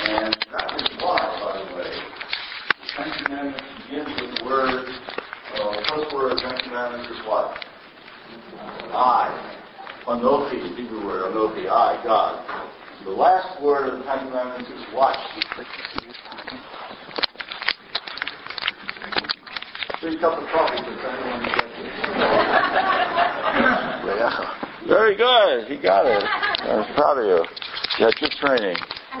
And that is why, by the way, the Ten Commandments begins with the word, the first word of the Ten Commandments is what? I. Anochi, the Hebrew word, Anochi, I, God. The last word of the Ten Commandments is what? Big cup of coffee for anyone who gets it. Very good. He got it. I'm proud of you. You had good training.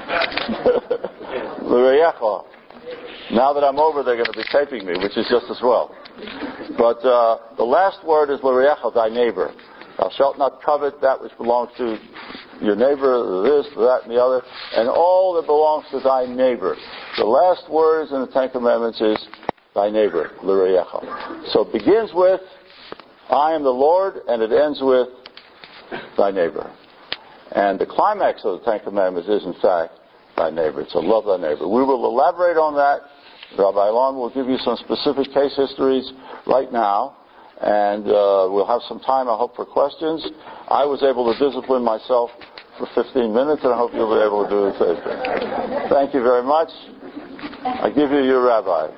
Now that I'm over, they're going to be taping me, which is just as well. But the last word is l'reyecha, thy neighbor. Thou shalt not covet that which belongs to your neighbor, this, that, and the other, and all that belongs to thy neighbor. The last words in the Ten Commandments is thy neighbor, l'reyecha. So it begins with, I am the Lord, and it ends with, thy neighbor. And the climax of the Ten Commandments is, in fact, thy neighbor. So love thy neighbor. We will elaborate on that. Rabbi Alon will give you some specific case histories right now, and we'll have some time, I hope, for questions. I was able to discipline myself for 15 minutes, and I hope you'll be able to do the same thing. Thank you very much. I give you your rabbi.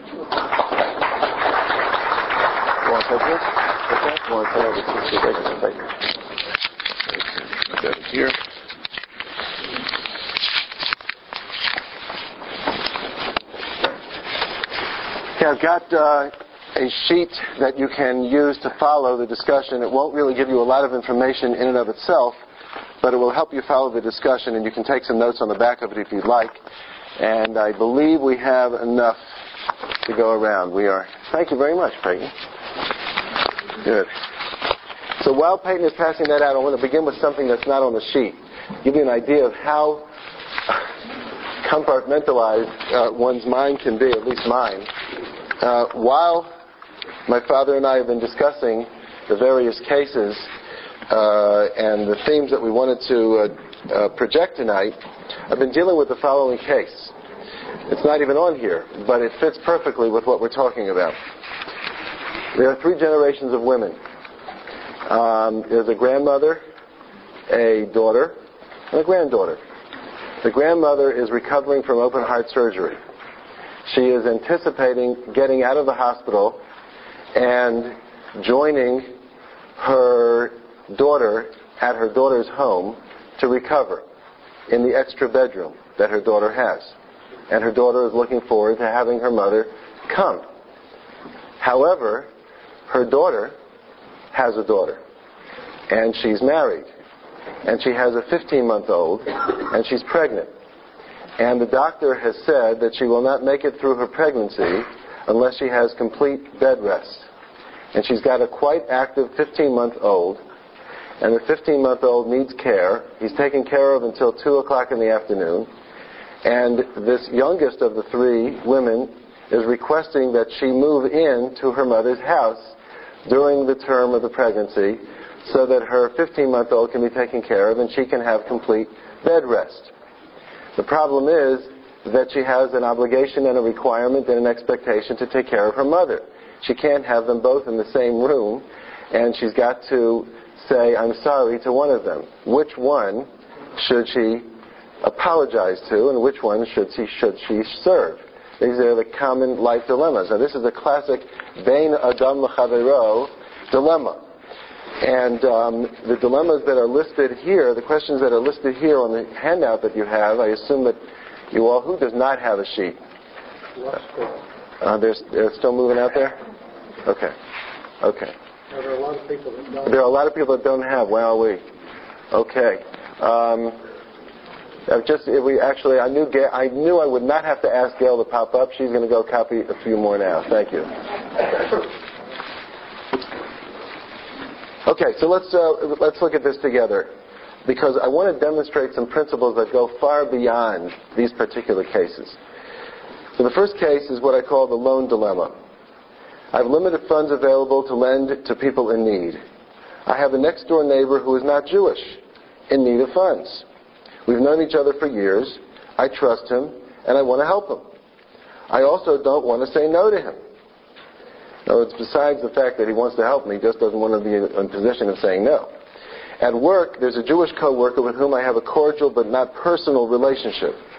You want to take this? Okay. You want to take it? Take it here. Okay, I've got a sheet that you can use to follow the discussion. It won't really give you a lot of information in and of itself, but it will help you follow the discussion, and you can take some notes on the back of it if you'd like. And I believe we have enough to go around. Thank you very much, Peyton. Good. So while Peyton is passing that out, I want to begin with something that's not on the sheet. Give you an idea of how compartmentalized one's mind can be, at least mine. While my father and I have been discussing the various cases and the themes that we wanted to project tonight, I've been dealing with the following case. It's not even on here, but it fits perfectly with what we're talking about. There are 3 generations of women. There's a grandmother, a daughter, and a granddaughter. The grandmother is recovering from open heart surgery. She is anticipating getting out of the hospital and joining her daughter at her daughter's home to recover in the extra bedroom that her daughter has. And her daughter is looking forward to having her mother come. However, her daughter has a daughter, and she's married, and she has a 15-month-old, and she's pregnant. And the doctor has said that she will not make it through her pregnancy unless she has complete bed rest. And she's got a quite active 15-month-old, and the 15-month-old needs care. He's taken care of until 2 o'clock in the afternoon. And this youngest of the 3 women is requesting that she move in to her mother's house during the term of the pregnancy so that her 15-month-old can be taken care of and she can have complete bed rest. The problem is that she has an obligation and a requirement and an expectation to take care of her mother. She can't have them both in the same room, and she's got to say, I'm sorry, to one of them. Which one should she apologize to, and which one should she serve? These are the common life dilemmas. Now, this is a classic Bein Adam L'Chavero dilemma. And the dilemmas that are listed here, the questions that are listed here on the handout that you have, I assume that you all, who does not have a sheet? They're still moving out there? Okay. There are a lot of people that don't. There are a lot of people that don't have. Wowee. Okay. I knew I would not have to ask Gail to pop up. She's going to go copy a few more now. Thank you. Okay, so let's look at this together, because I want to demonstrate some principles that go far beyond these particular cases. So the first case is what I call the loan dilemma. I have limited funds available to lend to people in need. I have a next-door neighbor who is not Jewish, in need of funds. We've known each other for years. I trust him, and I want to help him. I also don't want to say no to him. No, it's besides the fact that he wants to help me, he just doesn't want to be in a position of saying no. At work, there's a Jewish co-worker with whom I have a cordial but not personal relationship.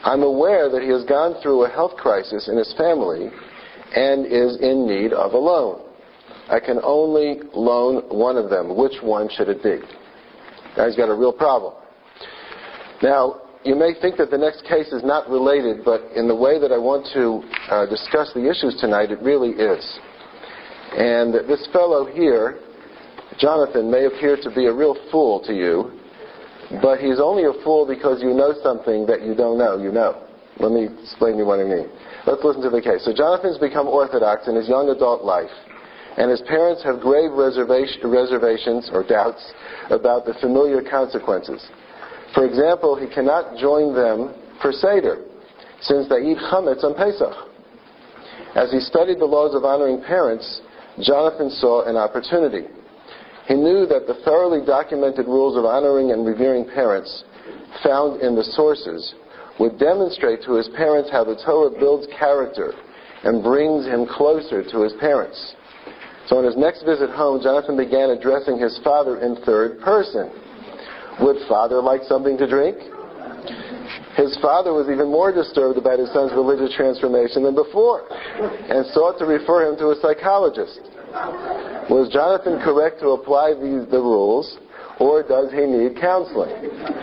I'm aware that he has gone through a health crisis in his family and is in need of a loan. I can only loan one of them. Which one should it be? Now he's got a real problem. Now, you may think that the next case is not related, but in the way that I want to discuss the issues tonight, it really is. And this fellow here, Jonathan, may appear to be a real fool to you, but he's only a fool because you know something that you don't know. You know. Let me explain to you what I mean. Let's listen to the case. So Jonathan's become Orthodox in his young adult life, and his parents have grave reservations or doubts about the familiar consequences. For example, he cannot join them for Seder, since they eat chametz on Pesach. As he studied the laws of honoring parents, Jonathan saw an opportunity. He knew that the thoroughly documented rules of honoring and revering parents found in the sources would demonstrate to his parents how the Torah builds character and brings him closer to his parents. So on his next visit home, Jonathan began addressing his father in third person. Would father like something to drink? His father was even more disturbed about his son's religious transformation than before, and sought to refer him to a psychologist. Was Jonathan correct to apply the rules, or does he need counseling?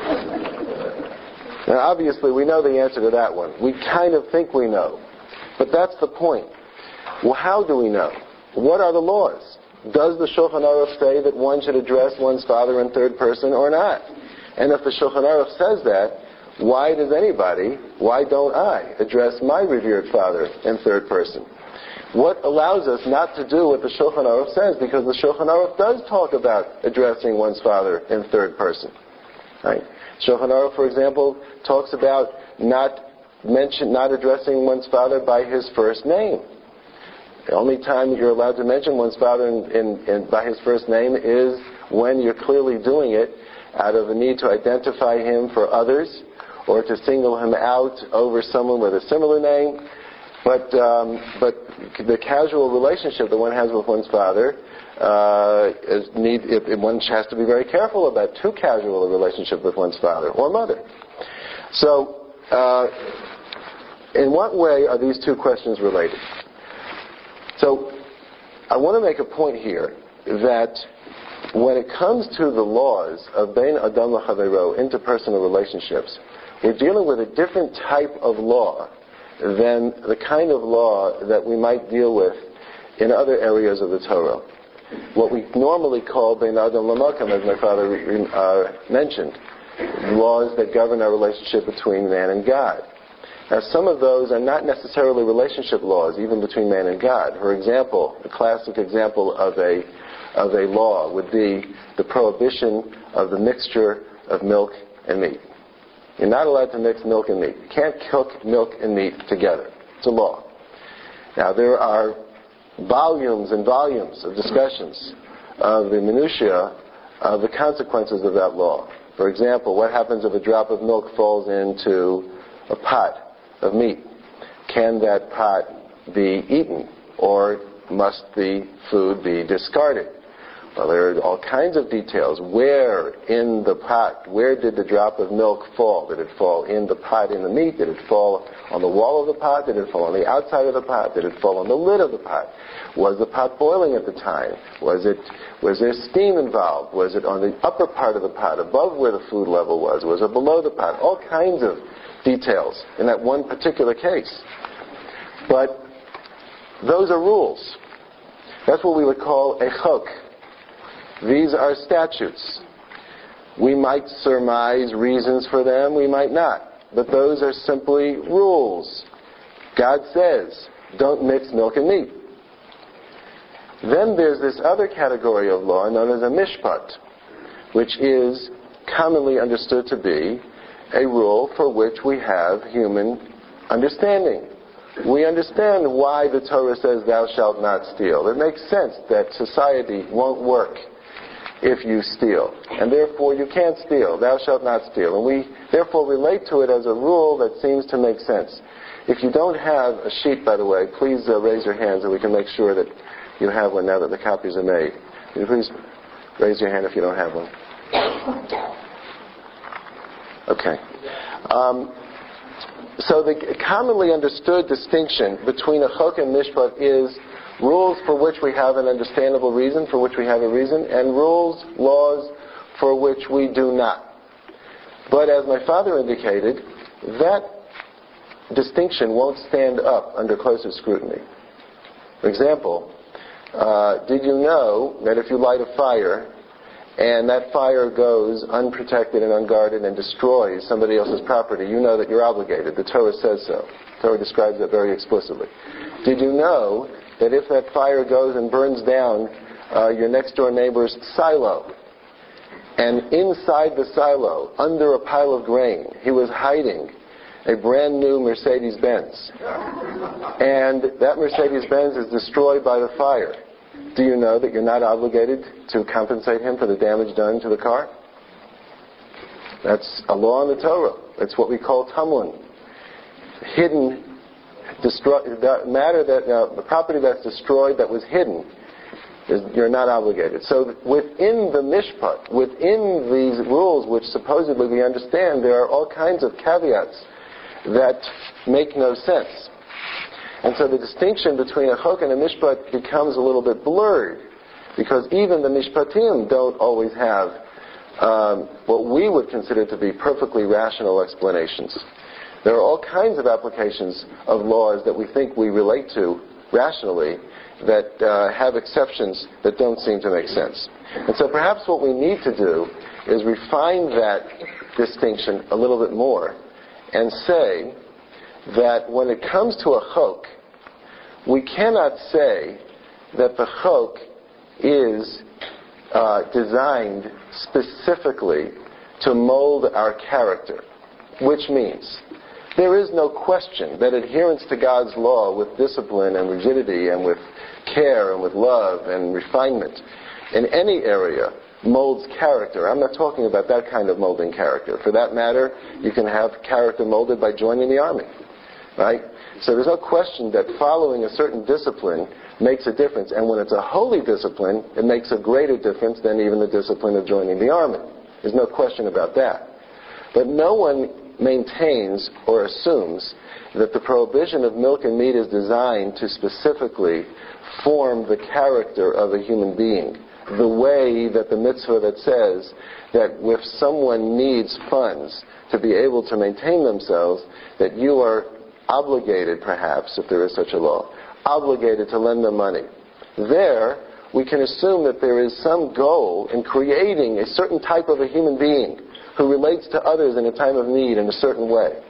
Now, obviously, we know the answer to that one. We kind of think we know, but that's the point. Well, how do we know? What are the laws? Does the Shulchan Aruch say that one should address one's father in third person or not? And if the Shulchan Aruch says that, why don't I address my revered father in third person? What allows us not to do what the Shulchan Aruch says? Because the Shulchan Aruch does talk about addressing one's father in third person. Right? Shulchan Aruch, for example, talks about not addressing one's father by his first name. The only time you're allowed to mention one's father by his first name is when you're clearly doing it out of a need to identify him for others or to single him out over someone with a similar name. But the casual relationship that one has with one's father, one has to be very careful about too casual a relationship with one's father or mother. So, in what way are these two questions related? So, I want to make a point here that when it comes to the laws of Bein Adam L'Chaveiro, interpersonal relationships, we're dealing with a different type of law than the kind of law that we might deal with in other areas of the Torah. What we normally call Bein Adam L'Makam, as my father mentioned, laws that govern our relationship between man and God. Now, some of those are not necessarily relationship laws, even between man and God. For example, the classic example of a law would be the prohibition of the mixture of milk and meat. You're not allowed to mix milk and meat. You can't cook milk and meat together. It's a law. Now, there are volumes and volumes of discussions of the minutiae of the consequences of that law. For example, what happens if a drop of milk falls into a pot of meat? Can that pot be eaten, or must the food be discarded? Well, there are all kinds of details. Where in the pot, where did the drop of milk fall? Did it fall in the pot in the meat? Did it fall on the wall of the pot? Did it fall on the outside of the pot? Did it fall on the lid of the pot? Was the pot boiling at the time? Was there steam involved? Was it on the upper part of the pot, above where the food level was? Was it below the pot? All kinds of details in that one particular case. But those are rules. That's what we would call a chok. These are statutes. We might surmise reasons for them, we might not. But those are simply rules. God says, don't mix milk and meat. Then there's this other category of law known as a mishpat, which is commonly understood to be a rule for which we have human understanding. We understand why the Torah says, thou shalt not steal. It makes sense that society won't work if you steal. And therefore you can't steal. Thou shalt not steal. And we therefore relate to it as a rule that seems to make sense. If you don't have a sheet, by the way, please raise your hand so we can make sure that you have one now that the copies are made. Will you please raise your hand if you don't have one? Okay. So the commonly understood distinction between a chok and mishpat is rules for which we have an understandable reason, for which we have a reason, and rules, laws, for which we do not. But as my father indicated, that distinction won't stand up under closer scrutiny. For example, did you know that if you light a fire and that fire goes unprotected and unguarded and destroys somebody else's property, you know that you're obligated. The Torah says so. The Torah describes that very explicitly. Did you know that if that fire goes and burns down your next door neighbor's silo, and inside the silo, under a pile of grain, he was hiding a brand new Mercedes-Benz, and that Mercedes-Benz is destroyed by the fire, do you know that you're not obligated to compensate him for the damage done to the car? That's a law in the Torah. It's what we call tamlin. Hidden, the property that's destroyed that was hidden, you're not obligated. So within the mishpat, within these rules which supposedly we understand, there are all kinds of caveats that make no sense. And so the distinction between a chok and a mishpat becomes a little bit blurred, because even the mishpatim don't always have what we would consider to be perfectly rational explanations. There are all kinds of applications of laws that we think we relate to rationally that have exceptions that don't seem to make sense. And so perhaps what we need to do is refine that distinction a little bit more and say that when it comes to a chok, we cannot say that the chok is designed specifically to mold our character, which means there is no question that adherence to God's law with discipline and rigidity and with care and with love and refinement in any area molds character. I'm not talking about that kind of molding character. For that matter, you can have character molded by joining the army, right? So there's no question that following a certain discipline makes a difference. And when it's a holy discipline, it makes a greater difference than even the discipline of joining the army. There's no question about that. But no one maintains or assumes that the prohibition of milk and meat is designed to specifically form the character of a human being, the way that the mitzvah that says that if someone needs funds to be able to maintain themselves, that you are obligated, perhaps, if there is such a law, obligated to lend them money. There, we can assume that there is some goal in creating a certain type of a human being who relates to others in a time of need in a certain way.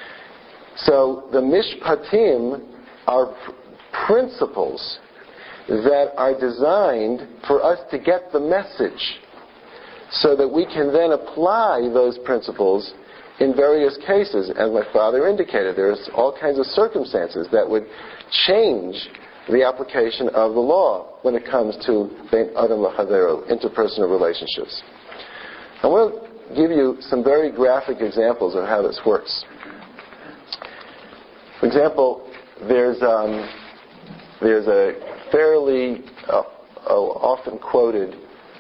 So the mishpatim are principles that are designed for us to get the message so that we can then apply those principles in various cases. As my father indicated, there's all kinds of circumstances that would change the application of the law when it comes to bein adam l'chavero, interpersonal relationships. I want to give you some very graphic examples of how this works. For example, there's a fairly often quoted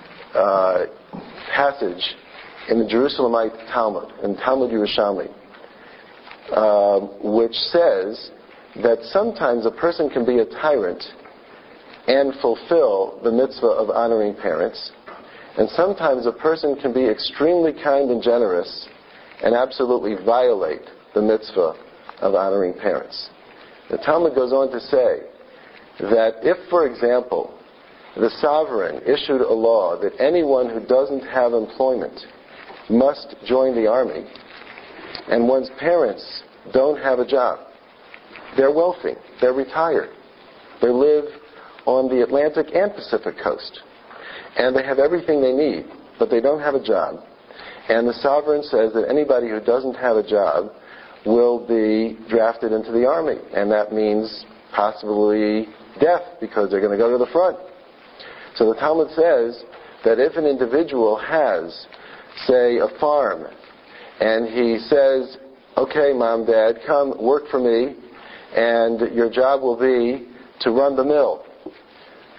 passage in the Jerusalemite Talmud, in Talmud Yerushalmi, which says that sometimes a person can be a tyrant and fulfill the mitzvah of honoring parents, and sometimes a person can be extremely kind and generous and absolutely violate the mitzvah of honoring parents. The Talmud goes on to say that if, for example, the sovereign issued a law that anyone who doesn't have employment must join the army, and one's parents don't have a job, they're wealthy, they're retired, they live on the Atlantic and Pacific coast, and they have everything they need, but they don't have a job, and the sovereign says that anybody who doesn't have a job will be drafted into the army, and that means possibly death because they're going to go to the front. So the Talmud says that if an individual has, say, a farm, and he says, okay, Mom, Dad, come work for me, and your job will be to run the mill,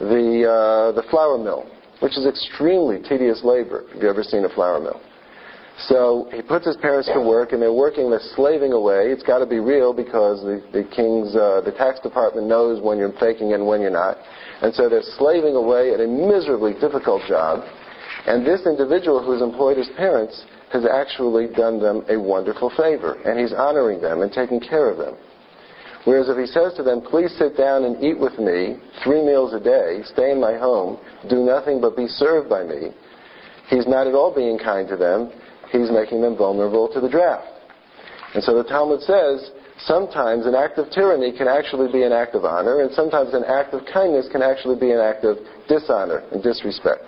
the flour mill, which is extremely tedious labor. Have you ever seen a flour mill? So he puts his parents to work, and they're working, they're slaving away. It's got to be real because the tax department knows when you're faking and when you're not. And so they're slaving away at a miserably difficult job. And this individual who's employed his parents has actually done them a wonderful favor, and he's honoring them and taking care of them. Whereas if he says to them, please sit down and eat with me 3 meals a day, stay in my home, do nothing but be served by me, he's not at all being kind to them. He's making them vulnerable to the draft. And so the Talmud says, sometimes an act of tyranny can actually be an act of honor, and sometimes an act of kindness can actually be an act of dishonor and disrespect.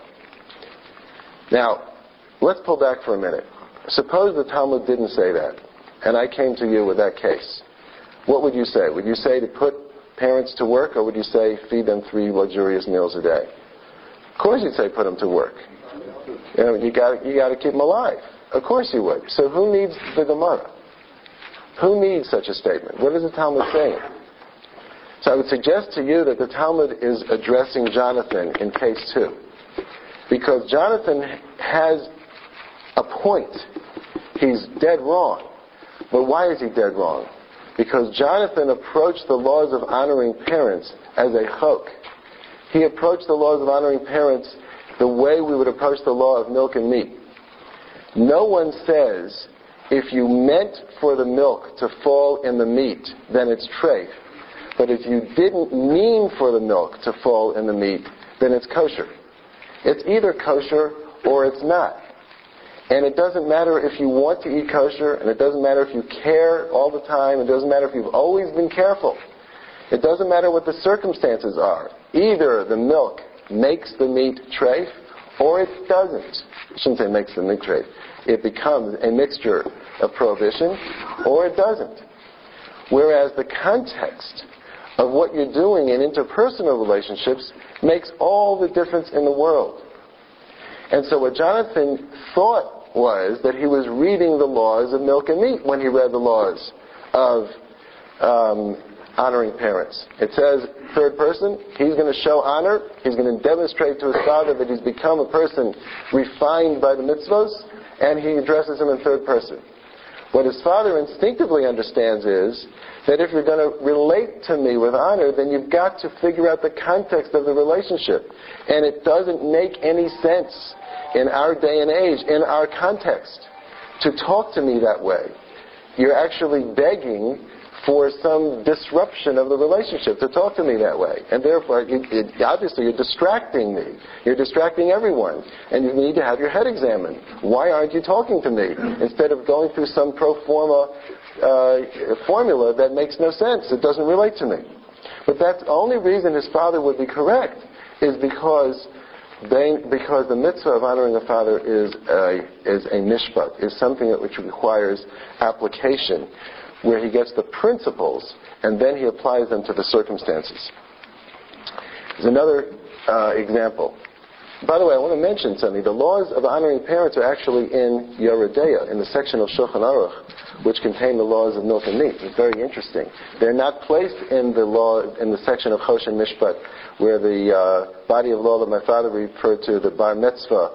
Now, let's pull back for a minute. Suppose the Talmud didn't say that, and I came to you with that case. What would you say? Would you say to put parents to work, or would you say feed them 3 luxurious meals a day? Of course you'd say put them to work. You got to keep them alive. Of course you would. So who needs the Gemara? Who needs such a statement? What is the Talmud saying? So I would suggest to you that the Talmud is addressing Jonathan in case 2. Because Jonathan has a point. He's dead wrong. But why is he dead wrong? Because Jonathan approached the laws of honoring parents as a chok. He approached the laws of honoring parents the way we would approach the law of milk and meat. No one says, if you meant for the milk to fall in the meat, then it's treif. But if you didn't mean for the milk to fall in the meat, then it's kosher. It's either kosher or it's not. And it doesn't matter if you want to eat kosher, and it doesn't matter if you care all the time, it doesn't matter if you've always been careful. It doesn't matter what the circumstances are. Either the milk makes the meat treif, or it doesn't. I shouldn't say makes the meat treif. It becomes a mixture of prohibition, or it doesn't. Whereas the context of what you're doing in interpersonal relationships makes all the difference in the world. And so what Jonathan thought was that he was reading the laws of milk and meat when he read the laws of honoring parents. It says, third person, he's going to show honor, he's going to demonstrate to his father that he's become a person refined by the mitzvos, and he addresses him in third person. What his father instinctively understands is that if you're going to relate to me with honor, then you've got to figure out the context of the relationship. And it doesn't make any sense in our day and age, in our context, to talk to me that way. You're actually begging for some disruption of the relationship to talk to me that way. And therefore, obviously, you're distracting me. You're distracting everyone. And you need to have your head examined. Why aren't you talking to me? Instead of going through some pro forma formula that makes no sense. It doesn't relate to me. But that's the only reason his father would be correct is because the mitzvah of honoring a father is a mishpat, is something which requires application, where he gets the principles and then he applies them to the circumstances. There's another example. By the way, I want to mention something. The laws of honoring parents are actually in Yoreh De'ah, in the section of Shulchan Aruch, which contain the laws of milk and meat. It's very interesting. They're not placed in the section of Choshen Mishpat, where the body of law that my father referred to, the bar mitzvah,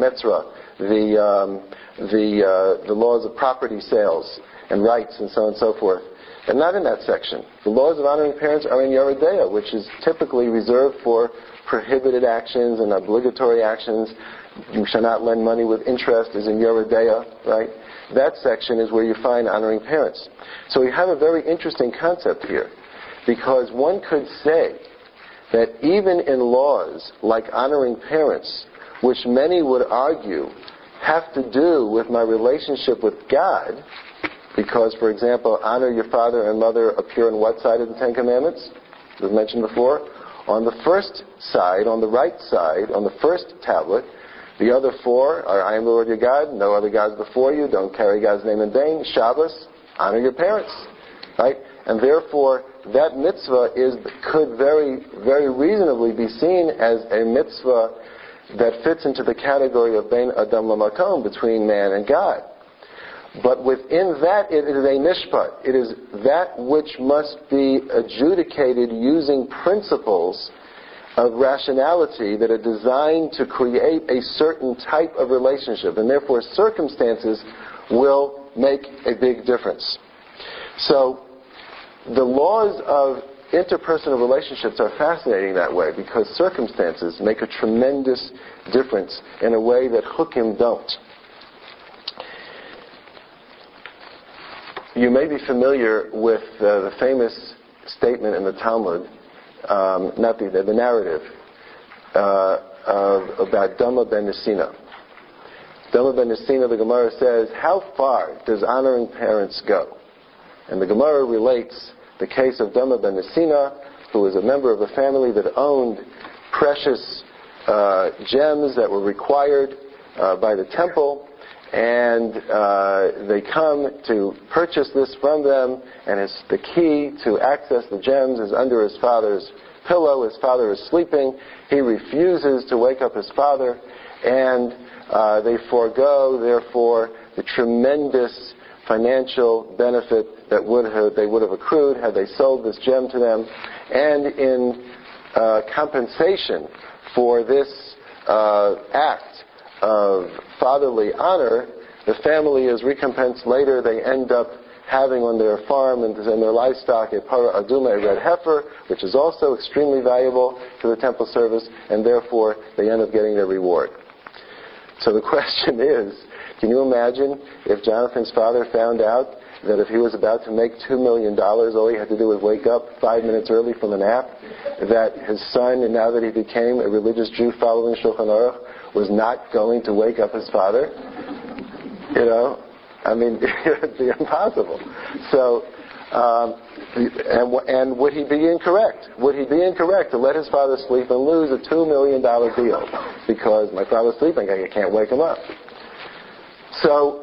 the laws of property sales and rights and so on and so forth. They're not in that section. The laws of honoring parents are in Yoreh De'ah, which is typically reserved for prohibited actions and obligatory actions. You shall not lend money with interest is in Yoreh De'ah, right? That section is where you find honoring parents. So we have a very interesting concept here, because one could say that even in laws like honoring parents, which many would argue have to do with my relationship with God, because, for example, honor your father and mother appear on what side of the Ten Commandments? It was mentioned before. On the first side, on the right side, on the first tablet. The other 4 are, I am the Lord your God, no other gods before you, don't carry God's name in vain. Shabbos, honor your parents. Right? And therefore, that mitzvah could very, very reasonably be seen as a mitzvah that fits into the category of Bein Adam Lamakom, between man and God. But within that, it is a mishpat. It is that which must be adjudicated using principles of rationality that are designed to create a certain type of relationship, and therefore circumstances will make a big difference. So the laws of interpersonal relationships are fascinating that way, because circumstances make a tremendous difference in a way that chukim don't. You may be familiar with the famous statement in the Talmud, not the narrative, about Dama ben Nesina. Dama ben Nesina, the Gemara says, how far does honoring parents go? And the Gemara relates the case of Dama ben Nesina, who was a member of a family that owned precious gems that were required by the temple, and they come to purchase this from them, and the key to access the gems is under his father's pillow. His father is sleeping. He refuses to wake up his father, and they forego, therefore, the tremendous financial benefit that they would have accrued had they sold this gem to them. And in compensation for this act of fatherly honor, the family is recompensed later. They end up having on their farm and their livestock a para aduma, a red heifer, which is also extremely valuable to the temple service, and therefore they end up getting their reward. So the question is, can you imagine if Jonathan's father found out that if he was about to make $2 million, all he had to do was wake up 5 minutes early from a nap, that his son, and now that he became a religious Jew following Shulchan Aruch, was not going to wake up his father? You know? I mean, it would be impossible. So, and would he be incorrect? Would he be incorrect to let his father sleep and lose a $2 million deal because my father's sleeping, I can't wake him up? So,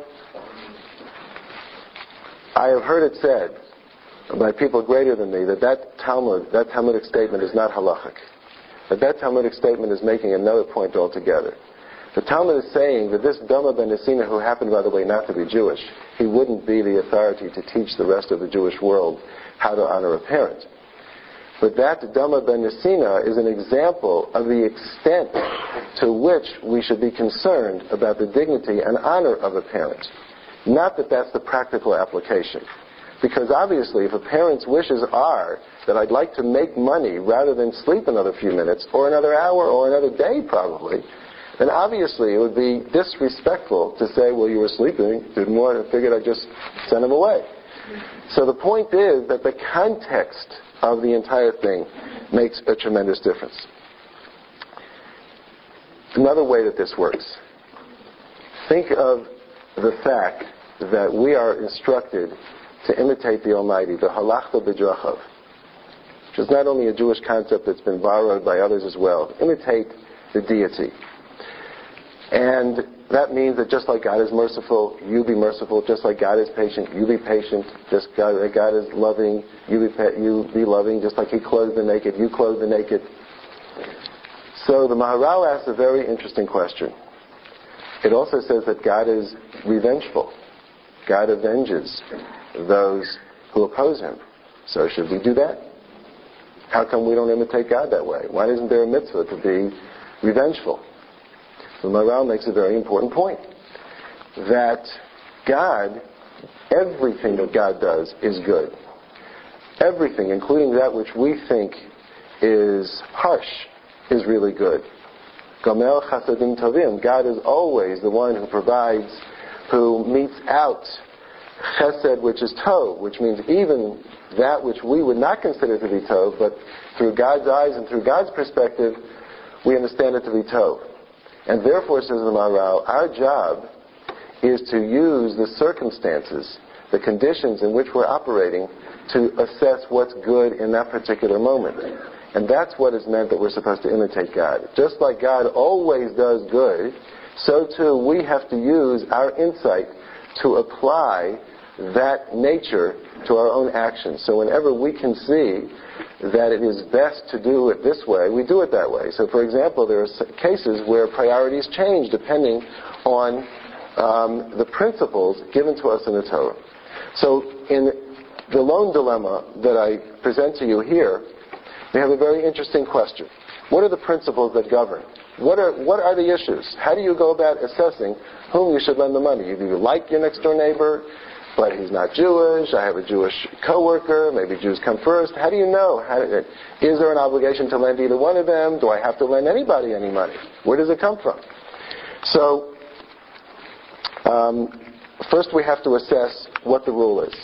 I have heard it said by people greater than me that Talmudic statement is not halachic. That Talmudic statement is making another point altogether. The Talmud is saying that this Dama ben Nesina, who happened, by the way, not to be Jewish, he wouldn't be the authority to teach the rest of the Jewish world how to honor a parent. But that Dama ben Nesina is an example of the extent to which we should be concerned about the dignity and honor of a parent. Not that that's the practical application. Because obviously if a parent's wishes are that I'd like to make money rather than sleep another few minutes, or another hour, or another day probably, then obviously it would be disrespectful to say, well, you were sleeping, didn't want to, figured I'd just send him away. So the point is that the context of the entire thing makes a tremendous difference. Another way that this works. Think of the fact that we are instructed to imitate the Almighty, the halachta b'drachav, which is not only a Jewish concept that's been borrowed by others as well. Imitate the deity. And that means that just like God is merciful, you be merciful. Just like God is patient, you be patient. Just like God is loving, you be loving. Just like He clothes the naked, you clothe the naked. So the Maharal asks a very interesting question. It also says that God is revengeful. God avenges those who oppose Him. So should we do that? How come we don't imitate God that way? Why isn't there a mitzvah to be revengeful? So Maharal makes a very important point. That God, everything that God does is good. Everything, including that which we think is harsh, is really good. Gamel chasadim tovim. God is always the one who provides, who meets out chesed, which is tov, which means even that which we would not consider to be tov, but through God's eyes and through God's perspective, we understand it to be tov. And therefore, says the Maharal, our job is to use the circumstances, the conditions in which we're operating, to assess what's good in that particular moment. And that's what is meant that we're supposed to imitate God. Just like God always does good, so too we have to use our insight to apply that nature to our own actions. So whenever we can see that it is best to do it this way, we do it that way. So for example, there are cases where priorities change depending on the principles given to us in the Torah. So in the lone dilemma that I present to you here, we have a very interesting question. What are the principles that govern? What are the issues? How do you go about assessing whom you should lend the money? Do you like your next door neighbor, but he's not Jewish? I have a Jewish coworker. Maybe Jews come first. How do you know? Is there an obligation to lend either one of them? Do I have to lend anybody any money? Where does it come from? So, first we have to assess what the rule is.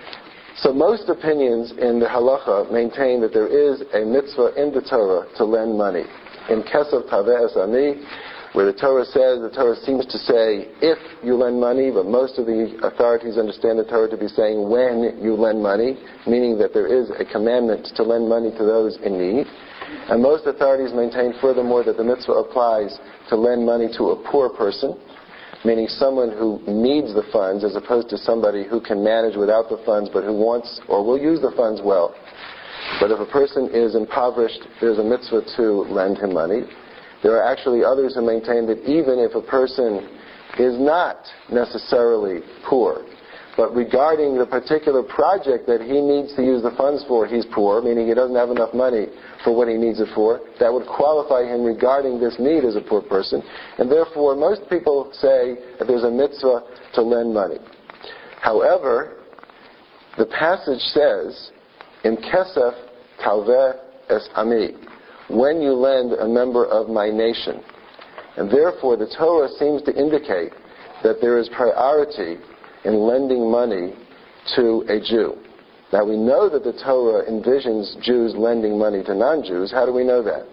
So most opinions in the halacha maintain that there is a mitzvah in the Torah to lend money. In Kesef Taveh Es Ani, where the Torah seems to say if you lend money, but most of the authorities understand the Torah to be saying when you lend money, meaning that there is a commandment to lend money to those in need. And most authorities maintain furthermore that the mitzvah applies to lend money to a poor person, meaning someone who needs the funds as opposed to somebody who can manage without the funds but who wants or will use the funds well. But if a person is impoverished, there's a mitzvah to lend him money. There are actually others who maintain that even if a person is not necessarily poor, but regarding the particular project that he needs to use the funds for, he's poor, meaning he doesn't have enough money for what he needs it for, that would qualify him regarding this need as a poor person. And therefore, most people say that there's a mitzvah to lend money. However, the passage says, in Kesef Taveh Es Ami, when you lend a member of my nation. And therefore, the Torah seems to indicate that there is priority in lending money to a Jew. Now we know that the Torah envisions Jews lending money to non-Jews. How do we know that?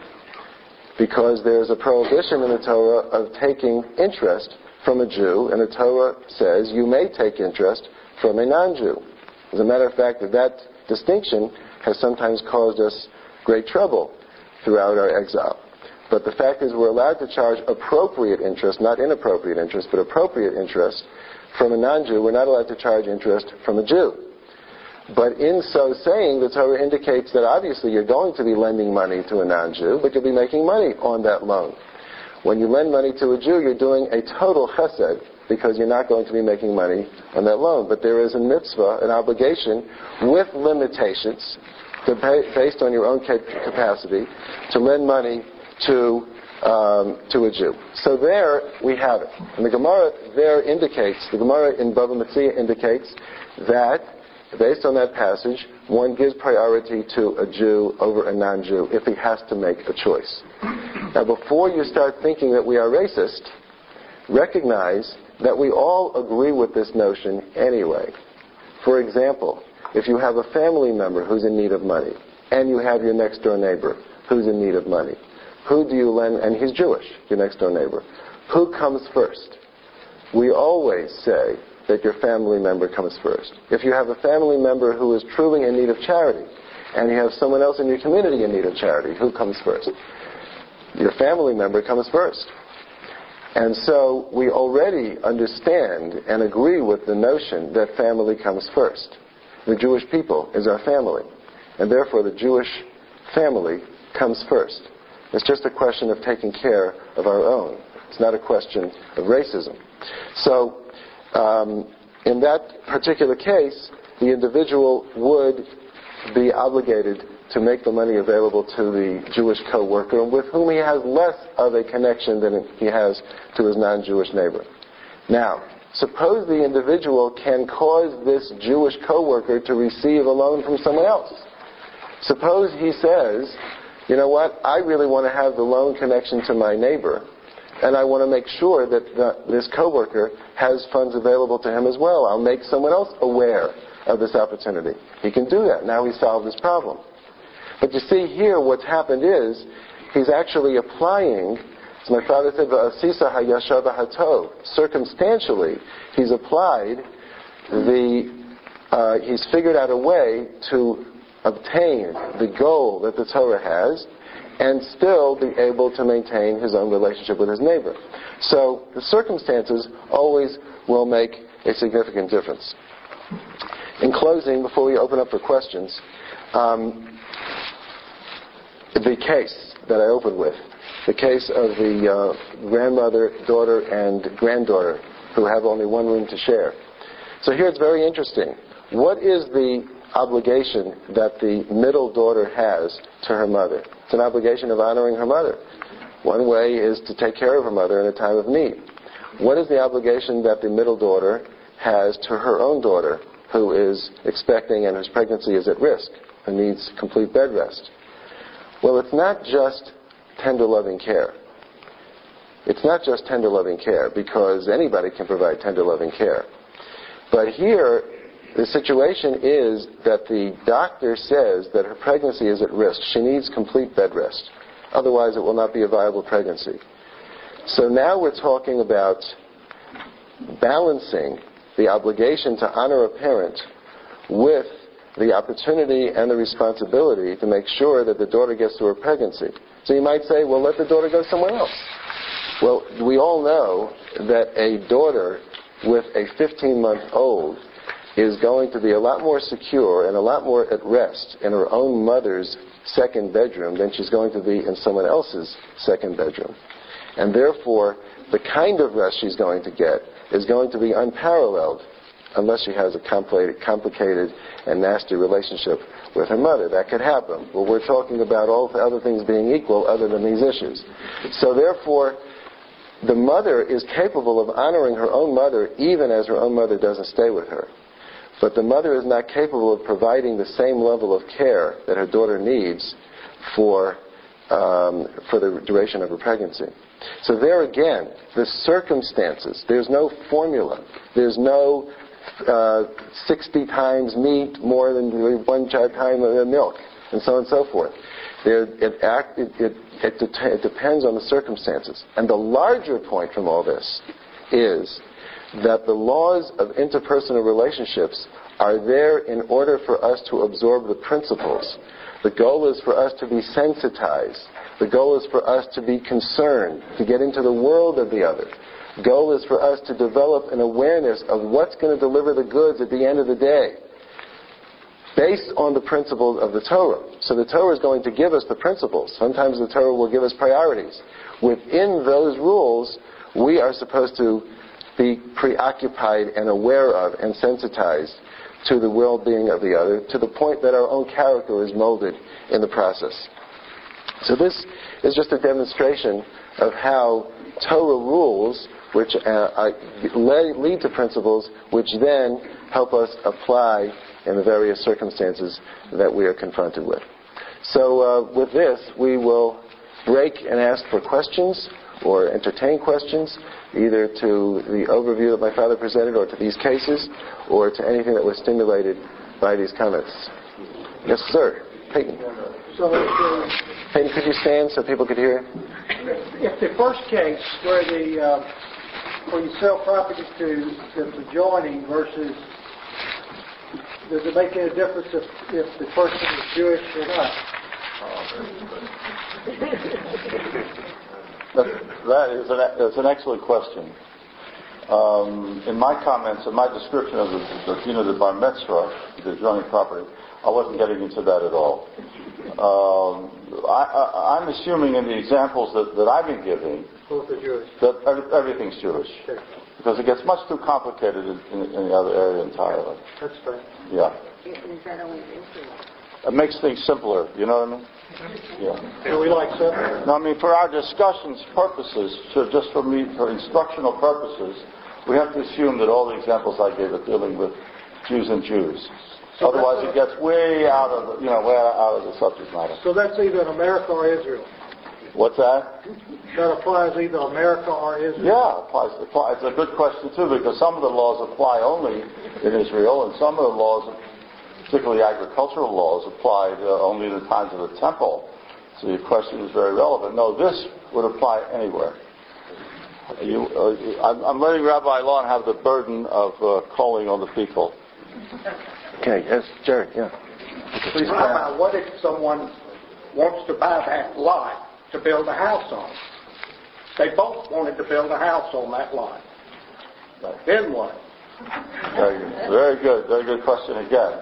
Because there's a prohibition in the Torah of taking interest from a Jew, and the Torah says you may take interest from a non-Jew. As a matter of fact, that distinction has sometimes caused us great trouble throughout our exile. But the fact is we're allowed to charge appropriate interest, not inappropriate interest, but appropriate interest from a non-Jew. We're not allowed to charge interest from a Jew. But in so saying, the Torah indicates that obviously you're going to be lending money to a non-Jew, but you'll be making money on that loan. When you lend money to a Jew, you're doing a total chesed, because you're not going to be making money on that loan. But there is a mitzvah, an obligation, with limitations, based on your own capacity, to lend money to a Jew. So there we have it. And the Gemara there indicates, the Gemara in Bava Metzia indicates that, based on that passage, one gives priority to a Jew over a non-Jew if he has to make a choice. Now before you start thinking that we are racist, recognize that we all agree with this notion anyway. For example, if you have a family member who's in need of money, and you have your next door neighbor who's in need of money, who do you lend, and he's Jewish, your next door neighbor, who comes first? We always say that your family member comes first. If you have a family member who is truly in need of charity, and you have someone else in your community in need of charity, who comes first? Your family member comes first. And so we already understand and agree with the notion that family comes first. The Jewish people is our family, and therefore the Jewish family comes first. It's just a question of taking care of our own. It's not a question of racism. So in that particular case, the individual would be obligated to make the money available to the Jewish co-worker with whom he has less of a connection than he has to his non-Jewish neighbor. Now, suppose the individual can cause this Jewish co-worker to receive a loan from someone else. Suppose he says, you know what, I really want to have the loan connection to my neighbor, and I want to make sure that this co-worker has funds available to him as well. I'll make someone else aware of this opportunity. He can do that. Now he's solved his problem. But you see here what's happened is he's actually applying, as my father said, v'asisa hayashar v'hatov. Circumstantially, he's applied he's figured out a way to obtain the goal that the Torah has and still be able to maintain his own relationship with his neighbor. So the circumstances always will make a significant difference. In closing, before we open up for questions, the case that I opened with, the case of the grandmother, daughter, and granddaughter who have only one room to share. So here it's very interesting. What is the obligation that the middle daughter has to her mother? It's an obligation of honoring her mother. One way is to take care of her mother in a time of need. What is the obligation that the middle daughter has to her own daughter who is expecting and whose pregnancy is at risk and needs complete bed rest? Well, it's not just tender loving care. It's not just tender loving care, because anybody can provide tender loving care. But here, the situation is that the doctor says that her pregnancy is at risk. She needs complete bed rest. Otherwise, it will not be a viable pregnancy. So now we're talking about balancing the obligation to honor a parent with the opportunity and the responsibility to make sure that the daughter gets through her pregnancy. So you might say, well, let the daughter go somewhere else. Well, we all know that a daughter with a 15-month-old is going to be a lot more secure and a lot more at rest in her own mother's second bedroom than she's going to be in someone else's second bedroom. And therefore, the kind of rest she's going to get is going to be unparalleled unless she has a complicated and nasty relationship with her mother. That could happen. Well, we're talking about all the other things being equal other than these issues. So therefore, the mother is capable of honoring her own mother even as her own mother doesn't stay with her. But the mother is not capable of providing the same level of care that her daughter needs for the duration of her pregnancy. So there again, the circumstances, there's no formula. There's no 60 times meat more than 1 time milk, and so on and so forth. It depends on the circumstances. And the larger point from all this is that the laws of interpersonal relationships are there in order for us to absorb the principles. The goal is for us to be sensitized. The goal is for us to be concerned, to get into the world of the other. The goal is for us to develop an awareness of what's going to deliver the goods at the end of the day, based on the principles of the Torah. So the Torah is going to give us the principles. Sometimes the Torah will give us priorities. Within those rules, we are supposed to be preoccupied and aware of and sensitized to the well-being of the other, to the point that our own character is molded in the process. So this is just a demonstration of how Torah rules, which lead to principles, which then help us apply in the various circumstances that we are confronted with. So with this, we will break and ask for questions or entertain questions, either to the overview that my father presented or to these cases, or to anything that was stimulated by these comments. Yes, sir. Peyton. So, Peyton, could you stand so people could hear? If the first case where you sell property to that's adjoining versus, does it make any difference if the person is Jewish or not? That's an excellent question. In my comments, in my description of the bar mitzvah, the adjoining property, I wasn't getting into that at all. I'm assuming in the examples that I've been giving that everything's Jewish. Okay. Because it gets much too complicated in the other area entirely. That's fair. Yeah. Is that only Israel? It makes things simpler, you know what I mean? Yeah. Do we like that? No, I mean, for our discussions purposes, just for instructional purposes, we have to assume that all the examples I gave are dealing with Jews and Jews. So otherwise, it gets way out of the subject matter. So that's either in America or Israel. What's that? That applies either America or Israel. Yeah, it applies. It's a good question too, because some of the laws apply only in Israel, and some of the laws, particularly agricultural laws, applied only in the times of the temple. So your question is very relevant. No, this would apply anywhere. I'm letting Rabbi Lon have the burden of calling on the people. Okay, yes, Jerry, yeah. Please, Rabbi, what if someone wants to buy that lot to build a house on? They both wanted to build a house on that lot. Then what? Very good question again.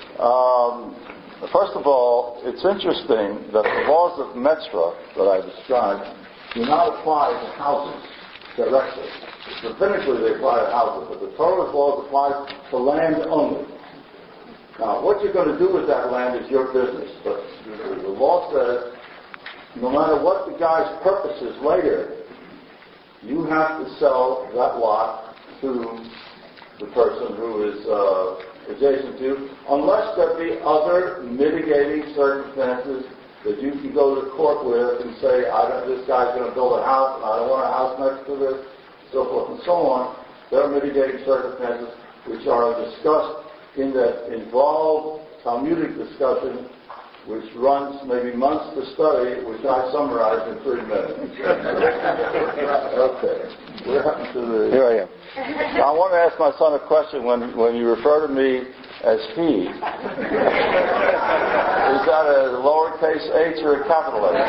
First of all, it's interesting that the laws of Metzra that I described do not apply to houses directly. Rabbinically, they apply to houses, but the Torah's laws apply to land only. Now, what you're going to do with that land is your business, but the law says no matter what the guy's purpose is later, you have to sell that lot to the person who is adjacent to you, unless there be other mitigating circumstances that you can go to court with and say, this guy's going to build a house, and I don't want a house next to this, so forth and so on. There are mitigating circumstances which are discussed in that involved Talmudic discussion, which runs maybe months to study, which I summarized in 3 minutes. Okay. What happened to the... Here I am. Now, I want to ask my son a question. When you refer to me as he, is that a lowercase h or a capital H?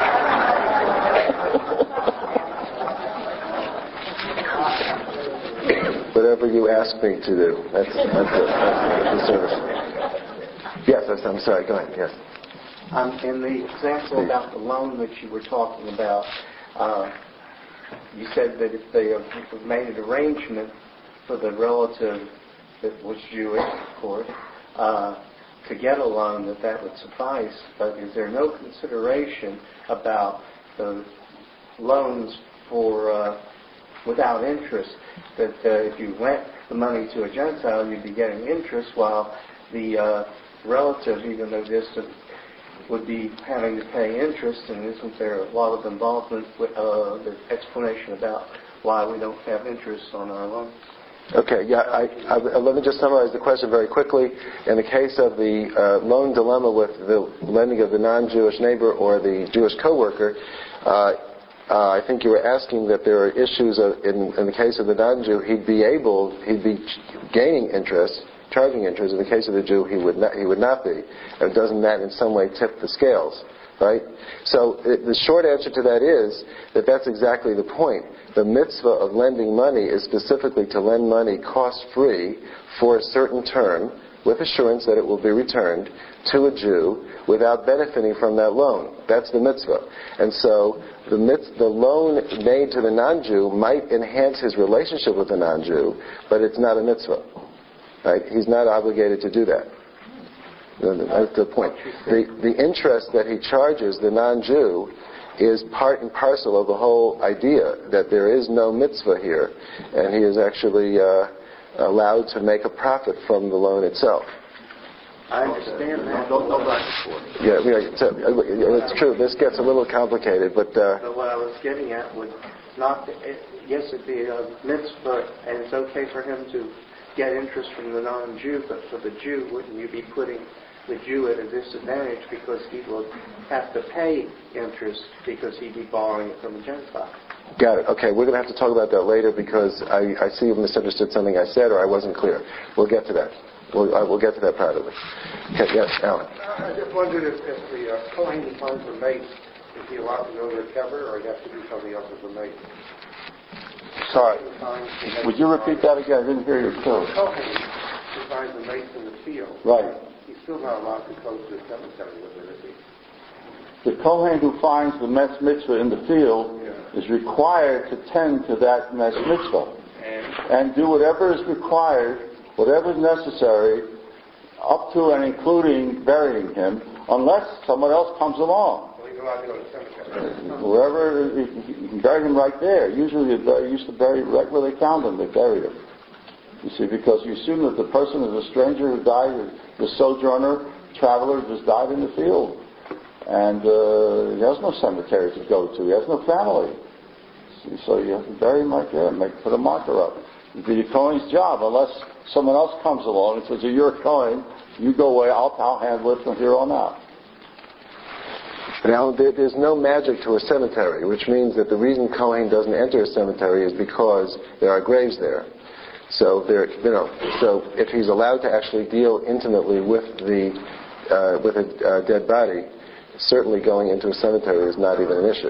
Whatever you ask me to do. That's the service. Yes, I'm sorry. Go ahead. Yes. In the example about the loan that you were talking about, you said that if they have made an arrangement for the relative that was Jewish, of course, to get a loan, that would suffice. But is there no consideration about the loans for without interest? That if you lent the money to a Gentile, you'd be getting interest, while the relative, even though distant, would be having to pay interest. And isn't there a lot of involvement with the explanation about why we don't have interest on our loans? Okay, let me just summarize the question very quickly. In the case of the loan dilemma with the lending of the non-Jewish neighbor or the Jewish coworker, I think you were asking that there are issues in the case of the non-Jew, he'd be gaining interest, charging interest. In the case of the Jew, he would not be. And doesn't that in some way tip the scales, right? So the short answer to that is that that's exactly the point. The mitzvah of lending money is specifically to lend money cost-free for a certain term, with assurance that it will be returned to a Jew without benefiting from that loan. That's the mitzvah. And so the loan made to the non-Jew might enhance his relationship with the non-Jew, but it's not a mitzvah. Right? He's not obligated to do that. That's the point. The interest that he charges the non-Jew is part and parcel of the whole idea that there is no mitzvah here, and he is actually allowed to make a profit from the loan itself. I understand that. Don't go back and forth. Yeah, it's true. This gets a little complicated, but what I was getting at was not. Yes, it'd be a mitzvah, and it's okay for him to get interest from the non-Jew, but for the Jew, wouldn't you be putting the Jew at a disadvantage because he will have to pay interest because he'd be borrowing it from a Gentile? Got it. Okay, we're going to have to talk about that later because I see you misunderstood something I said or I wasn't clear. We'll get to that. We'll get to that privately. Okay, yes, Alan. I just wondered if the Kohen defines the mate, is he allowed to go undercover, or he has to do something else as a mate? Sorry. Would you repeat that again? I didn't hear you clearly. The Kohen defines the mates in the field. Right. He's still not allowed to go to the cemetery with it, is he? The Kohen who finds the Metz mitzvah in the field is required to tend to that Metz mitzvah and do whatever is required, whatever is necessary, up to and including burying him, unless someone else comes along. So he's allowed to go to the cemetery. Wherever, you can bury him right there. Usually they used to bury right where they found him, they buried him. You see, because you assume that the person is a stranger who died, the sojourner, traveler who just died in the field. And he has no cemetery to go to. He has no family. See, so you have to bury him right there, put a marker up. It'd be the Kohen's job, unless someone else comes along and says, you're a Kohen, you go away, I'll handle it from here on out. Now, there's no magic to a cemetery, which means that the reason Kohen doesn't enter a cemetery is because there are graves there. So so if he's allowed to actually deal intimately with a dead body, certainly going into a cemetery is not even an issue.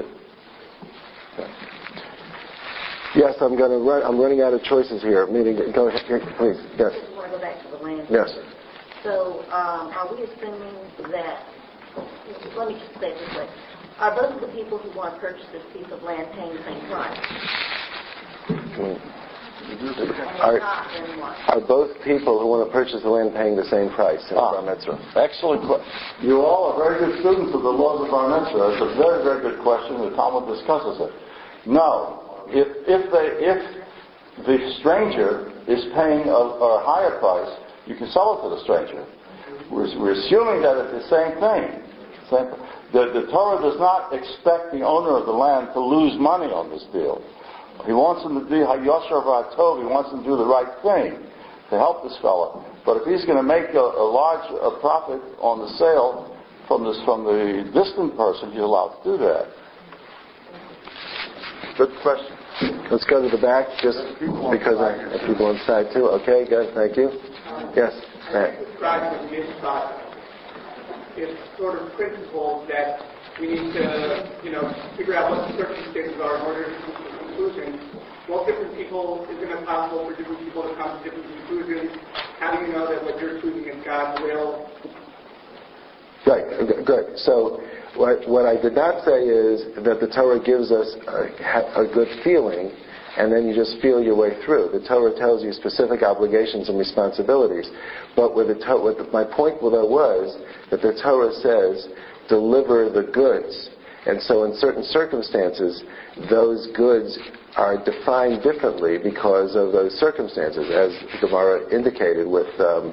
Yes, I'm running out of choices here. Go ahead, please. Yes. I want to go back to the land. Yes. So, are we assuming that? Let me just say it this way: are both of the people who want to purchase this piece of land paying the same price? Are both people who want to purchase the land paying the same price in Bar Mitzvah? Excellent question. You all are very good students of the laws of Bar Mitzvah. It's a very, very good question. The Talmud discusses it. No. If the stranger is paying a higher price, you can sell it to the stranger. We're assuming that it's the same thing. The Torah does not expect the owner of the land to lose money on this deal. He wants him to be Hayosher V'Atov. He wants him to do the right thing to help this fellow. But if he's going to make a large profit on the sale from the distant person, he's allowed to do that. Good question. Let's go to the back, just because I have people inside too. Okay, good. Thank you. Yes. Describing the mitzvah, it's sort of principle that we need to, figure out what the circumstances are in order to come to a conclusion. What different people is it possible for different people to come to different conclusions? How do you know that what you're choosing is God's will? Right. Good. So what I did not say is that the Torah gives us a good feeling, and then you just feel your way through. The Torah tells you specific obligations and responsibilities. But my point was that the Torah says, deliver the goods. And so in certain circumstances, those goods are defined differently because of those circumstances, as Gemara indicated with the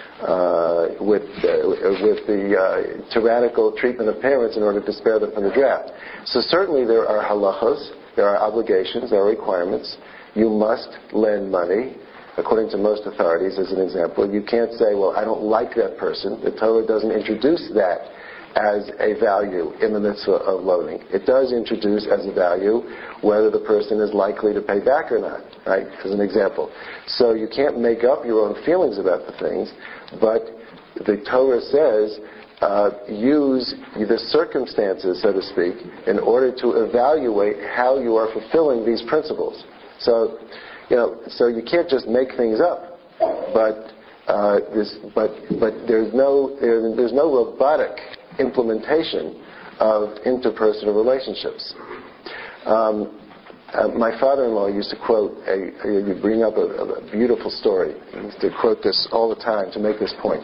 tyrannical treatment of parents in order to spare them from the draft. So certainly there are halachos, there are obligations, there are requirements. You must lend money, according to most authorities, as an example. You can't say, well, I don't like that person. The Torah doesn't introduce that as a value in the mitzvah of loaning. It does introduce as a value whether the person is likely to pay back or not, right, as an example. So you can't make up your own feelings about the things, but the Torah says use the circumstances, so to speak, in order to evaluate how you are fulfilling these principles. So you can't just make things up, but there's no robotic implementation of interpersonal relationships. My father-in-law used to quote, you bring up a beautiful story. He used to quote this all the time to make this point.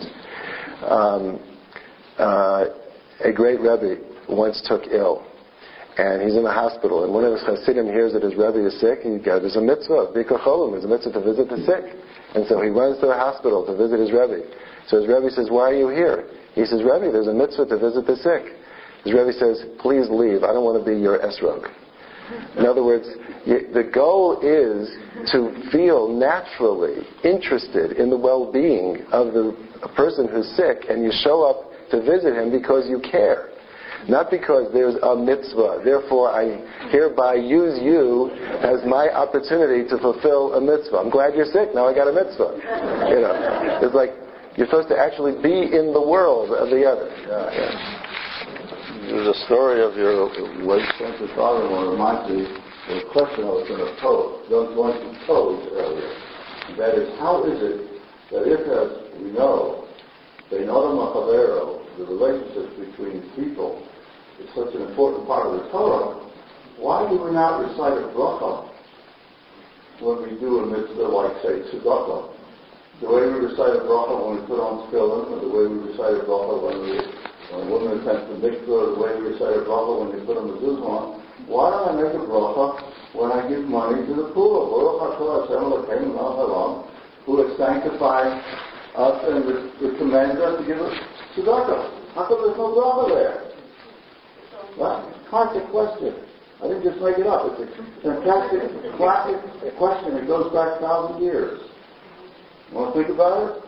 A great Rebbe once took ill, and he's in the hospital, and one of his Hasidim hears that his Rebbe is sick, and there's a mitzvah, Bikkur Cholim, there's a mitzvah to visit the sick. And so he runs to the hospital to visit his Rebbe. So his Rebbe says, why are you here? He says, Rebbe, there's a mitzvah to visit the sick. His Rebbe says, please leave, I don't want to be your esrog. In other words, the goal is to feel naturally interested in the well-being of the person who's sick, and you show up to visit him because you care. Not because there's a mitzvah. Therefore, I hereby use you as my opportunity to fulfill a mitzvah. I'm glad you're sick. Now I got a mitzvah. It's like you're supposed to actually be in the world of the other. There's a story of your late Senator father-in-law reminds me of a question I was going to pose earlier. That is, how is it that if, as we know, the relationships between people is such an important part of the Torah, why do we not recite a bracha when we do a mitzvah like, say, tzedakah? The way we recite a bracha when we put on tefillin, or the way we recite a bracha when a woman attends the mikveh, or the way we recite a bracha when they put on the zuzman, why don't I make a bracha when I give money to the poor? Baruch Atah Hashem Elokeinu melech haolam, who has sanctified us and commanded us to give us tzedakah. How come there's no bracha there? Well, classic question. I didn't just make it up. It's a fantastic, classic question that goes back 1,000 years. Want to think about it?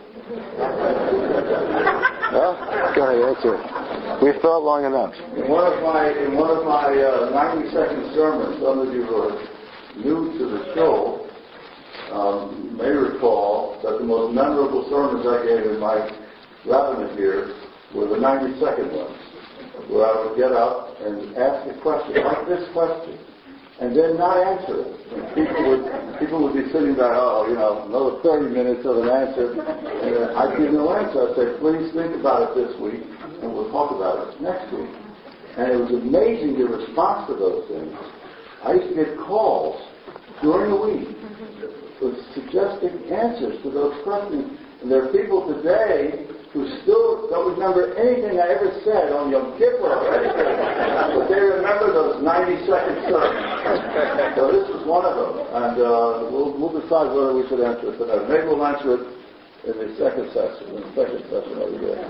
Well, go ahead, answer it. We've thought long enough. In one of my 90-second sermons, some of you who are new to the show may recall that the most memorable sermons I gave in my rabbinate years were the 90-second ones, where I would get up and ask a question, like this question, and then not answer it. And people would be sitting there, another 30 minutes of an answer, and I'd give no answer. I'd say, please think about it this week, and we'll talk about it next week. And it was amazing the response to those things. I used to get calls during the week was suggesting answers to those questions. And there are people today who still don't remember anything I ever said on Yom Kippur or anything, but they remember those 90-second sermons. So this was one of them, and we'll decide whether we should answer it tonight. Maybe we'll answer it in the second session. Over there.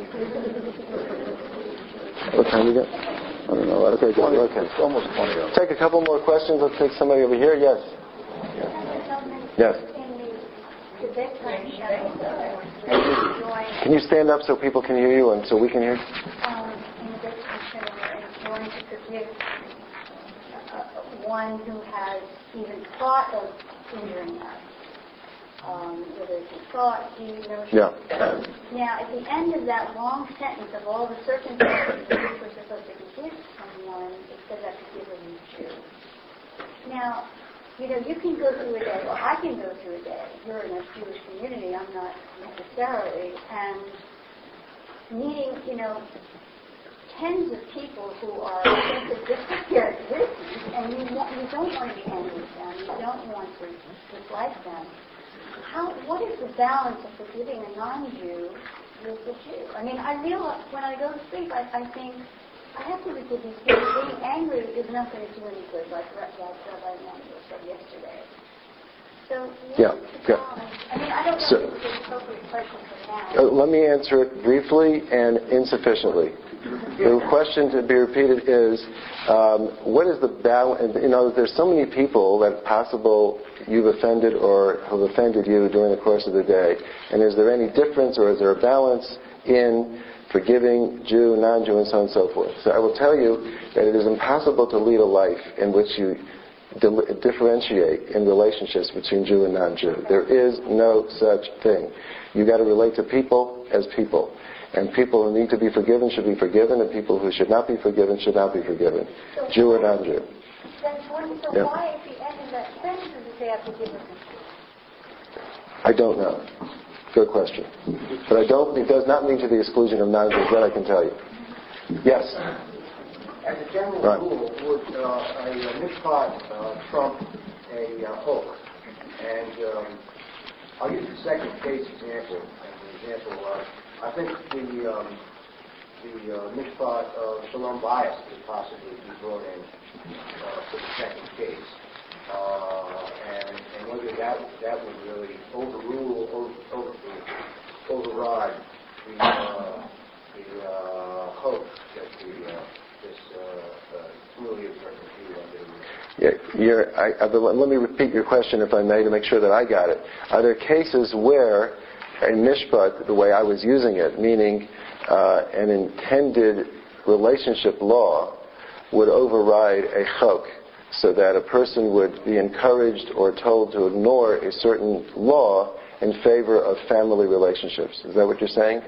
What time we got? I don't know. Okay, good. Okay. It's almost 20. Take a couple more questions. Let's take somebody over here. Yes. Yes. Can you stand up so people can hear you and so we can hear you? In the definition of going to forgive one who has even thought of injuring us. Whether it's a thought, deed, notion. Yeah. Now, at the end of that long sentence of all the circumstances in which we're supposed to forgive someone, it says I forgive them too. Now, you can go through a day, or I can go through a day. You're in a Jewish community, I'm not necessarily, and meeting, tens of people who are offensive just to their existence, and you don't want to be angry with them, you don't want to dislike them. What is the balance of forgiving a non-Jew with the Jew? I mean, I realize when I go to sleep, I think, I have to forgive these people. Being angry is not going to do any good, like Rabbi Emanuel said yesterday. So, I mean, I don't know if it's an appropriate question for now. Let me answer it briefly and insufficiently. The question to be repeated is, what is the balance? There's so many people that possible you've offended or have offended you during the course of the day. And is there any difference or is there a balance in forgiving Jew, non-Jew, and so on and so forth? So I will tell you that it is impossible to lead a life in which you differentiate in relationships between Jew and non-Jew. There is no such thing. You've got to relate to people as people. And people who need to be forgiven should be forgiven, and people who should not be forgiven should not be forgiven, Jew or non-Jew. So why at the end of that sentence does it say I forgive them? I don't know. Good question. But it does not mean to the exclusion of non-Jews, that I can tell you. Yes? As a general rule, would a mishpat trump a hoax? And I'll use the second case example as an example. I think the mishpat of shalom bias could possibly be brought in for the second case. And whether that would really override the hope that this really is let me repeat your question, if I may, to make sure that I got it. Are there cases where a mishpat, the way I was using it, meaning an intended relationship law, would override a chok, so that a person would be encouraged or told to ignore a certain law in favor of family relationships? Is that what you're saying?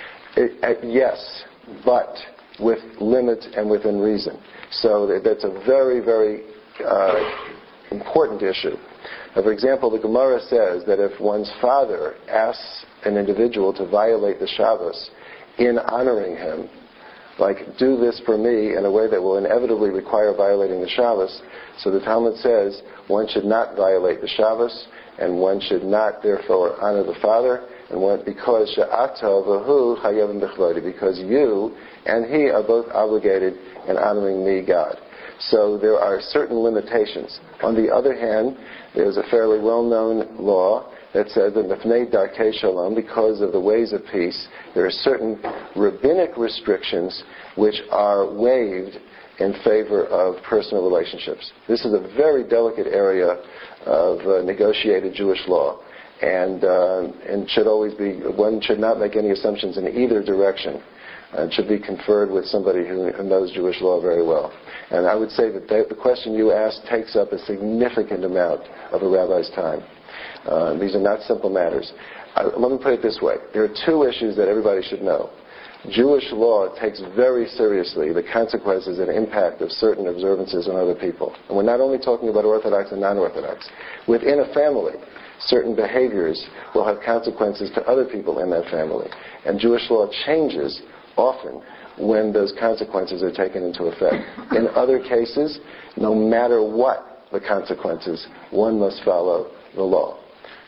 Yes, but with limit and within reason. So that's a very, very important issue. For example, the Gemara says that if one's father asks an individual to violate the Shabbos in honoring him, like, do this for me in a way that will inevitably require violating the Shabbos, so the Talmud says one should not violate the Shabbos, and one should not, therefore, honor the father, and because she'ata v'hu chayavim b'chvodi, because you and he are both obligated in honoring me, God. So there are certain limitations. On the other hand, there's a fairly well-known law that says that mifnei darkei shalom, because of the ways of peace, there are certain rabbinic restrictions which are waived in favor of personal relationships. This is a very delicate area of negotiated Jewish law, and should always be, one should not make any assumptions in either direction. It should be conferred with somebody who knows Jewish law very well. And I would say that the question you asked takes up a significant amount of a rabbi's time. These are not simple matters. Let me put it this way. There are two issues that everybody should know. Jewish law takes very seriously the consequences and impact of certain observances on other people. And we're not only talking about Orthodox and non-Orthodox. Within a family, certain behaviors will have consequences to other people in that family. And Jewish law changes often when those consequences are taken into effect. In other cases, no matter what the consequences, one must follow the law.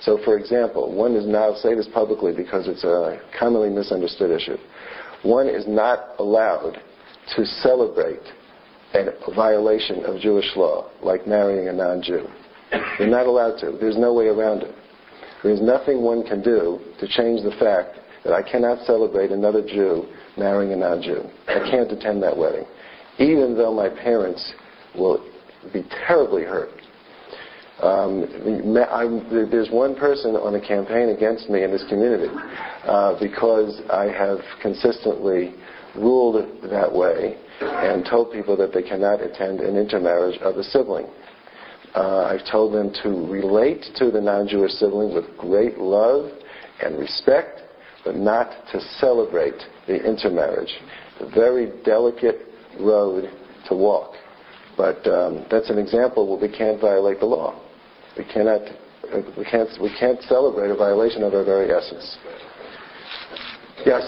So, for example, one is now, I'll say this publicly because it's a commonly misunderstood issue, one is not allowed to celebrate a violation of Jewish law, like marrying a non-Jew. You're not allowed to. There's no way around it. There's nothing one can do to change the fact that I cannot celebrate another Jew marrying a non-Jew. I can't attend that wedding, even though my parents will be terribly hurt. There's one person on a campaign against me in this community because I have consistently ruled that way and told people that they cannot attend an intermarriage of a sibling. I've told them to relate to the non-Jewish sibling with great love and respect, but not to celebrate the intermarriage. A very delicate road to walk. But that's an example where we can't violate the law. We can't celebrate a violation of our very essence. Yes?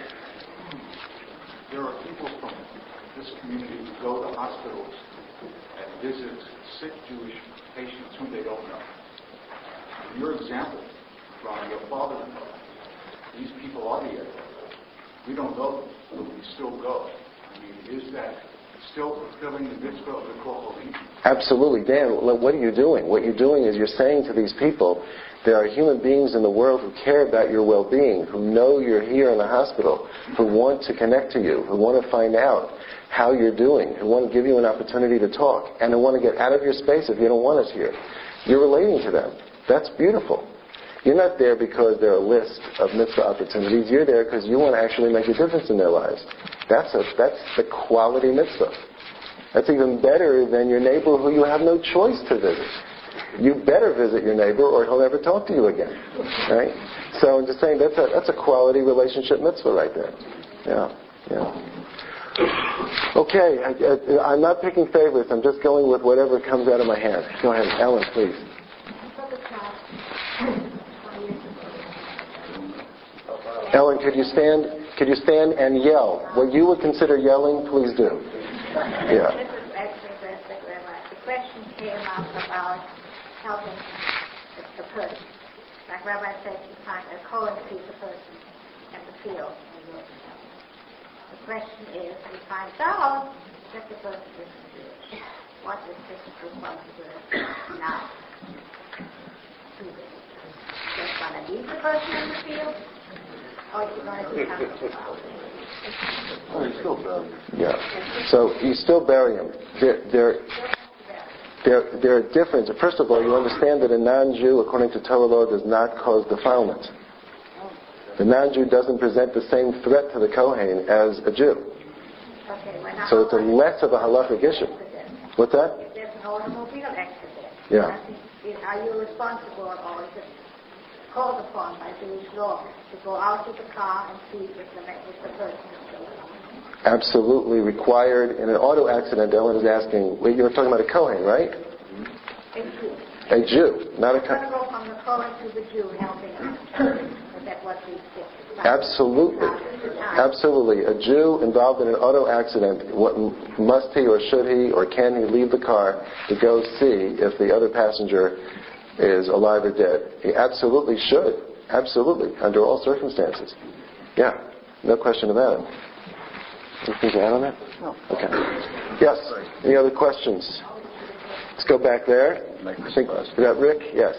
There are people from this community who go to hospitals and visit sick Jewish patients whom they don't know. In your example from your father-in-law, these people are the evidence. We don't know them, but we still go. I mean, is that still fulfilling the mitzvah of the Kohanim? Absolutely. Dan, what are you doing? What you're doing is you're saying to these people, there are human beings in the world who care about your well-being, who know you're here in the hospital, who want to connect to you, who want to find out how you're doing, who want to give you an opportunity to talk, and who want to get out of your space if you don't want us here. You're relating to them. That's beautiful. You're not there because there are a list of mitzvah opportunities. You're there because you want to actually make a difference in their lives. That's the quality mitzvah. That's even better than your neighbor who you have no choice to visit. You better visit your neighbor or he'll never talk to you again. Right? So I'm just saying that's a quality relationship mitzvah right there. Yeah. Okay, I'm not picking favorites. I'm just going with whatever comes out of my hand. Go ahead, Ellen, please. Ellen, could you stand and yell? What you would consider yelling, please do. Yeah. This is actually the question came up about helping the person. Like Rabbi said, you find a Kohen sees a person at the field. The question is, he finds out that the person is Jewish. What is his responsibility now? Just going to leave the person in the field? Or is he going to do something about it? Oh, you still bury him. Yeah. So you still bury him. There are differences. First of all, you understand that a non-Jew, according to Torah law, does not cause defilement. The non-Jew doesn't present the same threat to the Kohen as a Jew. So it's a less of a halachic issue. What's that? If there's an automobile accident, yeah. Are you responsible, or is it called upon by Jewish law to go out to the car and see if the person is still alive? Absolutely required. In an auto accident, Ellen is asking, wait, you were talking about a Kohen, right? A Jew. A Jew, not a You're going Kohen. to go from the Kohen to the Jew helping him. Is that what we did? Absolutely. Absolutely. A Jew involved in an auto accident, must he or should he or can he leave the car to go see if the other passenger is alive or dead? He absolutely should. Absolutely. Under all circumstances. Yeah. No question about it. Anything to add on that? No. Okay. Yes. Any other questions? Let's go back there. I think we got Rick. Yes.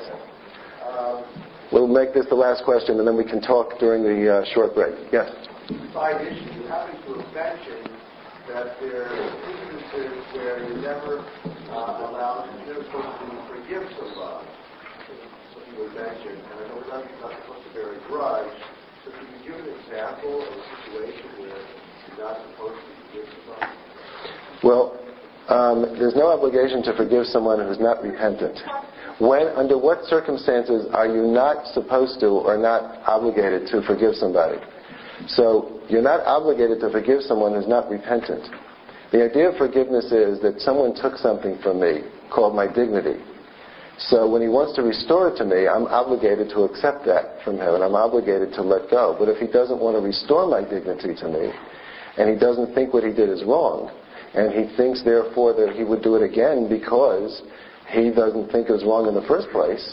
We'll make this the last question, and then we can talk during the short break. Yes. Side issue, you happen to have mentioned that there are instances where you're never allowed to forgive somebody. What you would mention, and I know we're not supposed to bear a grudge, so can you give an example of a situation where you're not supposed to forgive somebody? Well, there's no obligation to forgive someone who's not repentant. Under what circumstances are you not supposed to or not obligated to forgive somebody? So you're not obligated to forgive someone who's not repentant. The idea of forgiveness is that someone took something from me called my dignity. So when he wants to restore it to me, I'm obligated to accept that from him, and I'm obligated to let go. But if he doesn't want to restore my dignity to me, and he doesn't think what he did is wrong, and he thinks therefore that he would do it again because he doesn't think it was wrong in the first place,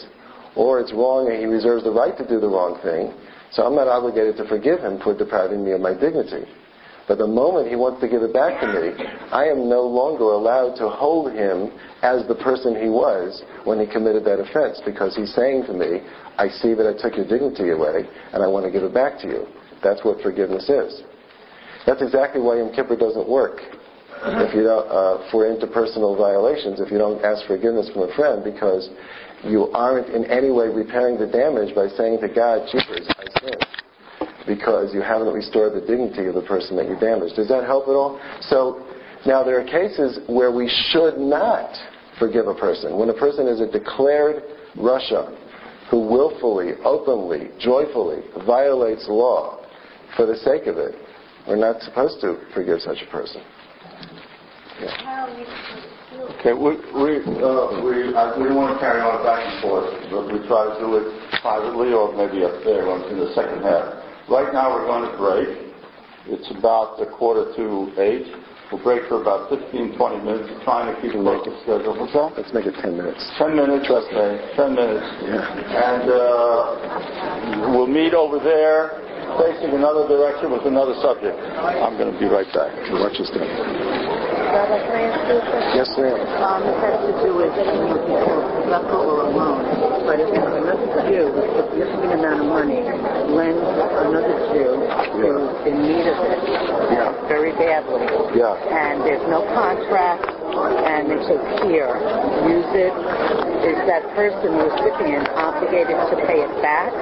or it's wrong and he reserves the right to do the wrong thing, so I'm not obligated to forgive him for depriving me of my dignity. But the moment he wants to give it back to me, I am no longer allowed to hold him as the person he was when he committed that offense, because he's saying to me, I see that I took your dignity away, and I want to give it back to you. That's what forgiveness is. That's exactly why Yom Kippur doesn't work if you don't, for interpersonal violations, if you don't ask forgiveness from a friend, because you aren't in any way repairing the damage by saying to God, jeepers, I sinned, because you haven't restored the dignity of the person that you damaged. Does that help at all? So now there are cases where we should not forgive a person. When a person is a declared Rasha who willfully, openly, joyfully violates law for the sake of it, we're not supposed to forgive such a person. Yeah. Okay, we don't want to carry on back and forth, but we try to do it privately or maybe up there in the second half. Right now we're going to break. It's about 7:45. We'll break for about 15, 20 minutes, trying to keep a local schedule. What's that? Let's make it 10 minutes. 10 minutes, okay. 10 minutes. Yeah. And we'll meet over there, facing another direction with another subject. I'm going to be right back. Watch your step. Rabbi, can I ask you a question? Yes, ma'am. This has to do with Zaka or a loan. But if another Jew, with a significant amount of money, lends another Jew who's in need of it very badly, and there's no contract, and it says here, use it, is that person, the recipient, obligated to pay it back?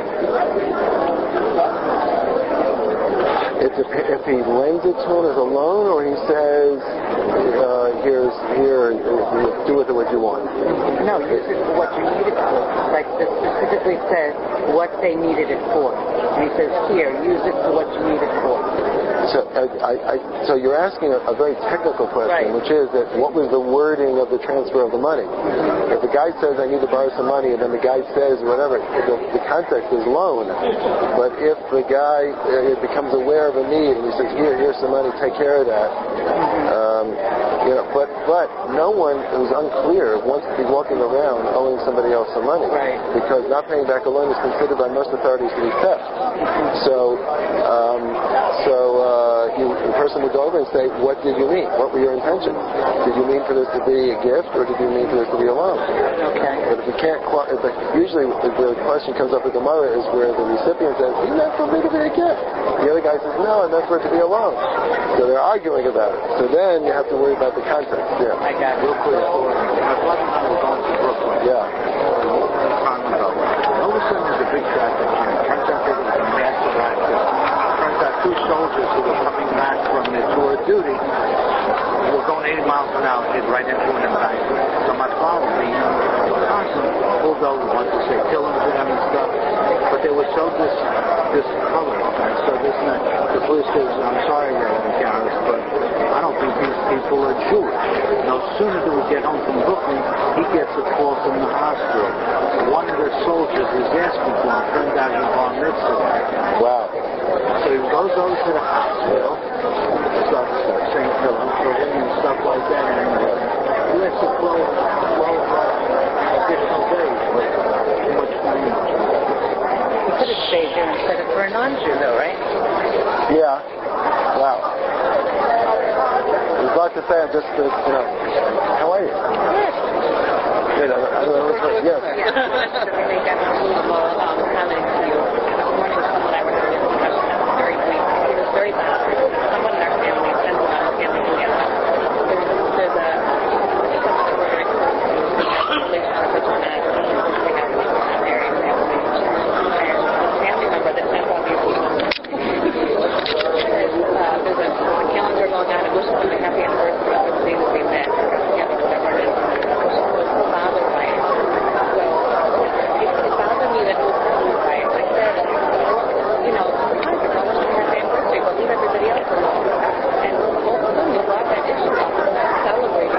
If he lends it to him as a loan, or he says, here, do with it what you want. No, use it for what you need it for. Like this specifically says what they needed it for. And he says, here, use it for what you need it for. So you're asking a very technical question, which is that what was the wording of the transfer of the money? If the guy says, I need to borrow some money, and then the guy says whatever, the context is loan. But if the guy becomes aware of a need and he says, here's some money, take care of that. But no one who's unclear wants to be walking around owing somebody else some money, because not paying back a loan is considered by most authorities to be theft. The person would go over and say, what did you mean? What were your intentions? Did you mean for this to be a gift, or did you mean for this to be a loan? Okay. But if we can't, usually the question comes up with the Gemara is where the recipient says, he meant for me to be a gift. The other guy says, no, I meant for it to be a loan. So they're arguing about it. So then you have to worry about the context. Yeah. I got it. Real quick story. My brother and I were going to Brooklyn. Yeah. Time ago. All of a sudden there's a big traffic jam. Turns out there was a massive accident. Turns out two soldiers who were coming back from their tour of duty were going 80 miles an hour, hit right into an embankment. So my father, the constantly pulled over, wanted to say kill him to them and stuff, but they were so discolored and so this and that. The police says, I'm sorry, Reverend Garris, but I don't think these people are Jewish. No sooner do we get home from Brooklyn, he gets a call from the hospital. One of the soldiers is asking for him, turned out he bar mitzvah. Wow. So he goes over to the hospital, starts saying kill him and stuff like that, and he lets it flow additional days, but too much money. He could have stayed there and said it for a non-Jew, though, right? Yeah. Wow. I was about to say, I'm just, how are you? Yes. Good. I don't know what's yes. Yeah. I think that's a little comment to you. This morning, someone I was having a discussion that was very brief. It was very bad. Someone in our family sends a lot of family together. There's a couple that were very close to relation to such an act. They have a married family. And the family member that sent all these people there's a calendar going on. I wish them a happy anniversary of the day that they met, or together, whatever it is. She was so bothered by it. So it bothered me that it was bothered by it. I said, sometimes it's always a happy anniversary, but leave everybody else alone. And all of a sudden you brought that issue up and started celebrating.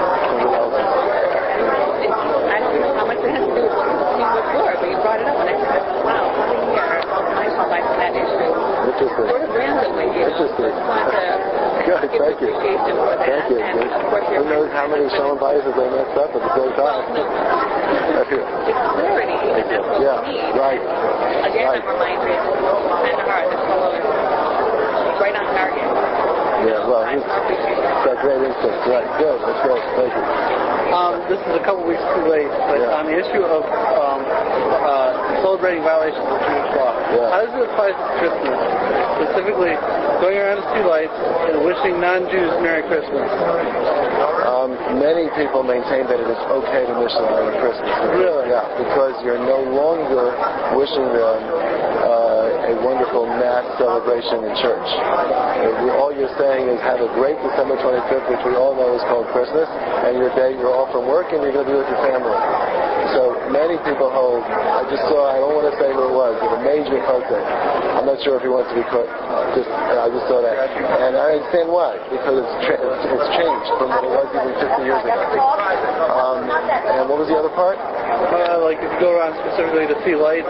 I don't know how much it has to do with what you were saying before, but you brought it up, and I said, wow, what a year. I felt like that issue. Interesting. Sort of randomly, Interesting. Just wanted to Good, give thank you. appreciation for that. Thank And of course, Who knows how many Shalom Bayis have they messed up at the same time? it's clarity, and that's what we need. Right. Again, I'm reminded, Kandahar, the fellow is right on target. Yeah, well, he's got great instincts. Right, good. That's great. Thank you. This is a couple weeks too late, but on the issue of celebrating violations of Jewish law, how does it apply to Christmas? Specifically, going around to see lights and wishing non-Jews Merry Christmas. Many people maintain that it is okay to wish them Merry Christmas. Really? Yeah, because you're no longer wishing them a wonderful mass celebration in church. All you're saying is have a great December 25th, which we all know is called Christmas, and your day you're off from work and you're going to be with your family. So many people hold, I just saw, I don't want to say who it was, but a major protest. I'm not sure if he wants to be caught. I just saw that. And I understand why, because it's changed from what it was even 50 years ago. And what was the other part? Like if you go around specifically to see lights.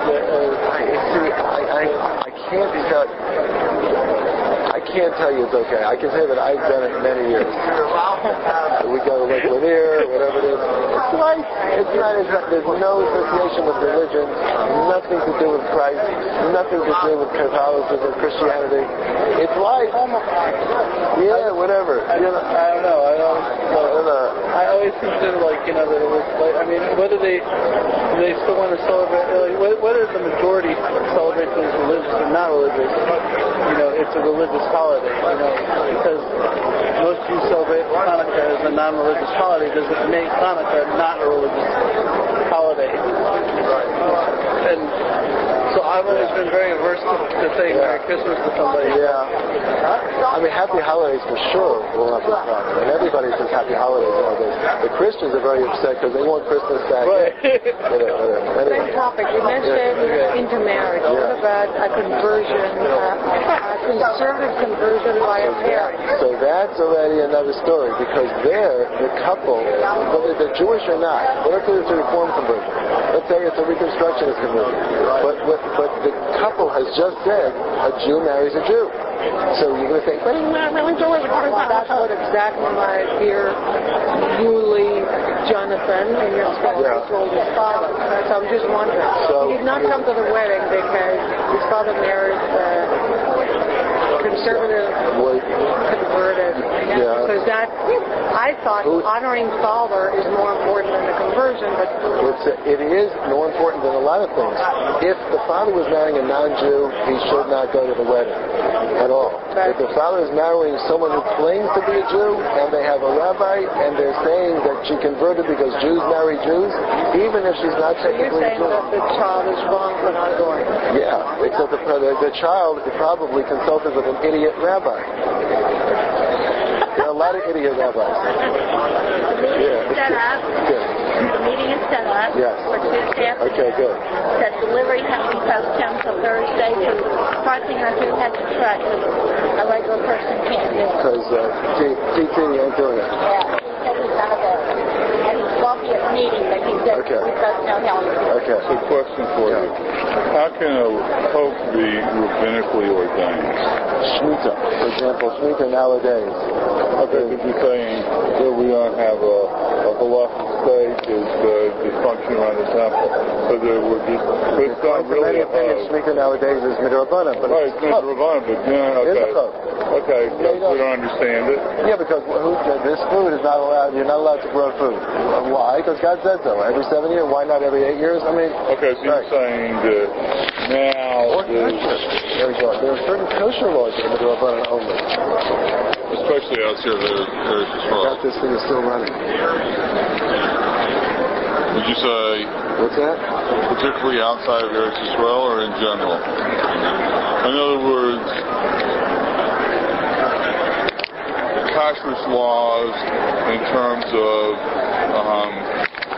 I can't tell you it's okay. I can say that I've done it many years. We go to Lake Lanier, whatever it is. It's life. It's not. There's no association with religion. Nothing to do with Christ. Nothing to do with Catholicism, Christianity. It's life. Yeah, whatever. I don't know. I always consider that it was like. I mean, what do they still want to celebrate? Like, what is the majority celebrate as religious or not religious? It's a religious holiday, because most Jews celebrate Hanukkah as a non-religious holiday. Does it make Hanukkah not a religious holiday? And so I've always been very averse to saying Merry Christmas to somebody. Yeah. I mean, happy holidays for sure will not be a problem. And everybody says happy holidays nowadays. The Christians are very upset because they want Christmas back. Right. Anyway. Same topic. You mentioned intermarriage. What about a conversion, a conservative conversion by a parent? So that's already another story, because there, the couple, whether they're Jewish or not, let's say it's a Reform conversion. Let's say it's a Reconstructionist conversion. But the couple has just said a Jew marries a Jew. So you're going to say, but he's not really Jewish. That's what exactly my dear Julie Jonathan and your father told his father. So I'm just wondering. He did not come to the wedding because his father married conservative, converted. Because that, I thought honoring father is more important than the conversion, but it is more important than a lot of things. If the father was marrying a non-Jew, he should not go to the wedding at all. If the father is marrying someone who claims to be a Jew, and they have a rabbi, and they're saying that she converted because Jews marry Jews, even if she's not technically a Jew. You're saying that the child is wrong for not going. Yeah, except the child probably consulted with an idiot rabbi. There are a lot of idiot rabbis. The meeting is set up for Tuesday afternoon. Okay, good. That delivery has to be postponed until Thursday to Parthinger, who has a truck a regular person can't do. Because TT ain't doing it. Yeah, he said he's not available. And he won't be at the meeting, but he said he doesn't know how he's doing. Okay. So question for you. How can a pope be rabbinically ordained? Shemitah, for example, Shemitah nowadays. Okay, but you're saying that we don't have a halachic state is dysfunction around the temple. So there would be, but it's not really a pope. Shemitah nowadays is midrabanan, but right, it's midrabanan, but okay, so we don't understand it. Yeah, because this food is not allowed. You're not allowed to grow food. Why? Because God said so. Every 7 years. Why not every 8 years? I mean. Okay, so you're saying that now. There are certain kosher laws that are midrabanan only. Especially out here, there's as well. This thing is still running. Would you say? What's that? Particularly outside of Eretz Yisrael or in general? In other words, kashrus laws in terms of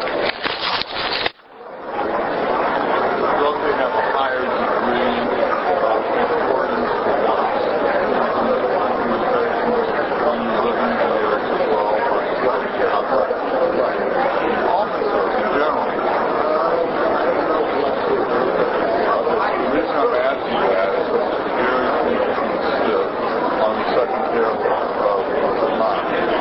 don't they have a higher degree of importance when you're living in Eretz Yisrael versus outside? Also, in general. The reason I'm asking that is because the Jews insist on the second pair of Vermont.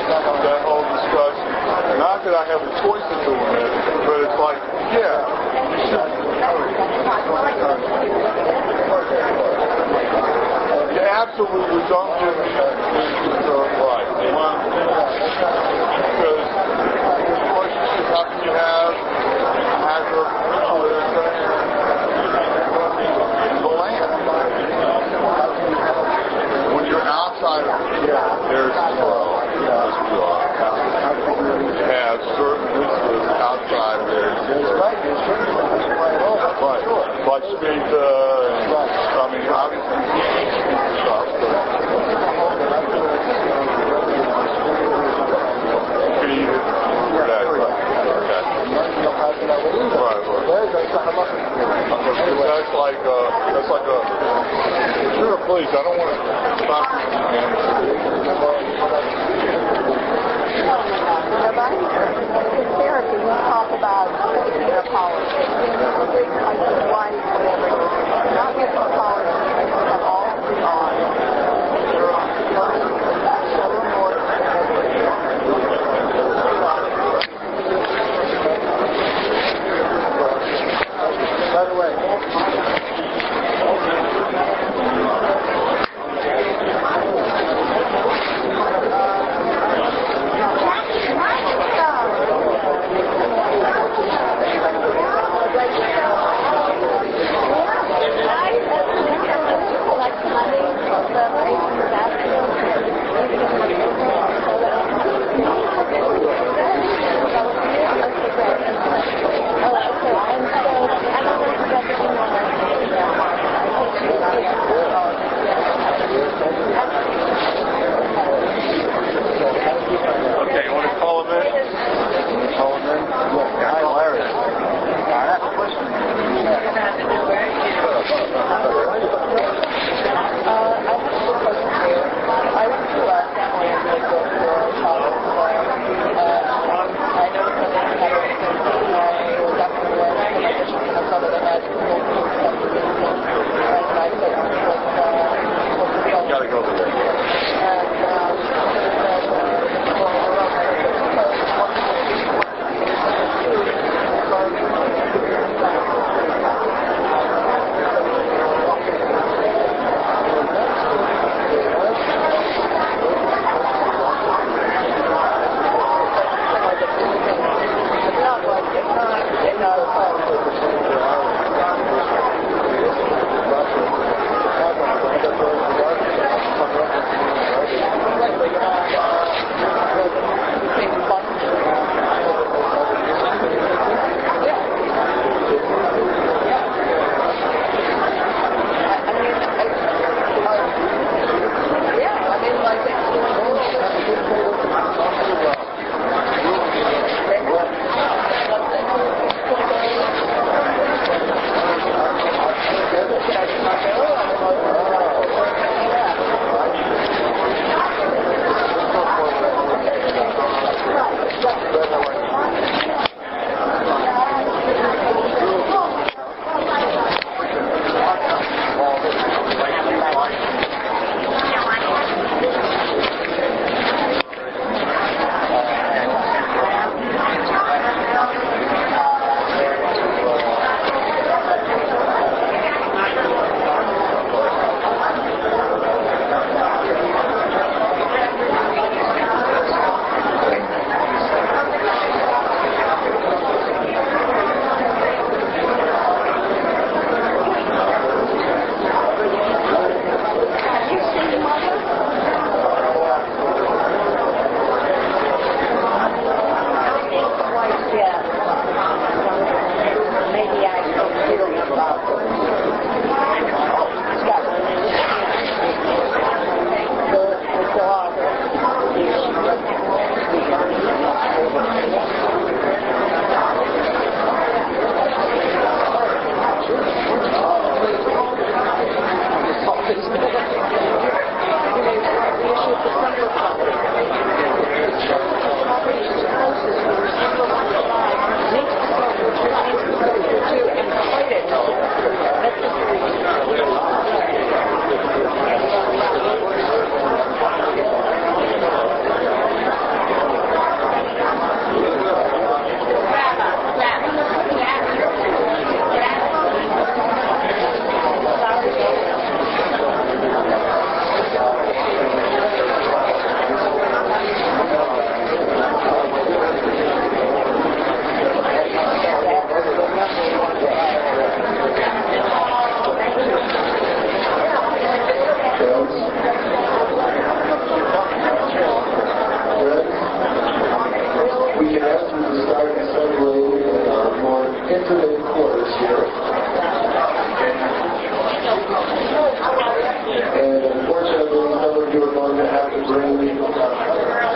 that whole discussion. Not that I have a choice in doing it, but it's like, yeah, you should. You absolutely don't give me reserve right. Because relationship, how can you have a ritual the land? When you're outside of there's control, as we are, have certain rituals outside of there. Right. Like Shmita, I mean, obviously, stuff, but you can eat it. Right. That's like a. Sure, please. I don't want to stop you. In therapy, we talk about apology. Wife, whatever. Not just apology. Have all to be honest. Show remorse. By the way,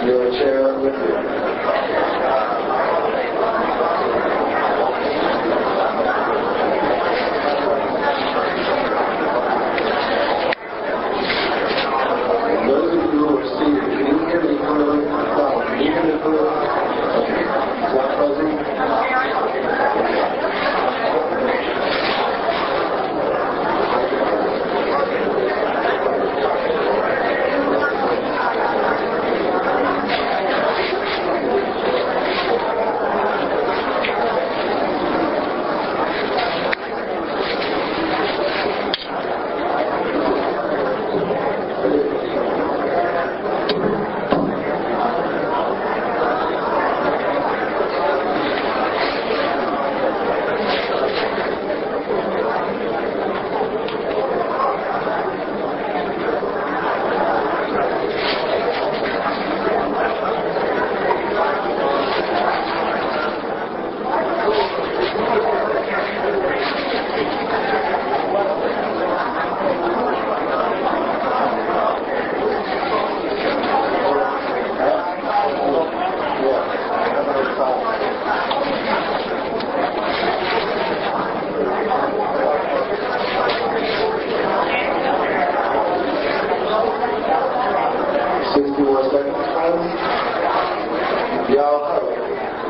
your chair with you. Those of you who are seated, can you hear me clearly? Can you hear me clearly? Okay. Is that fuzzy? 60 more seconds, friends. Y'all hurry.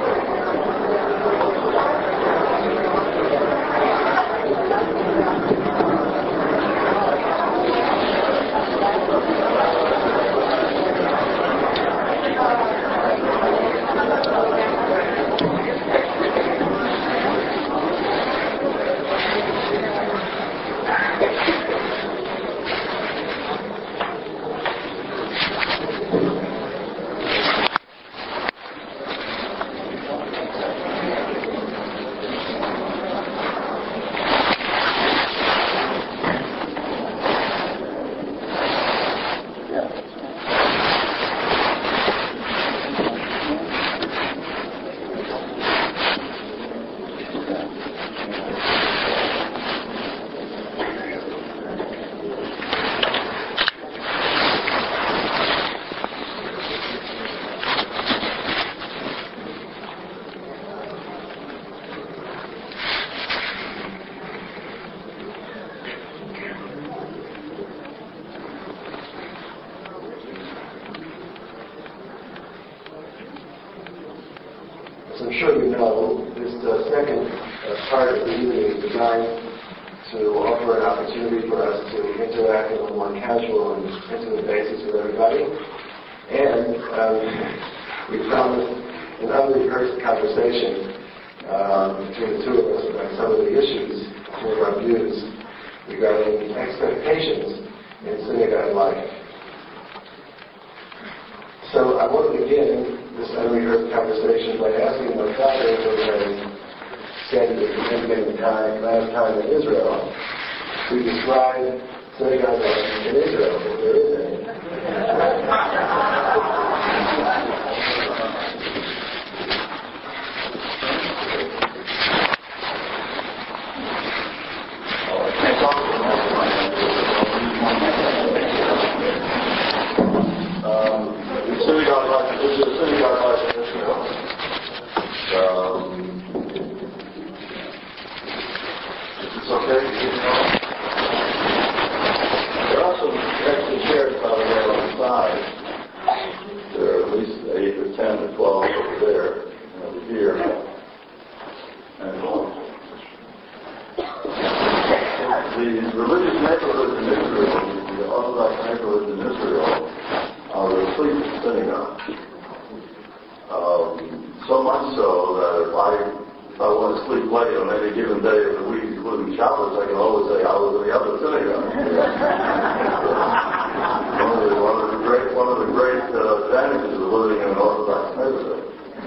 As I'm sure you know, this second part of the evening is designed to offer an opportunity for us to interact on a more casual and intimate basis with everybody. And we promised an unrehearsed conversation between the two of us about some of the issues, some of our views regarding expectations in synagogue life. So I want to begin this unrehearsed conversation by asking my father, who has said at the beginning last time in Israel, to describe synagogue life in Israel, if there is any. Synagogue life, this is a synagogue life in Israel. It's okay? There are some extra chairs, by the way, on the side. There are at least 8 or 10 or 12 over there, and over here. And the religious neighborhoods in Israel, the Orthodox neighborhoods in Israel, are replete with synagogues. So much so that if I want to sleep late on any given day of the week, including Shabbos, I can always say I was in the other synagogue. one of the great advantages of living in an Orthodox neighborhood.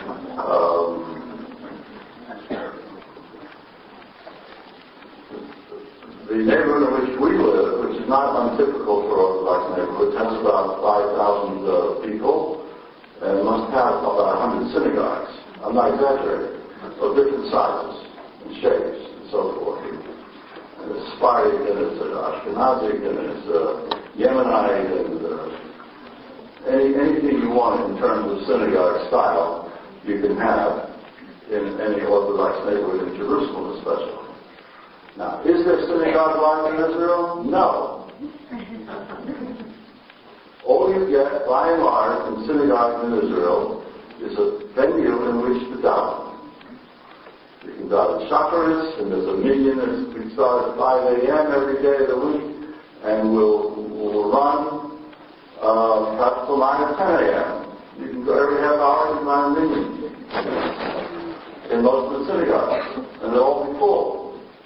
The neighborhood in which we live, which is not untypical for Orthodox neighborhoods, has about 5,000 people and must have about 100 synagogues. I'm not exaggerating. Of different sizes and shapes and so forth. And it's Sephardic and it's Ashkenazic and it's Yemenite and anything you want in terms of synagogue style, you can have in any Orthodox neighborhood in Jerusalem especially. Now, is there synagogue life in Israel? No. All you get, by and large, in synagogues in Israel is a venue in which to daven. You can daven Shacharis, and there's a minyan that we start at 5 a.m. every day of the week, and we'll run perhaps till 9 or 10 a.m. You can go every half hour and run a minyan in most of the synagogues, and they'll all be full.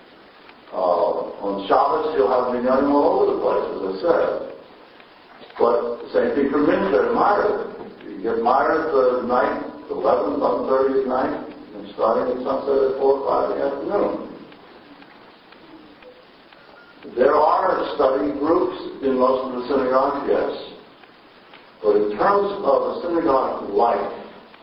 On Shabbos, you'll have minyanim all over the place, as I said. But the same thing for Mincha and Ma'ariv. You get Ma'ariv at night, 11, 11:30 at night, and starting at sunset at 4 or 5 in the afternoon. There are study groups in most of the synagogues, yes. But in terms of a synagogue life,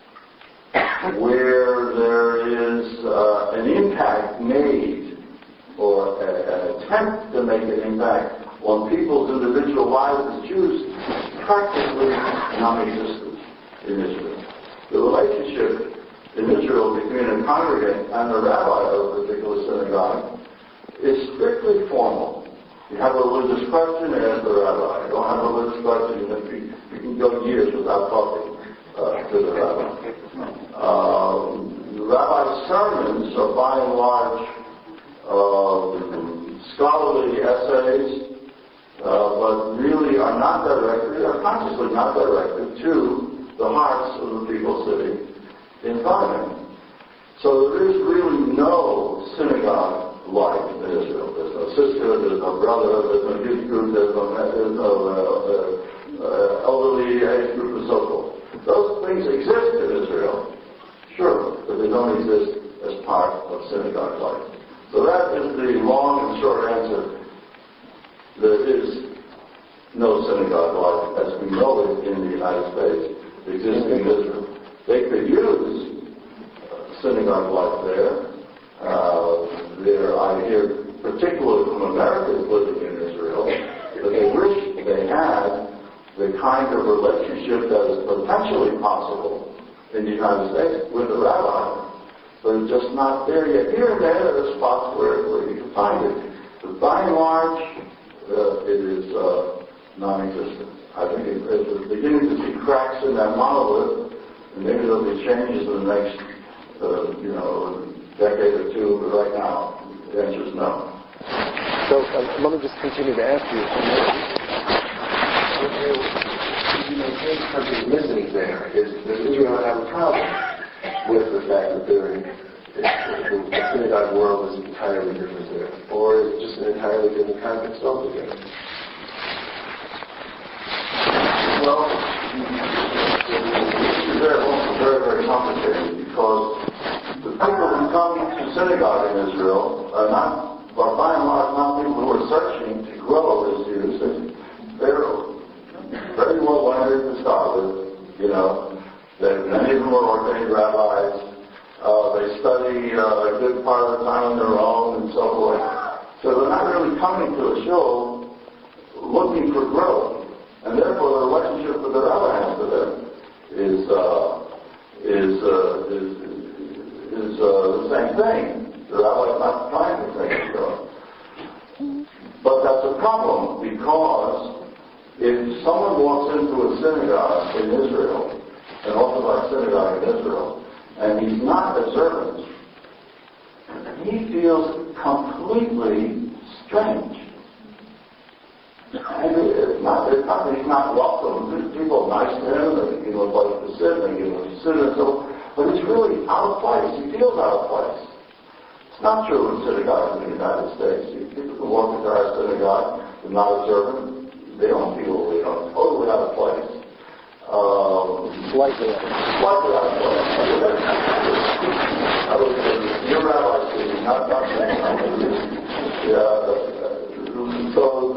where there is an impact made, or an attempt to make an impact on people's individual lives as Jews, practically non-existent in Israel. The relationship in Israel between a congregant and the rabbi of a particular synagogue is strictly formal. You have a religious question, ask the rabbi. You don't have a religious question, you can go years without talking to the rabbi. The rabbi's sermons are by and large scholarly essays, but really are not directed, or consciously not directed, to the hearts of the people sitting in front of him. So there is really no synagogue life in Israel. There's no sisterhood, there's no brotherhood, there's no youth group, there's no elderly age group, and so forth. Those things exist in Israel, sure, but they don't exist as part of synagogue life. So that is the long and short answer. There is no synagogue life as we know it in the United States existing in Israel. They could use synagogue life there. I hear particularly from Americans living in Israel that they wish they had the kind of relationship that is potentially possible in the United States with the rabbi. But it's just not there yet. Here and there are spots where you can find it. But by and large, it is non-existent. I think it's beginning to see cracks in that monolith, and maybe there'll be changes in the next, decade or two, but right now, the answer is no. So let me just continue to ask you. You maintain something missing there. Does Israel have a problem with the fact that the synagogue world is entirely different there? Or is it just an entirely different context altogether? Well, the issue there is also very, very complicated because the people who come to synagogue in Israel are not, but by and large, not people who are searching to grow as Jews. They're very well learned to start with, Many of them are ordained rabbis. They study a good part of the time on their own and so forth. So they're not really coming to a show looking for growth. And therefore the relationship that the rabbi has to them is the same thing. The rabbi is not trying to take growth. But that's a problem because if someone walks into a synagogue in Israel, an Orthodox synagogue in Israel, and he's not observant, he feels completely strange. And he's not welcome. People are nice to him, they give him a place to sit, they give him a sit and so forth, but he's really out of place. He feels out of place. It's not true in synagogues in the United States. People who walk into our synagogue and not observant, they don't feel totally out of place. Slightly out of place. Your rabbi speaking, not me. So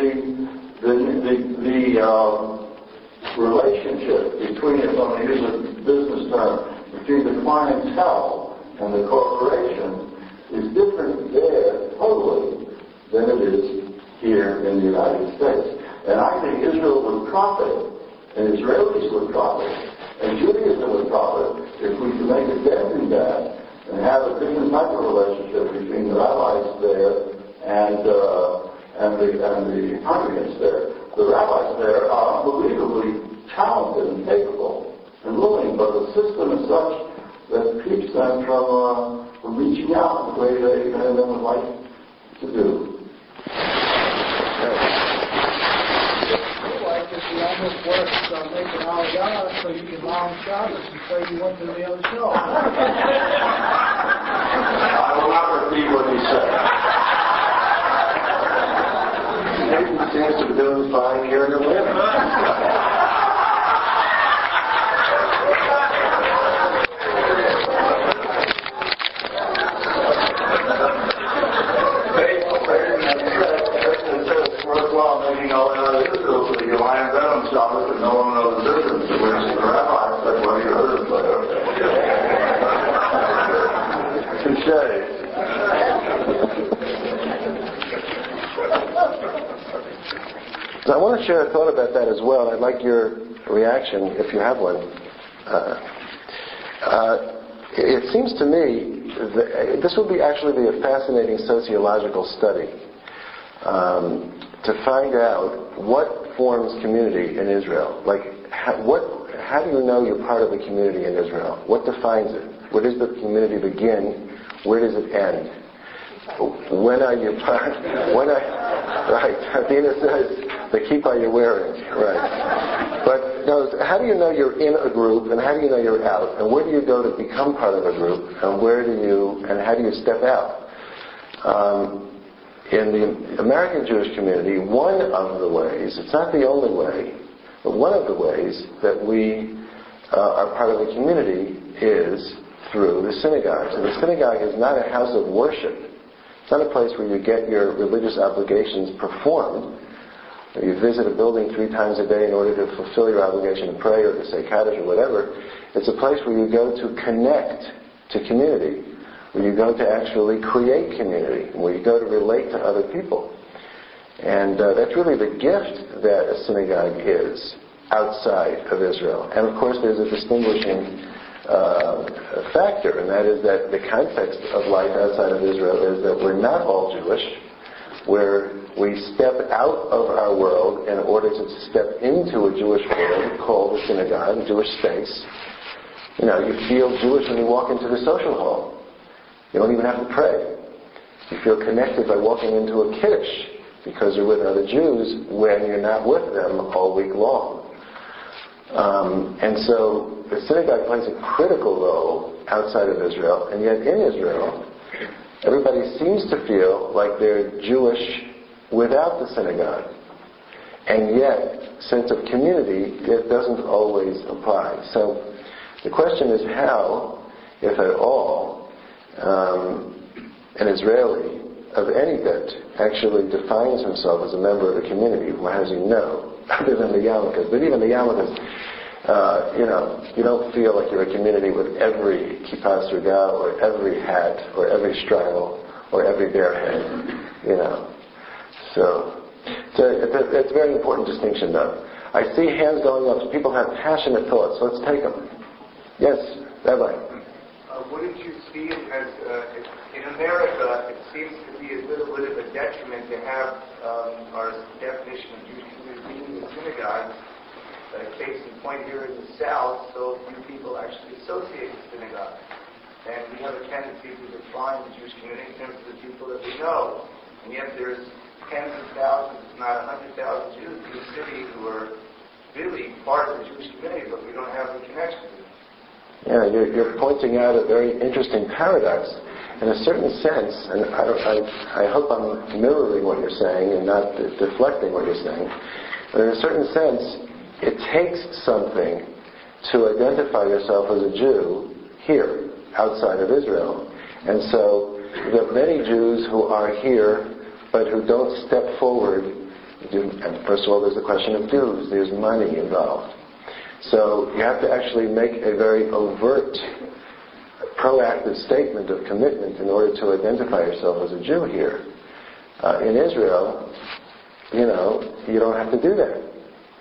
the relationship between, if I'm going to use a business term, between the clientele and the corporation is different there totally than it is here in the United States. And I think Israel would profit and Israelis would profit, and Judaism would profit if we could make a dent in that and have a different type of relationship between the rabbis there and the congregants there. The rabbis there are unbelievably talented and capable and willing, but the system is such that keeps them from reaching out the way they would like to do. You almost work making $1 so you can long Shabbos and say you went to the other show. I will not repeat what he said. Nathan seems to be doing fine here in Atlanta. And no one knows the difference. And when the rabbi said, well, you heard him say, okay. Touche. So I want to share a thought about that as well. I'd like your reaction, if you have one. It seems to me that this would actually be a fascinating sociological study to find out what forms community in Israel. Like, how do you know you're part of the community in Israel? What defines it? Where does the community begin? Where does it end? When are you part? Right. Athena says, the kippah you're wearing. Right. But no, how do you know you're in a group, and how do you know you're out? And where do you go to become part of a group? And how do you step out? In the American Jewish community, one of the ways, it's not the only way, but one of the ways that we are part of the community is through the synagogues. And the synagogue is not a house of worship. It's not a place where you get your religious obligations performed. You visit a building 3 times a day in order to fulfill your obligation to pray or to say Kaddish or whatever. It's a place where you go to connect to community, where you go to actually create community, where you go to relate to other people. And that's really the gift that a synagogue is outside of Israel. And of course there's a distinguishing factor, and that is that the context of life outside of Israel is that we're not all Jewish, where we step out of our world in order to step into a Jewish world called a synagogue, a Jewish space. You know, you feel Jewish when you walk into the social hall. You don't even have to pray. You feel connected by walking into a kiddush because you're with other Jews when you're not with them all week long. And so the synagogue plays a critical role outside of Israel, and yet in Israel, everybody seems to feel like they're Jewish without the synagogue. And yet, sense of community, it doesn't always apply. So the question is how, if at all, an Israeli of any bit actually defines himself as a member of a community. Well, as you know, other than the yarmulkes, but even the yarmulkes, you don't feel like you're a community with every kippah sruga or every hat or every straddle or every bare head, So it's a very important distinction, though. I see hands going up. People have passionate thoughts. Let's take them. Yes, Rabbi. Wouldn't you see it as, in America, it seems to be a little bit of a detriment to have our definition of Jewish community being the synagogue. Case in point here in the South, so few people actually associate with synagogue. And we have a tendency to define the Jewish community in terms of the people that we know. And yet there's tens of thousands, if not 100,000 Jews in the city who are really part of the Jewish community, but we don't have any connection to them. Yeah, you're pointing out a very interesting paradox. In a certain sense, and I hope I'm mirroring what you're saying and not deflecting what you're saying, but in a certain sense, it takes something to identify yourself as a Jew here, outside of Israel. And so there are many Jews who are here, but who don't step forward. And first of all, there's the question of dues. There's money involved. So you have to actually make a very overt, proactive statement of commitment in order to identify yourself as a Jew here. In Israel, you don't have to do that.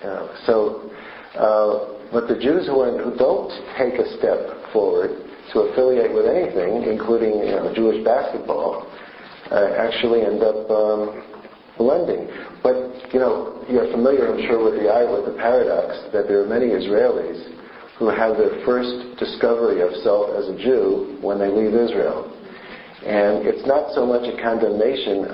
But the Jews who don't take a step forward to affiliate with anything, including Jewish basketball, actually end up blending. But you're familiar, I'm sure, with the paradox that there are many Israelis who have their first discovery of self as a Jew when they leave Israel. And it's not so much a condemnation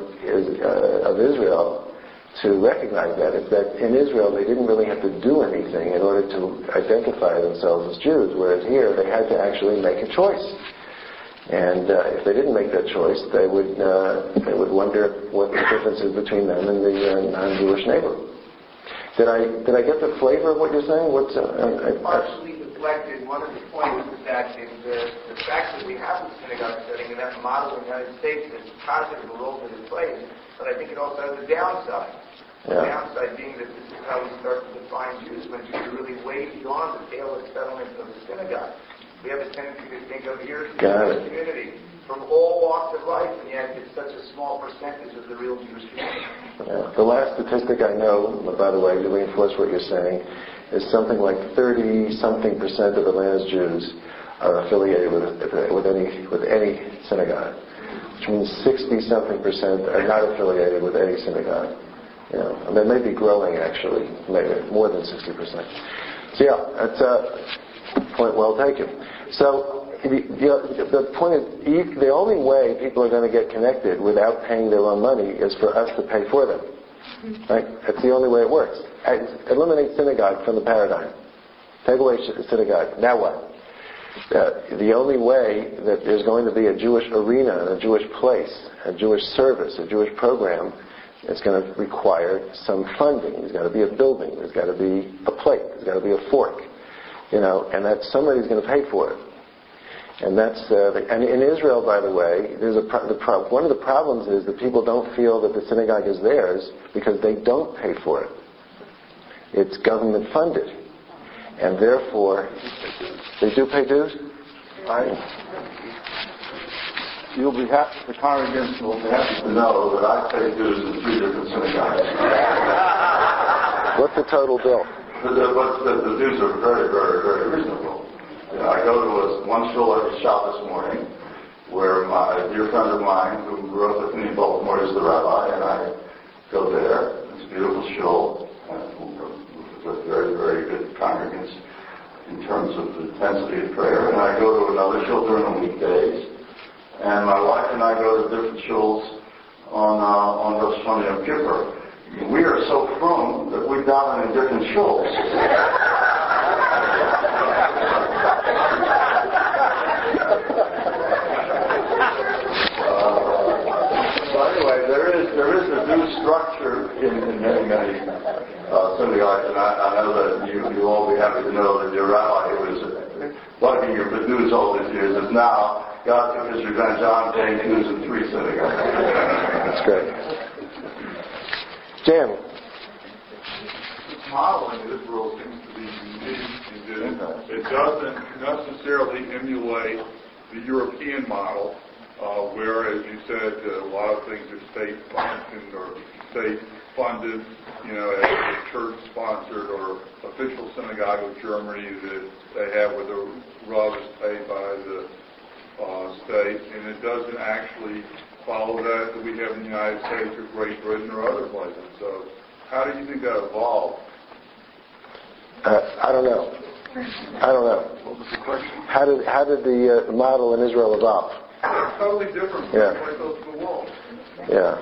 of Israel to recognize that. It's that in Israel they didn't really have to do anything in order to identify themselves as Jews, whereas here they had to actually make a choice. And if they didn't make that choice, they would wonder what the difference is between them and the non-Jewish neighbor. Did I get the flavor of what you're saying? Partially deflected. One of the points is that the fact that we have the synagogue setting and that model in the United States is positive role that it plays, but I think it also has a downside. The downside being that this is how we start to define Jews, when Jews are really way beyond the pale of settlement of the synagogue. We have a tendency to think of here as the Jewish community from all walks of life, and yet it's such a small percentage of the real Jewish community. The last statistic I know, by the way, to reinforce what you're saying, is something like 30-something% of Atlanta's Jews are affiliated with any synagogue, which means 60-something% are not affiliated with any synagogue. And they may be growing, actually, maybe more than 60%. So that's a point well taken. So the point is, the only way people are going to get connected without paying their own money is for us to pay for them. Right? That's the only way it works. Eliminate synagogue from the paradigm. Take away synagogue. Now what? The only way that there's going to be a Jewish arena, a Jewish place, a Jewish service, a Jewish program, it's going to require some funding. There's got to be a building. There's got to be a plate. There's got to be a fork. And that somebody's going to pay for it. And that's and in Israel, by the way, there's one of the problems is that people don't feel that the synagogue is theirs because they don't pay for it. It's government funded, and therefore they do pay dues. You'll be happy. The congregants will be happy to know that I pay dues in 3 different synagogues. What's the total bill? The dues are very, very, very reasonable. I go to one shul every Shabbos morning, where a dear friend of mine who grew up with me in Baltimore is the rabbi, and I go there. It's a beautiful shul, with very, very good congregants in terms of the intensity of prayer. And I go to another shul during the weekdays, and my wife and I go to different shuls on Rosh Hashanah Yom Kippur. We are so frum that we daven in different shuls. So anyway, there is a due structure in many synagogues, and I know that you'll all be happy to know that your rabbi, who was bugging you for dues all these years, is now God took his revenge on paying dues in 3 synagogues. That's great. Jim. This model in Israel seems to be unique in that it doesn't necessarily emulate the European model, where, as you said, a lot of things are state-functioned or state-funded, as church-sponsored or official synagogue of Germany that they have where the rub is paid by the state, and it doesn't actually follow that we have in the United States or Great Britain or other places. So how do you think that evolved? I don't know. What was the question? How did the model in Israel evolve? It's totally different from the place else in the world. Yeah,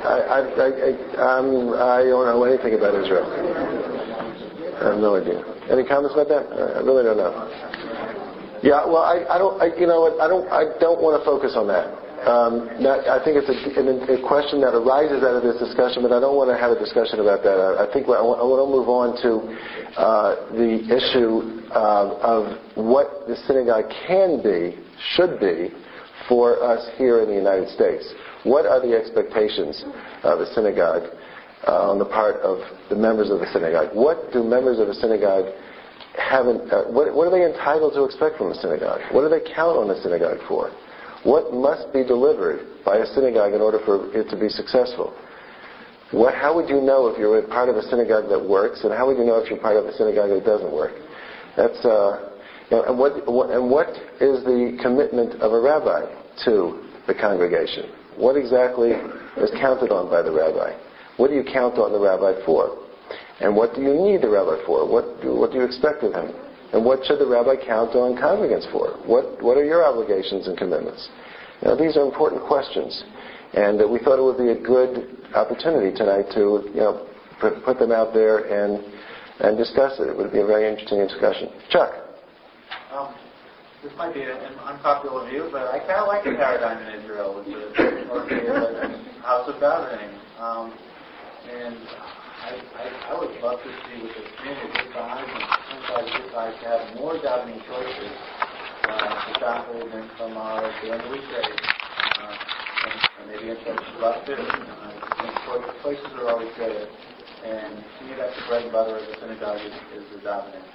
I don't know anything about Israel. I have no idea. Any comments about that? I really don't know. Yeah, well, I don't want to focus on that. I think it's a question that arises out of this discussion, but I don't want to have a discussion about that. I think I want to move on to the issue of what the synagogue can be, should be, for us here in the United States. What are the expectations of the synagogue on the part of the members of the synagogue? What do members of the synagogue what are they entitled to expect from a synagogue? What do they count on the synagogue for? What must be delivered by a synagogue in order for it to be successful? How would you know if you're part of a synagogue that works, and how would you know if you're part of a synagogue that doesn't work? That's and what is the commitment of a rabbi to the congregation? What exactly is counted on by the rabbi? What do you count on the rabbi for? And what do you need the rabbi for? What do you expect of him? And what should the rabbi count on congregants for? What are your obligations and commitments? These are important questions, and we thought it would be a good opportunity tonight to put them out there and discuss it. It would be a very interesting discussion. Chuck. This might be an unpopular view, but I kind of like the paradigm in Israel with the house of davening. And I would love to see with the community this size and this size to have more davening choices exactly than from our during the weekdays. And maybe it's Shabbat too. Choices are always good. And to me, that's the bread and butter of the synagogue is the davening.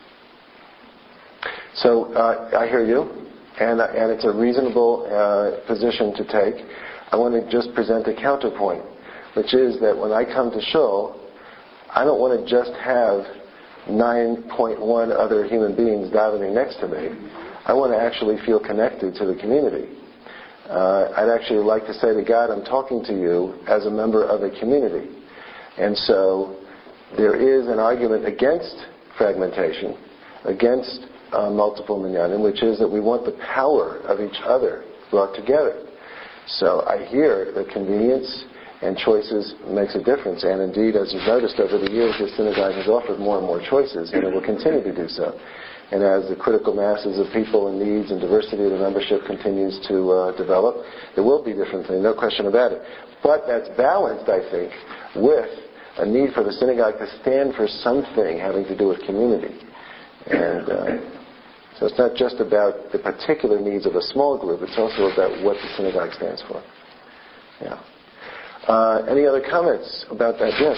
So I hear you, and it's a reasonable position to take. I want to just present a counterpoint, which is that when I come to shul, I don't want to just have 9.1 other human beings davening next to me. I want to actually feel connected to the community. I'd actually like to say to God, I'm talking to you as a member of a community. And so there is an argument against fragmentation, against multiple minyanim, which is that we want the power of each other brought together. So I hear that convenience and choices makes a difference, and indeed, as you've noticed over the years, the synagogue has offered more and more choices, and it will continue to do so. And as the critical masses of people and needs and diversity of the membership continues to develop, there will be different things, no question about it. But that's balanced, I think, with a need for the synagogue to stand for something having to do with community. And so it's not just about the particular needs of a small group, it's also about what the synagogue stands for. Yeah. Any other comments about that? Yes.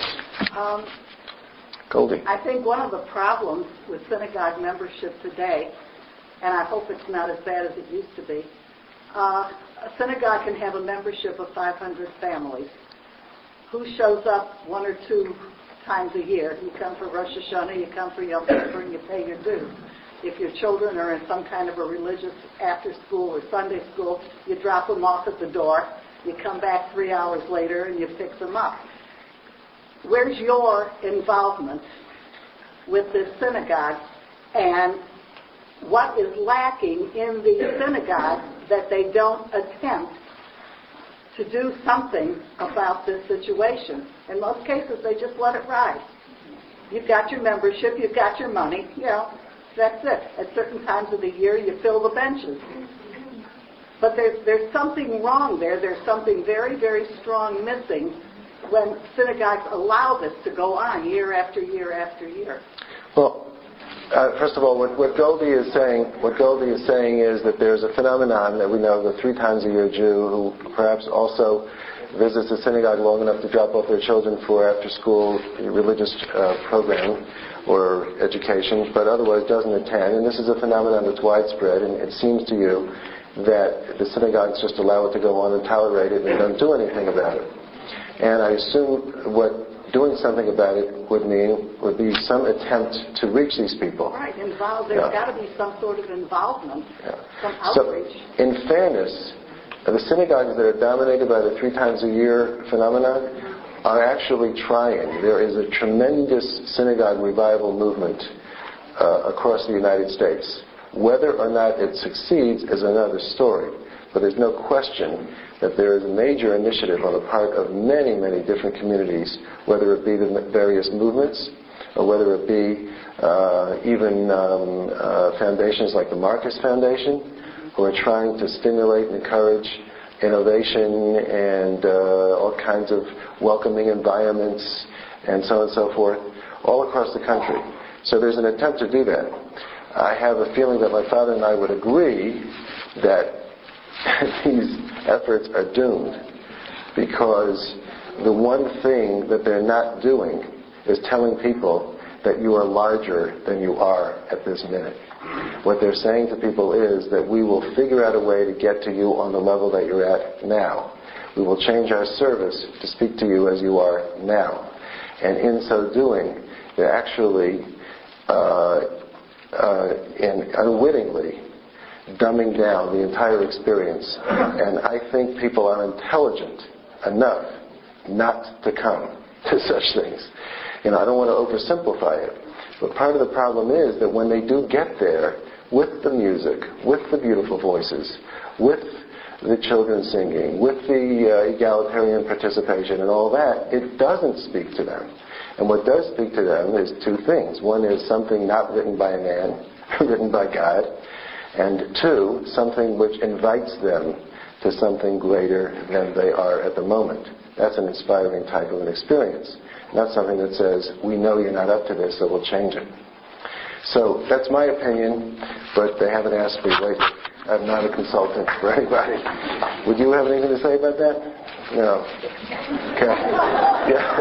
Goldie. I think one of the problems with synagogue membership today, and I hope it's not as bad as it used to be, a synagogue can have a membership of 500 families. Who shows up 1 or 2 times a year? You come for Rosh Hashanah, you come for Yom Kippur, and you pay your dues. If your children are in some kind of a religious after-school or Sunday school, you drop them off at the door. You come back 3 hours later and you fix them up. Where's your involvement with this synagogue, and what is lacking in the synagogue that they don't attempt to do something about this situation? In most cases, they just let it ride. You've got your membership, you've got your money, that's it. At certain times of the year, you fill the benches. But there's something wrong there. There's something very, very strong missing when synagogues allow this to go on year after year after year. Well, first of all, what Goldie is saying is that there's a phenomenon that we know, the 3 times a year Jew who perhaps also visits the synagogue long enough to drop off their children for after-school religious program or education, but otherwise doesn't attend. And this is a phenomenon that's widespread, and it seems to you that the synagogues just allow it to go on and tolerate it and don't do anything about it. And I assume what doing something about it would be some attempt to reach these people. Right, there's got to be some sort of involvement, some outreach. So, in fairness, the synagogues that are dominated by the 3 times a year phenomenon are actually trying. There is a tremendous synagogue revival movement across the United States. Whether or not it succeeds is another story. But there's no question that there is a major initiative on the part of many, many different communities, whether it be the various movements, or whether it be even foundations like the Marcus Foundation, who are trying to stimulate and encourage innovation and all kinds of welcoming environments and so on and so forth, all across the country. So there's an attempt to do that. I have a feeling that my father and I would agree that these efforts are doomed, because the one thing that they're not doing is telling people that you are larger than you are at this minute. What they're saying to people is that we will figure out a way to get to you on the level that you're at now. We will change our service to speak to you as you are now. And in so doing, they're actually unwittingly dumbing down the entire experience. And I think people are intelligent enough not to come to such things. I don't want to oversimplify it. But part of the problem is that when they do get there, with the music, with the beautiful voices, with the children singing, with the egalitarian participation and all that, it doesn't speak to them. And what does speak to them is two things. One is something not written by a man, written by God. And two, something which invites them to something greater than they are at the moment. That's an inspiring type of an experience. Not something that says, we know you're not up to this, so we'll change it. So that's my opinion, but they haven't asked me lately. I'm not a consultant for anybody. Would you have anything to say about that? No. Okay. Yeah.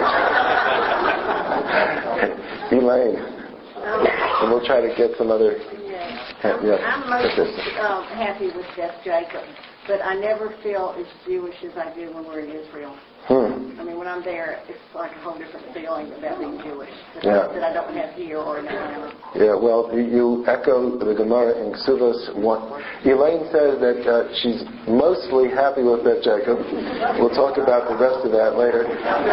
Elaine. And we'll try to get some other... I'm most happy with Jeff Jacob, but I never feel as Jewish as I do when we're in Israel. I mean, when I'm there, it's like a whole different feeling about being Jewish that I don't have here or in Atlanta. Yeah, well, you echo the Gemara in Ksuvos 1. Elaine says that she's mostly happy with Jeff Jacob. We'll talk about the rest of that later.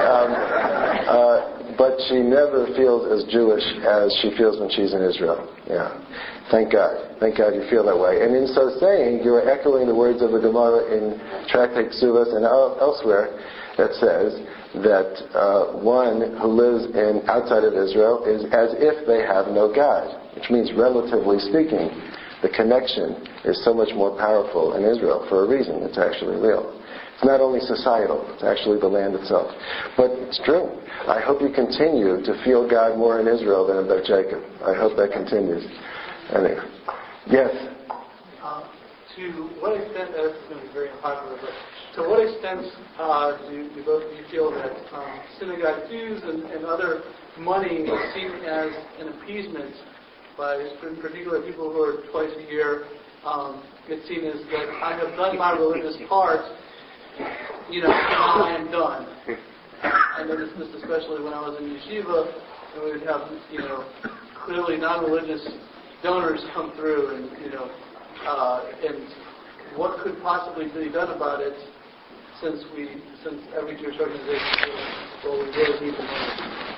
But she never feels as Jewish as she feels when she's in Israel. Yeah. Thank God. Thank God you feel that way. And in so saying, you are echoing the words of the Gemara in Tractate Ksuvos and elsewhere that says that one who lives outside of Israel is as if they have no God, which means, relatively speaking, the connection is so much more powerful in Israel for a reason. It's actually real. It's not only societal, it's actually the land itself. But it's true. I hope you continue to feel God more in Israel than in Beth Jacob. I hope that continues. Anyway. Yes? To what extent, this is going to be very unpopular, but to what extent do both of you feel that synagogue dues and other money is seen as an appeasement by, in particular, people who are twice a year, it's seen as that I have done my religious part, now I am done. I noticed this especially when I was in yeshiva, and we would have, clearly non-religious donors come through, and and what could possibly be done about it, since every Jewish organization we really need the money.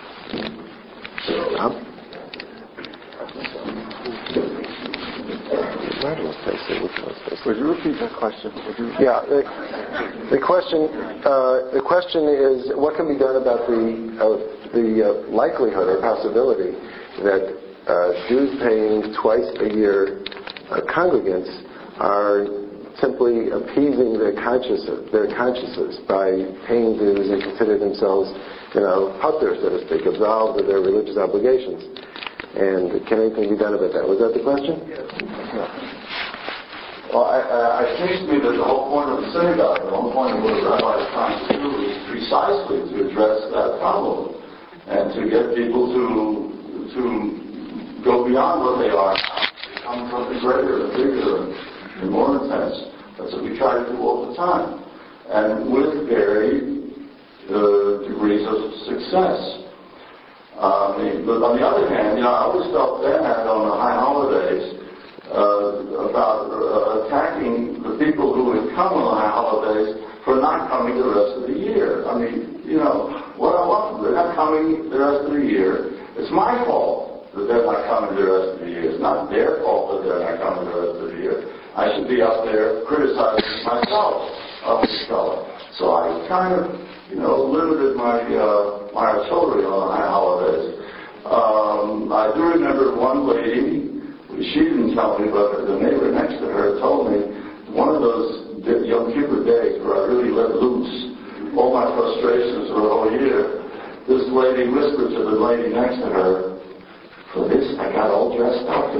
Would you repeat that question? Yeah, the question is, what can be done about the likelihood or possibility that dues-paying twice a year congregants are simply appeasing their consciences by paying dues and consider themselves, patur, so to speak, absolved of their religious obligations. And can anything be done about that? Was that the question? Yes. Well, it seems to me that the whole point of the synagogue, the whole point of what the rabbi is trying to do is precisely to address that problem and to get people to go beyond what they are now, become something greater and bigger and more intense. That's what we try to do all the time. And with varied degrees of success. But on the other hand, I always felt bad on the high holidays about attacking the people who would come on the high holidays for not coming the rest of the year. I mean, what I want, they're not coming the rest of the year. It's my fault that they're not coming the rest of the year. It's not their fault that they're not coming the rest of the year. I should be up there criticizing myself of this fellow. So I kind of, limited my artillery on high holidays. I do remember one lady. She didn't tell me, but the neighbor next to her told me one of those Yom Kippur days where I really let loose all my frustrations for a whole year. This lady whispered to the lady next to her, "For this, I got all dressed up."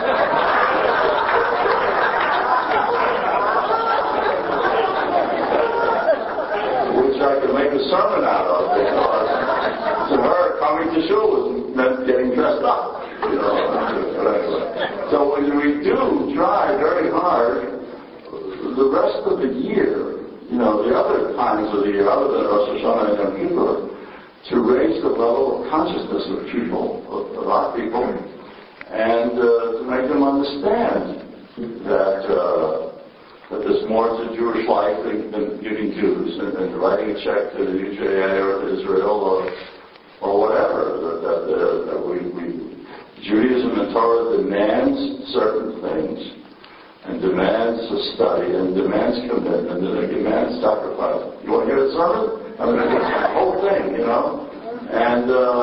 Which I could make a sermon out of, because to her, coming to shul meant getting dressed up. So when we do try very hard, the rest of the year, the other times of the year, other than Rosh Hashanah and Yom Kippur, to raise the level of consciousness of people, of our people, and to make them understand that there's more to Jewish life than giving dues and writing a check to the UJA or to Israel or whatever. That Judaism and Torah demands certain things, and demands a study, and demands commitment, and it demands sacrifice. You want to hear the sermon? I mean, it's the whole thing, And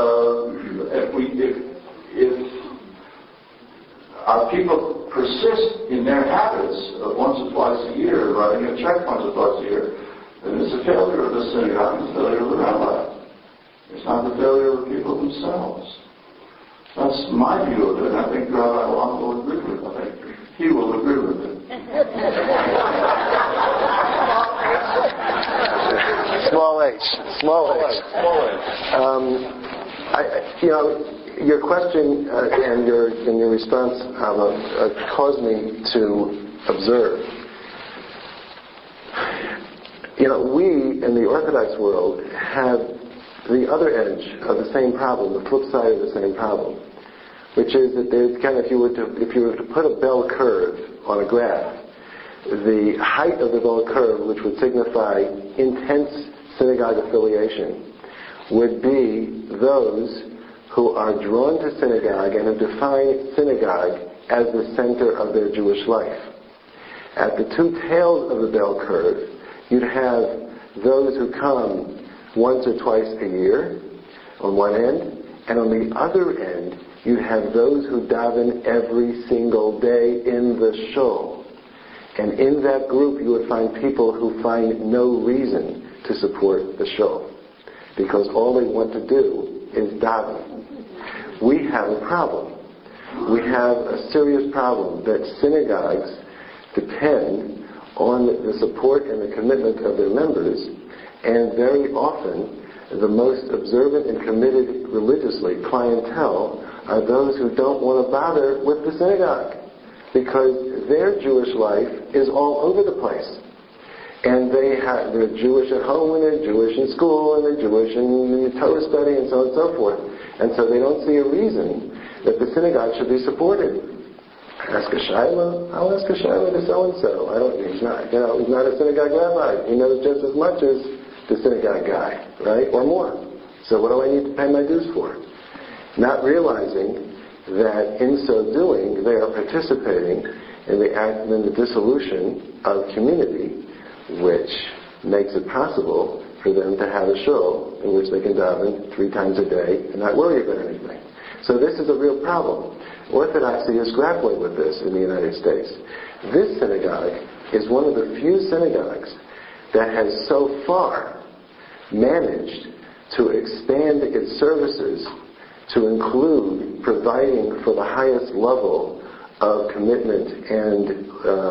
if our people persist in their habits of once or twice a year, writing a check once or twice a year, then it's a failure of the synagogue, it's a failure of the rabbi. It's not the failure of the people themselves. That's my view of it, and I think Rabbi Wong will agree with it. I think he will agree with it. Small H. Your question and your response caused me to observe. We in the Orthodox world have the other edge of the same problem, the flip side of the same problem, which is that there's if you were to put a bell curve on a graph, the height of the bell curve, which would signify intense synagogue affiliation, would be those who are drawn to synagogue and have defined synagogue as the center of their Jewish life. At the two tails of the bell curve, you'd have those who come once or twice a year on one end, and on the other end, you'd have those who daven every single day in the shul. And in that group, you would find people who find no reason to support the shul, because all they want to do is daven. We have a problem. We have a serious problem that synagogues depend on the support and the commitment of their members, and very often the most observant and committed religiously clientele are those who don't want to bother with the synagogue, because their Jewish life is all over the place. And they're Jewish at home, and they're Jewish in school, and they're Jewish in Torah study, and so on and so forth. And so they don't see a reason that the synagogue should be supported. Ask a shiloh. I'll ask a shiloh to so-and-so. He's not a synagogue rabbi. He knows just as much as the synagogue guy, right? Or more. So what do I need to pay my dues for? Not realizing that in so doing, they are participating in the dissolution of community, which makes it possible for them to have a shul in which they can daven 3 times a day and not worry about anything. So this is a real problem. Orthodoxy is grappling with this in the United States. This synagogue is one of the few synagogues that has so far managed to expand its services to include providing for the highest level of commitment and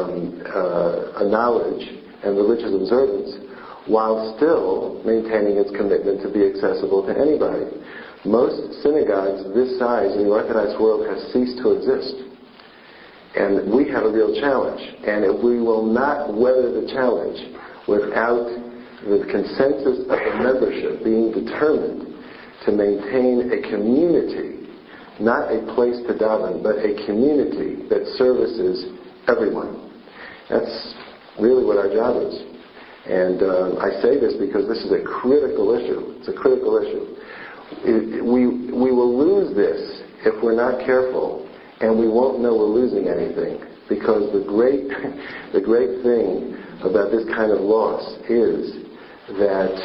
knowledge and religious observance, while still maintaining its commitment to be accessible to anybody. Most synagogues this size in the Orthodox world have ceased to exist. And we have a real challenge. And if we will not weather the challenge without the consensus of the membership being determined to maintain a community, not a place to daven, but a community that services everyone. That's really what our job is. And I say this because this is a critical issue. It's a critical issue. We will lose this if we're not careful, and we won't know we're losing anything, because the great thing about this kind of loss is that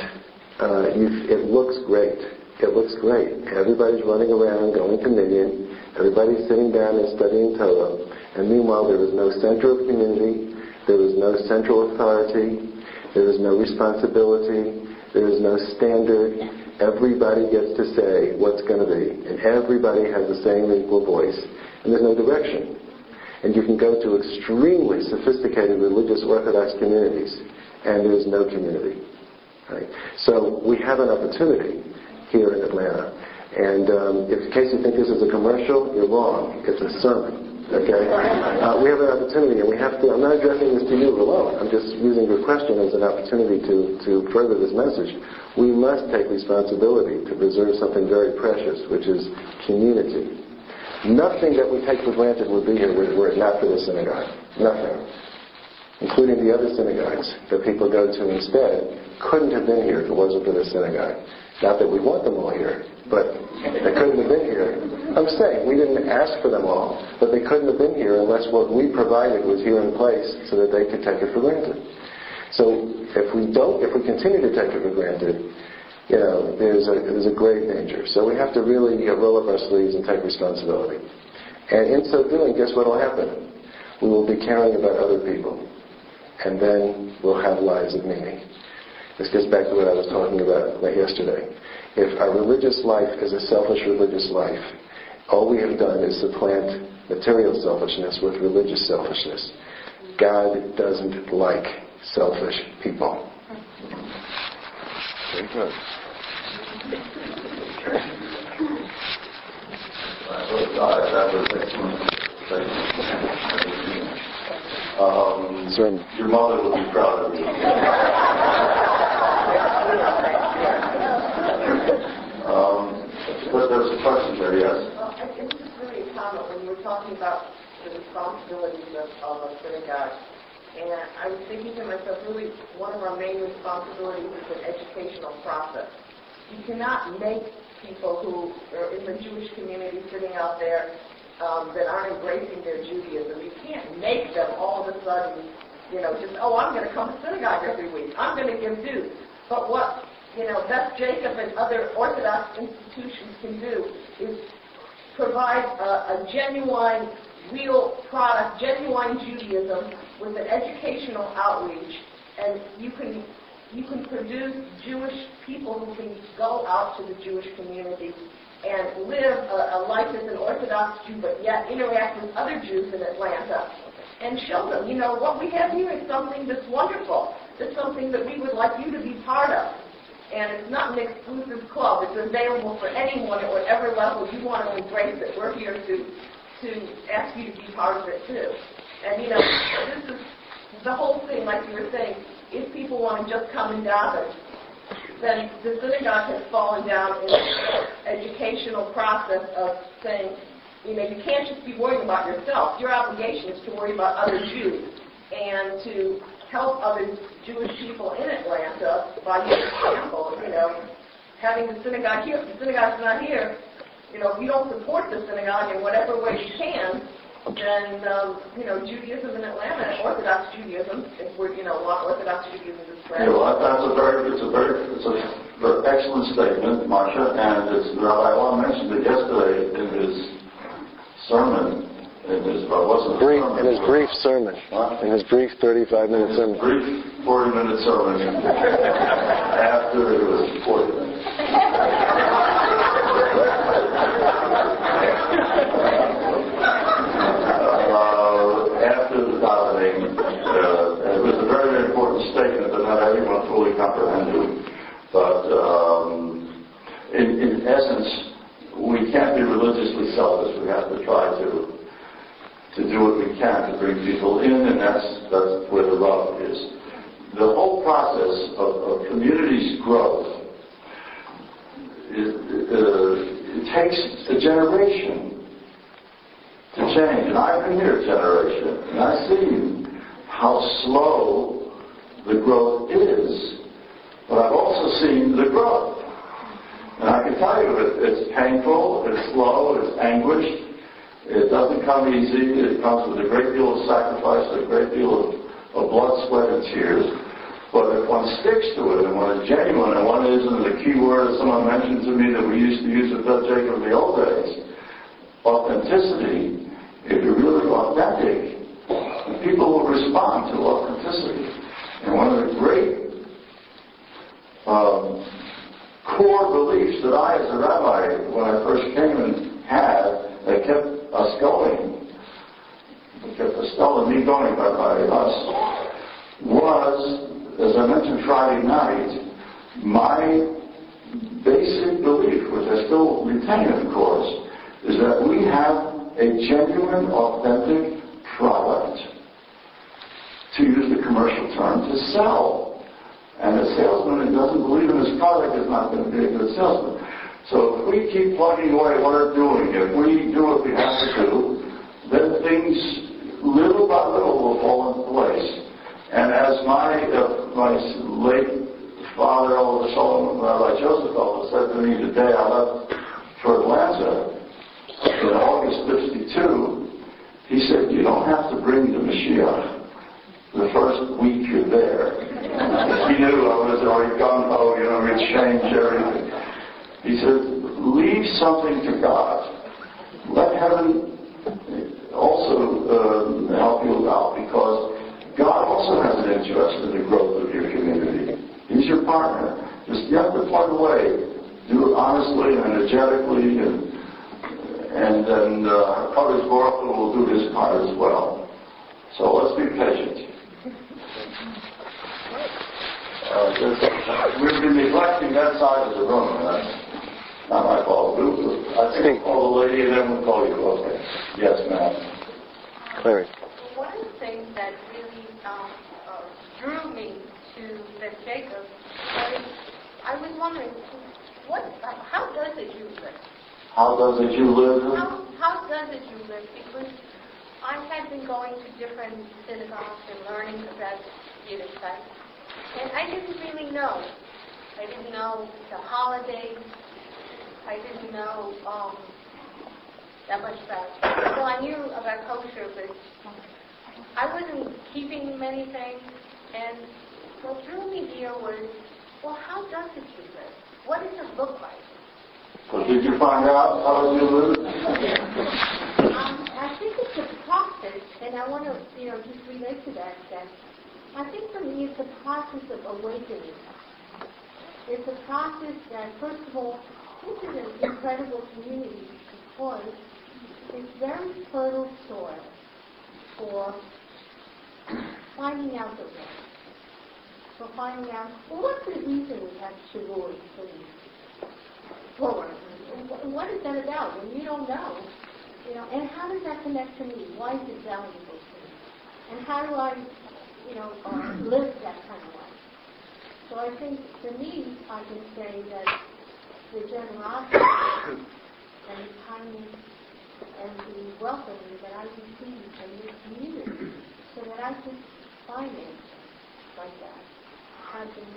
it looks great. It looks great. Everybody's running around, going to minyan. Everybody's sitting down and studying Torah. And meanwhile, there is no center of community. There is no central authority. There is no responsibility. There is no standard. Everybody gets to say what's going to be. And everybody has the same equal voice. And there's no direction. And you can go to extremely sophisticated religious Orthodox communities, and there's no community. Right? So we have an opportunity here in Atlanta. And in case you think this is a commercial, you're wrong. It's a sermon. Okay? We have an opportunity, and we have to, I'm not addressing this to you alone. I'm just using your question as an opportunity to further this message. We must take responsibility to preserve something very precious, which is community. Nothing that we take for granted would be here were it not for the synagogue. Nothing. Including the other synagogues that people go to instead, couldn't have been here if it wasn't for the synagogue. Not that we want them all here, but they couldn't have been here. I'm saying we didn't ask for them all, but they couldn't have been here unless what we provided was here in place so that they could take it for granted. So if we continue to take it for granted, there's a grave danger. So we have to really roll up our sleeves and take responsibility. And in so doing, guess what will happen? We will be caring about other people. And then we'll have lives of meaning. This gets back to what I was talking about yesterday. If our religious life is a selfish religious life, all we have done is supplant material selfishness with religious selfishness. God doesn't like selfish people. Very good. That was excellent. Your mother will be proud of you. But there's a question there, yes. It's just really a comment when you were talking about the responsibilities of a synagogue. And I was thinking to myself, really, one of our main responsibilities is an educational process. You cannot make people who are in the Jewish community sitting out there that aren't embracing their Judaism. You can't make them all of a sudden, I'm going to come to synagogue every week. I'm going to give dues. But what, Beth Jacob and other Orthodox institutions can do is provide a genuine, real product, genuine Judaism with an educational outreach, and you can produce Jewish people who can go out to the Jewish community and live a life as an Orthodox Jew, but yet interact with other Jews in Atlanta and show them, what we have here is something that's wonderful. It's something that we would like you to be part of. And it's not an exclusive club. It's available for anyone at whatever level you want to embrace it. We're here to ask you to be part of it too. And this is the whole thing, like you were saying, if people want to just come and gather, then the synagogue has fallen down in the educational process of saying, you can't just be worrying about yourself. Your obligation is to worry about other Jews and to help other Jewish people in Atlanta by your example. Having the synagogue here. If the synagogue's not here, if you don't support the synagogue in whatever way you can, then Judaism in Atlanta, Orthodox Judaism, if we're Orthodox Judaism is spread. That's a very excellent statement, Marcia, and Rabbi Alon mentioned it yesterday in his sermon. In his brief sermon. Huh? In his brief 35-minute sermon. Brief 40-minute sermon. After it was 40 minutes. After the davening, it was a very, very important statement that not everyone fully comprehended. But in essence, we can't be religiously selfish. We have to try to do what we can to bring people in, and that's where the rub is. The whole process of community's growth, it takes a generation to change. And I've been here a generation, and I've seen how slow the growth is, but I've also seen the growth. And I can tell you it's painful, it's slow, it's anguished. It doesn't come easy. It comes with a great deal of sacrifice, a great deal of blood, sweat, and tears. But if one sticks to it and one is genuine, and one isn't the key word someone mentioned to me that we used to use with Beth Jacob in the old days, authenticity. If you're really authentic, people will respond to authenticity. And one of the great core beliefs that I, as a rabbi, when I first came and had, that kept us going, that kept Estelle and me going by us, was, as I mentioned Friday night, my basic belief, which I still retain, of course, is that we have a genuine, authentic product, to use the commercial term, to sell. And a salesman who doesn't believe in his product is not going to be a good salesman. So if we keep plugging away what we're doing, if we do what we have to do, then things, little by little, will fall into place. And as my late father, Elder Solomon, Rabbi Joseph Elder, said to me the day I left for Atlanta in August '52, he said, "You don't have to bring the Mashiach the first week you're there." He knew I was already gung-ho, we'd change everything. He said, "Leave something to God. Let heaven also help you out, because God also has an interest in the growth of your community. He's your partner. Just you have to plug away. Do it honestly and energetically, and then Kodesh Baruch Hu will do his part as well. So let's be patient." We've been neglecting that side of the room, and that's not my fault. I think we'll call the lady and then we'll call you. Okay. Yes, ma'am. Clary. One of the things that really drew me to Ben Jacob was I was wondering, how does a Jew live? How does a Jew live? How does a Jew live? Because I had been going to different synagogues and learning about Yiddishkeit, and I didn't really know. I didn't know the holidays. I didn't know that much about it. So I knew about kosher, but I wasn't keeping many things. And what drew me here was, well, how does a Jew live? What does it look like? Well, did you find out how you live? I think it's a process, and I want to, just relate to that. I think for me it's a process of awakening. It's a process that, first of all, this is an incredible community because it's very fertile soil for finding out the way. For finding out, well, what's the reason we have Shavuot and Purim? What is that about? When you don't know, and how does that connect to me? Why is it valuable to me? And how do I, live that kind of life? So I think, for me, I can say that the generosity and the kindness and the welcoming that I receive from this community, so that I can find it like that, has been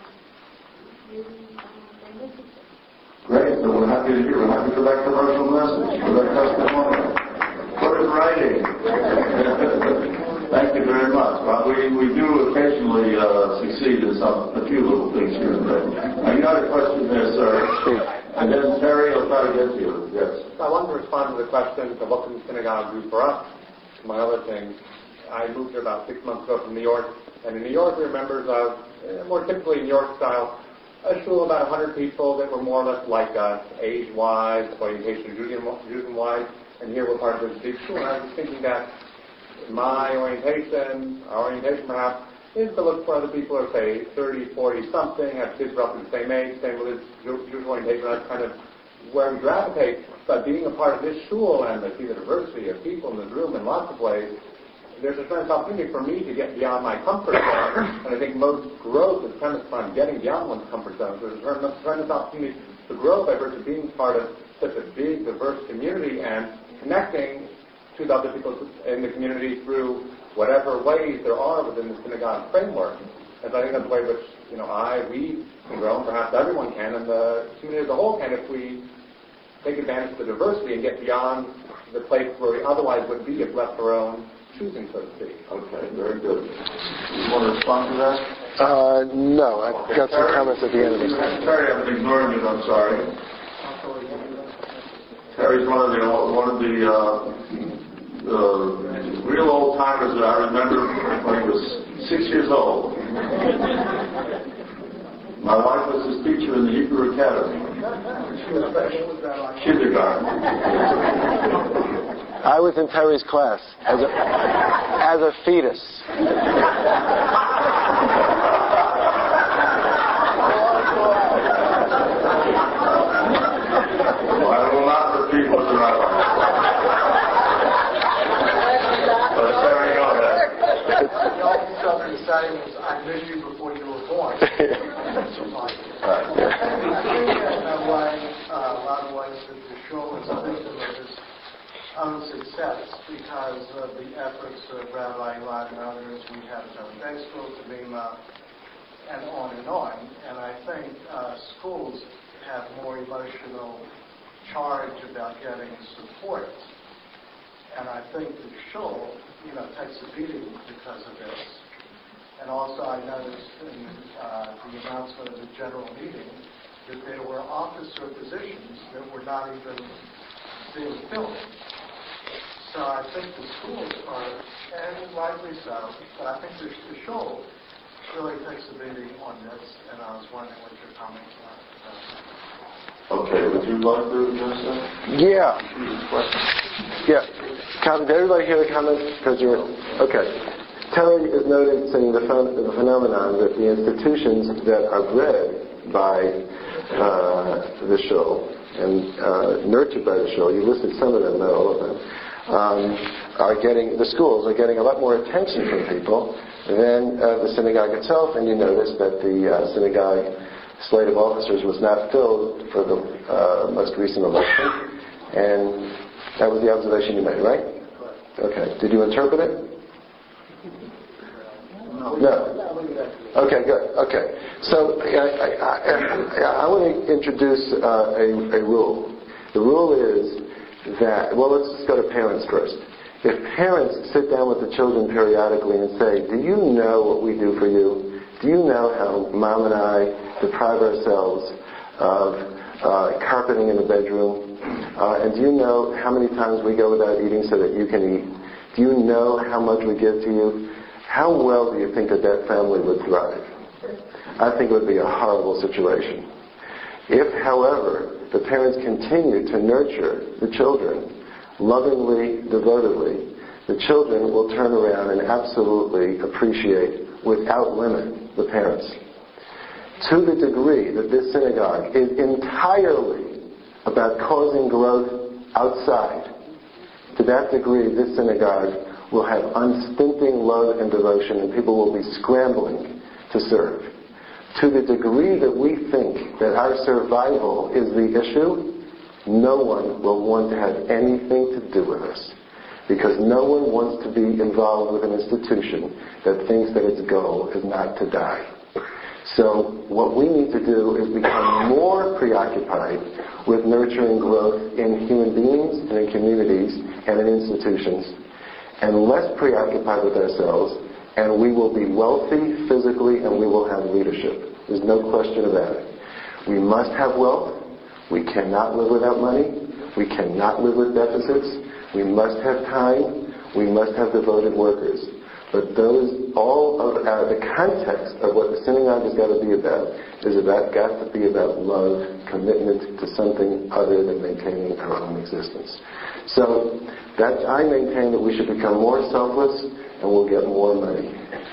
really magnificent. Great, so we're happy to hear. We're happy for that commercial message, for that testimony. Put it in writing. Thank you very much. Well, we do occasionally succeed in a few little things here and there. Now, you got a question there, sir. And then Terry will try to get to you. Yes. I wanted to respond to the question of what can the synagogue do for us. Among other things, I moved here about 6 months ago from New York, and in New York we were members of, more typically New York style, a shul of about 100 people that were more or less like us, age-wise, orientation, Judaism-wise, and here we're part of this big shul. And I was thinking that my orientation, our orientation perhaps, is to look for other people who are, say, 30, 40 something, have kids roughly the same age, same religious Jewish orientation. That's kind of where we gravitate. But being a part of this shul and to see the diversity of people in this room in lots of ways, there's a tremendous opportunity for me to get beyond my comfort zone. And I think most growth is premised on getting beyond one's comfort zone. So there's a tremendous opportunity to grow by virtue of being part of such a big, diverse community and connecting to the other people in the community through whatever ways there are within the synagogue framework. And so I think that's the way in which, we can grow, and perhaps everyone can, and the community as a whole can, if we take advantage of the diversity and get beyond the place where we otherwise would be if left to our own choosing, so to speak. Okay, very good. You want to respond to that? No, I've got some comments at the end of this. Terry, I've been ignoring you, I'm sorry. Terry's one of the real old timers that I remember when he was 6 years old. My wife was his teacher in the Hebrew Academy. Kindergarten. I was in Terry's class as a fetus. I will not repeat what the rabbi said. something to say was, I knew you before you were born. In a lot of ways that the show is a victim of its own success because of the efforts of Rabbi Elad and others. We have done day schools, Lima, and on and on. And I think schools have more emotional charge about getting support. And I think the shul, takes a beating because of this. And also I noticed in the announcement of the general meeting that there were officer positions that were not even being filled. So I think the schools are, and rightly so, but I think the shul really takes a beating on this, and I was wondering what your comments are about that. Okay, would you like to address that? Yeah. Did everybody hear the comments? Because you're okay. Terry is noticing the phenomenon that the institutions that are bred by the shul and nurtured by the shul, you listed some of them, not all of them, the schools are getting a lot more attention from people than the synagogue itself, and you notice that the synagogue slate of officers was not filled for the most recent election, and that was the observation you made, right? Okay. Did you interpret it? No. Okay, good. Okay. So I want to introduce a rule. The rule is that, let's just go to parents first. If parents sit down with the children periodically and say, do you know what we do for you? Do you know how Mom and I deprive ourselves of carpeting in the bedroom? And do you know how many times we go without eating so that you can eat? Do you know how much we give to you? How well do you think that family would thrive? I think it would be a horrible situation. If, however, the parents continue to nurture the children lovingly, devotedly, the children will turn around and absolutely appreciate, without limit, the parents. To the degree that this synagogue is entirely about causing growth outside, to that degree this synagogue will have unstinting love and devotion, and people will be scrambling to serve. To the degree that we think that our survival is the issue, no one will want to have anything to do with us, because no one wants to be involved with an institution that thinks that its goal is not to die. So what we need to do is become more preoccupied with nurturing growth in human beings and in communities and in institutions, and less preoccupied with ourselves, and we will be wealthy physically and we will have leadership. There's no question about it. We must have wealth. We cannot live without money. We cannot live with deficits. We must have time. We must have devoted workers. But the context of what the synagogue has got to be about got to be about love, commitment to something other than maintaining our own existence. So I maintain that we should become more selfless and we'll get more money.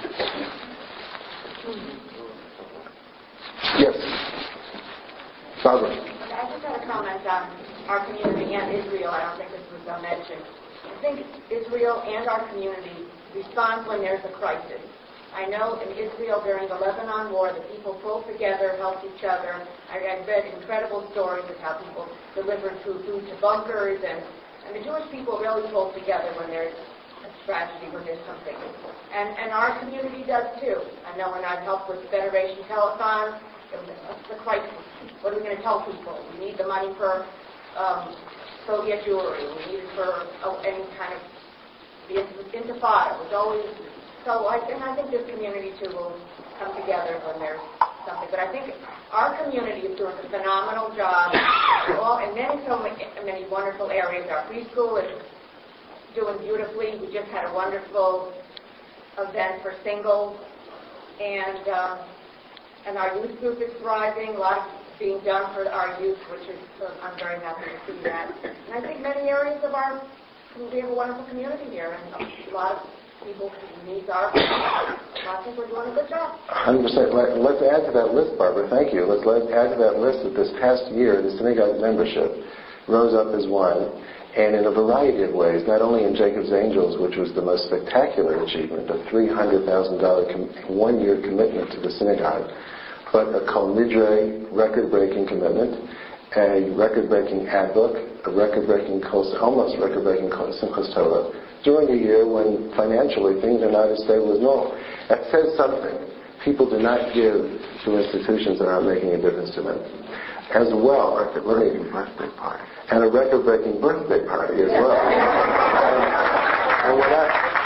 Yes. Barbara. I just had a comment on our community and Israel. I don't think this was mentioned. I think Israel and our community respond when there's a crisis. I know in Israel during the Lebanon War, the people pulled together, helped each other. I read incredible stories of how people delivered food to bunkers, and the Jewish people really pulled together when there's a tragedy, when there's something. And our community does too. I know when I've helped with Federation Telethon, it was the crisis. What are we going to tell people? We need the money for Soviet jewelry. We need it for any kind of the Intifada. It was always so. I think this community too will come together when there's something. But I think our community is doing a phenomenal job. In many wonderful areas. Our preschool is doing beautifully. We just had a wonderful event for singles, and our youth group is thriving. A lot being done for our youth, which is I'm very happy to see that. And I think many areas of we have a wonderful community here, and a lot of people need our. I think we're doing a good job. 100%. Let's add to that list, Barbara. Thank you. Let's add to that list that this past year, the synagogue membership rose up as one, And in a variety of ways, not only in Jacob's Angels, which was the most spectacular achievement, a $300,000 one-year commitment to the synagogue, but a Kol Nidre record-breaking commitment, a record-breaking ad book, a record-breaking, almost record-breaking Simchas Torah, during a year when financially things are not as stable as normal. That says something. People do not give to institutions that aren't making a difference to them. As well, record-breaking birthday party. And a record-breaking birthday party as well. And when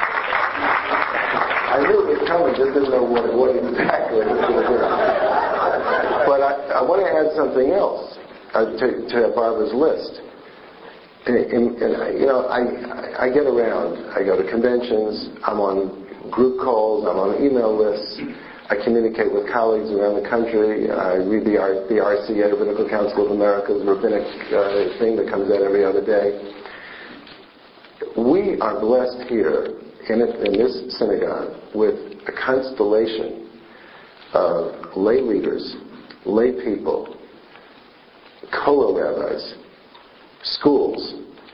I knew it was coming, just didn't know what exactly it was going to do. But I want to add something else to Barbara's list. I get around. I go to conventions. I'm on group calls. I'm on email lists. I communicate with colleagues around the country. I read the RCA, Rabbinical Council of America's rabbinic thing that comes out every other day. We are blessed here in this synagogue with a constellation of lay leaders, lay people, kollel rabbis, schools,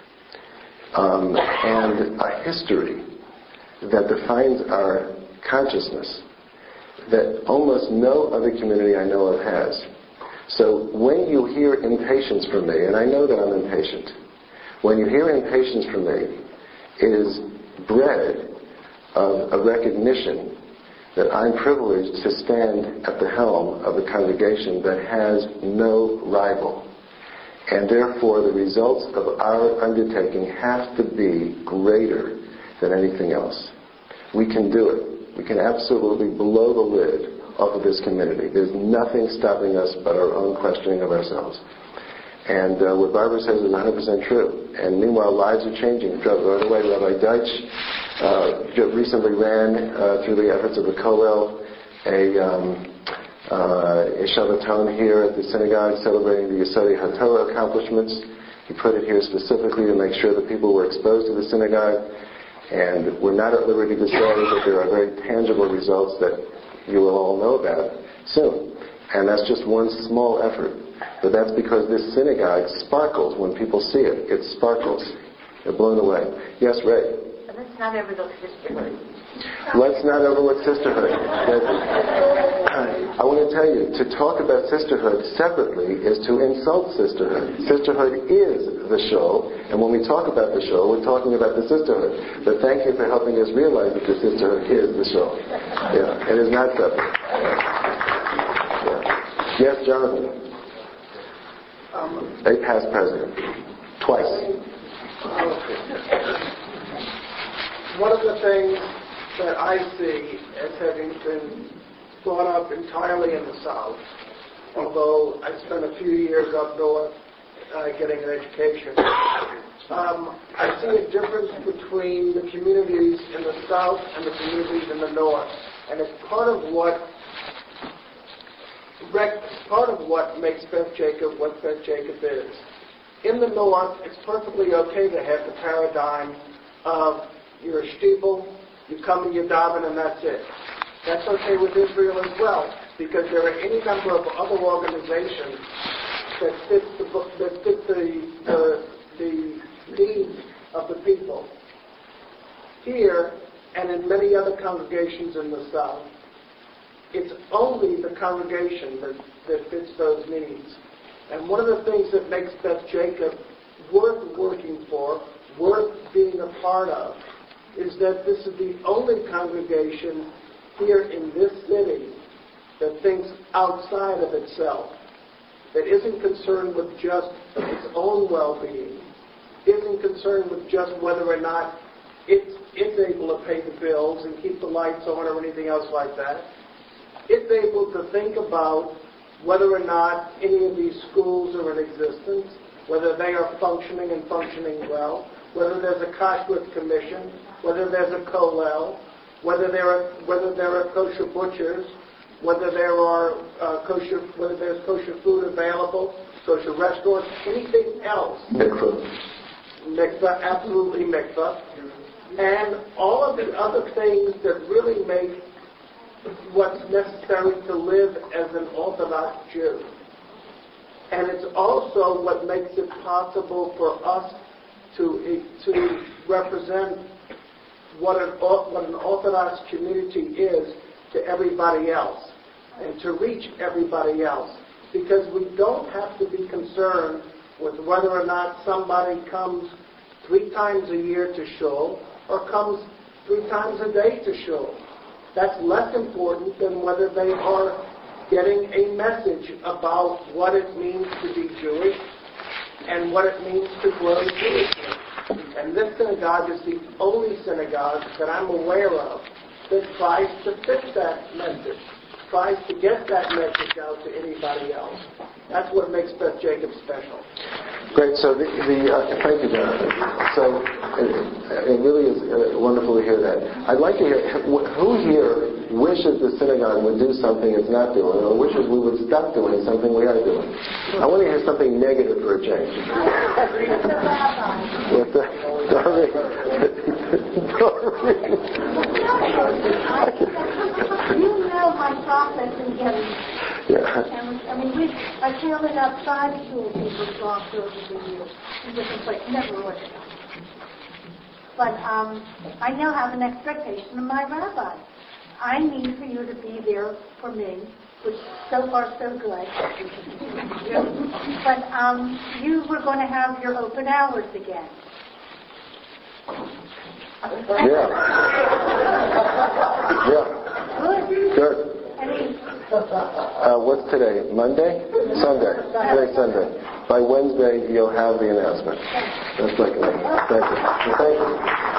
and a history that defines our consciousness that almost no other community I know of has. So when you hear impatience from me, and I know that I'm impatient, when you hear impatience from me, it is bred of a recognition that I'm privileged to stand at the helm of a congregation that has no rival. And therefore the results of our undertaking have to be greater than anything else. We can do it. We can absolutely blow the lid off of this community. There's nothing stopping us but our own questioning of ourselves. And what Barbara says is 100% true. And meanwhile, lives are changing. Right away, Rabbi Deitch recently ran, through the efforts of the Kollel, a Shabbaton here at the synagogue celebrating the Yesodei HaTorah accomplishments. He put it here specifically to make sure that people were exposed to the synagogue. And we're not at liberty to say that there are very tangible results that you will all know about soon. And that's just one small effort. But that's because this synagogue sparkles when people see it. It sparkles. They're blown away. Yes, Ray? And let's not overlook sisterhood. Let's not overlook sisterhood. I want to tell you, to talk about sisterhood separately is to insult sisterhood. Sisterhood is the show, and when we talk about the show, we're talking about the sisterhood. But thank you for helping us realize that the sisterhood is the show. Yeah, it is not separate. Yeah. Yes, Jonathan. A past president. Twice. One of the things that I see as having been brought up entirely in the South, although I spent a few years up north getting an education, I see a difference between the communities in the South and the communities in the North. And it's part of what makes Beth Jacob what Beth Jacob is. In the North, it's perfectly okay to have the paradigm of you're a shtiebel, you come and you daven, and that's it. That's okay with Israel as well, because there are any number of other organizations that fit the needs of the people. Here, and in many other congregations in the South, it's only the congregation that fits those needs. And one of the things that makes Beth Jacob worth working for, worth being a part of, is that this is the only congregation here in this city that thinks outside of itself, that isn't concerned with just its own well-being, isn't concerned with just whether or not it's able to pay the bills and keep the lights on or anything else like that. It's able to think about whether or not any of these schools are in existence, whether they are functioning and functioning well, whether there's a Kashrut commission, whether there's a kollel, whether there are kosher butchers, whether whether there's kosher food available, kosher restaurants, anything else. Mikvah, absolutely mikvah. And all of the other things that really make what's necessary to live as an Orthodox Jew. And it's also what makes it possible for us to represent what an Orthodox community is to everybody else and to reach everybody else. Because we don't have to be concerned with whether or not somebody comes 3 times a year to shul or comes 3 times a day to shul. That's less important than whether they are getting a message about what it means to be Jewish and what it means to grow Jewishness. And this synagogue is the only synagogue that I'm aware of that tries to fit that message, tries to get that message out to anybody else. That's what makes Beth Jacobs special. Great. So thank you, Jonathan. So it really is wonderful to hear that. I'd like to hear who here wishes the synagogue would do something it's not doing, or wishes we would stop doing something we are doing. I want to hear something negative for a change. What's that? You know my process in getting. Yeah. I counted up 5 school people gone through over the years in different places, never Orthodox. But I now have an expectation of my rabbi. I need for you to be there for me, which so far so good. But you were going to have your open hours again. Yeah. Good. What's today? Monday? Sunday. Today's Sunday. By Wednesday, you'll have the announcement. That's like thank you. Thank you.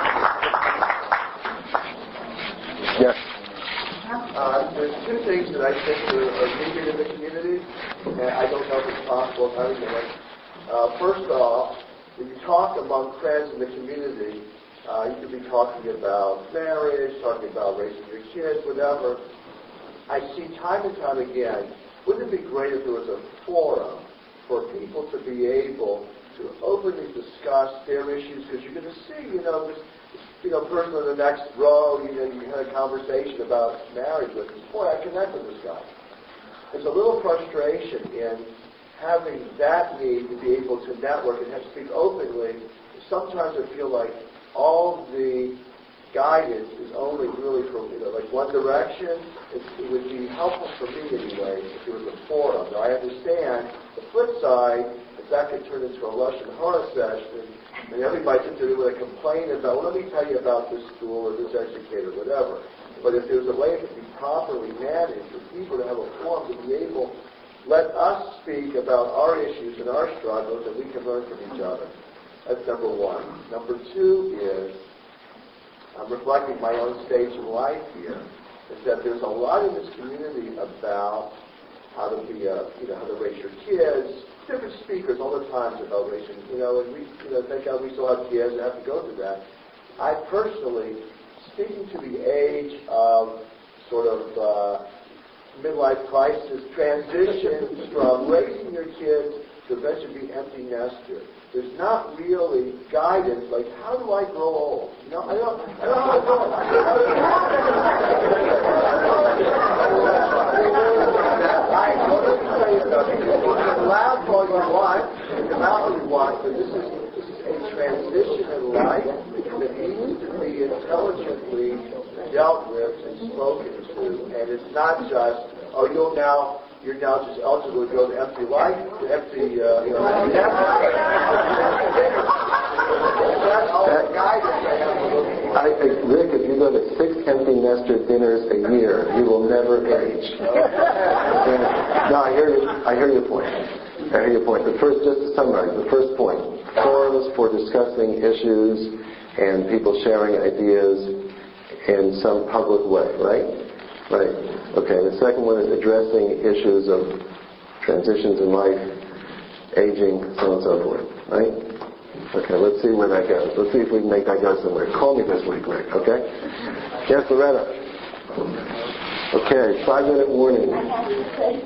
Yes. There's 2 things that I think are needed in the community, and I don't know if it's possible to do it. First off, when you talk among friends in the community, you could be talking about marriage, talking about raising your kids, whatever. I see time and time again, wouldn't it be great if there was a forum for people to be able to openly discuss their issues? Because you're going to see, this person in the next row, you had a conversation about marriage with him. Boy, I connect with this guy. There's a little frustration in having that need to be able to network and have to speak openly. Sometimes I feel like all the guidance is only really from, like one direction. It would be helpful for me anyway if there was a forum. Now, I understand the flip side, if that could turn into a Lashon Hara session, and everybody sits there with a complaint about, well, let me tell you about this school or this educator, whatever. But if there's a way it could be properly managed for people to have a forum to be able, let us speak about our issues and our struggles, and we can learn from each other. That's number 1. Number 2 is, I'm reflecting my own stage in life here, is that there's a lot in this community about how to be, how to raise your kids. Different speakers all the time about raising, and we, thank God we still have kids and have to go through that. I personally, speaking to the age of sort of midlife crisis transition from raising your kids to eventually be empty nester. There's not really guidance, like, how do I grow old? I don't know how to grow old. Let me tell you something. You can laugh all you want, you can laugh all you want, but this is a transition in life that needs to be intelligently dealt with and spoken to, and it's not just, oh, you're now just eligible to go to empty life, to empty, empty nest. That's all the guidance I have to look at. Rick, if you go to 6 empty nester dinners a year, you will never age. No, I hear your point. But first, just to summarize, the first point, forums for discussing issues and people sharing ideas in some public way, right? Right. Okay, the second one is addressing issues of transitions in life, aging, so on and so forth, right? Okay, let's see where that goes. Let's see if we can make that go somewhere. Call me this week, Rick, okay? Yes, Loretta. Okay, 5-minute warning. I have to say,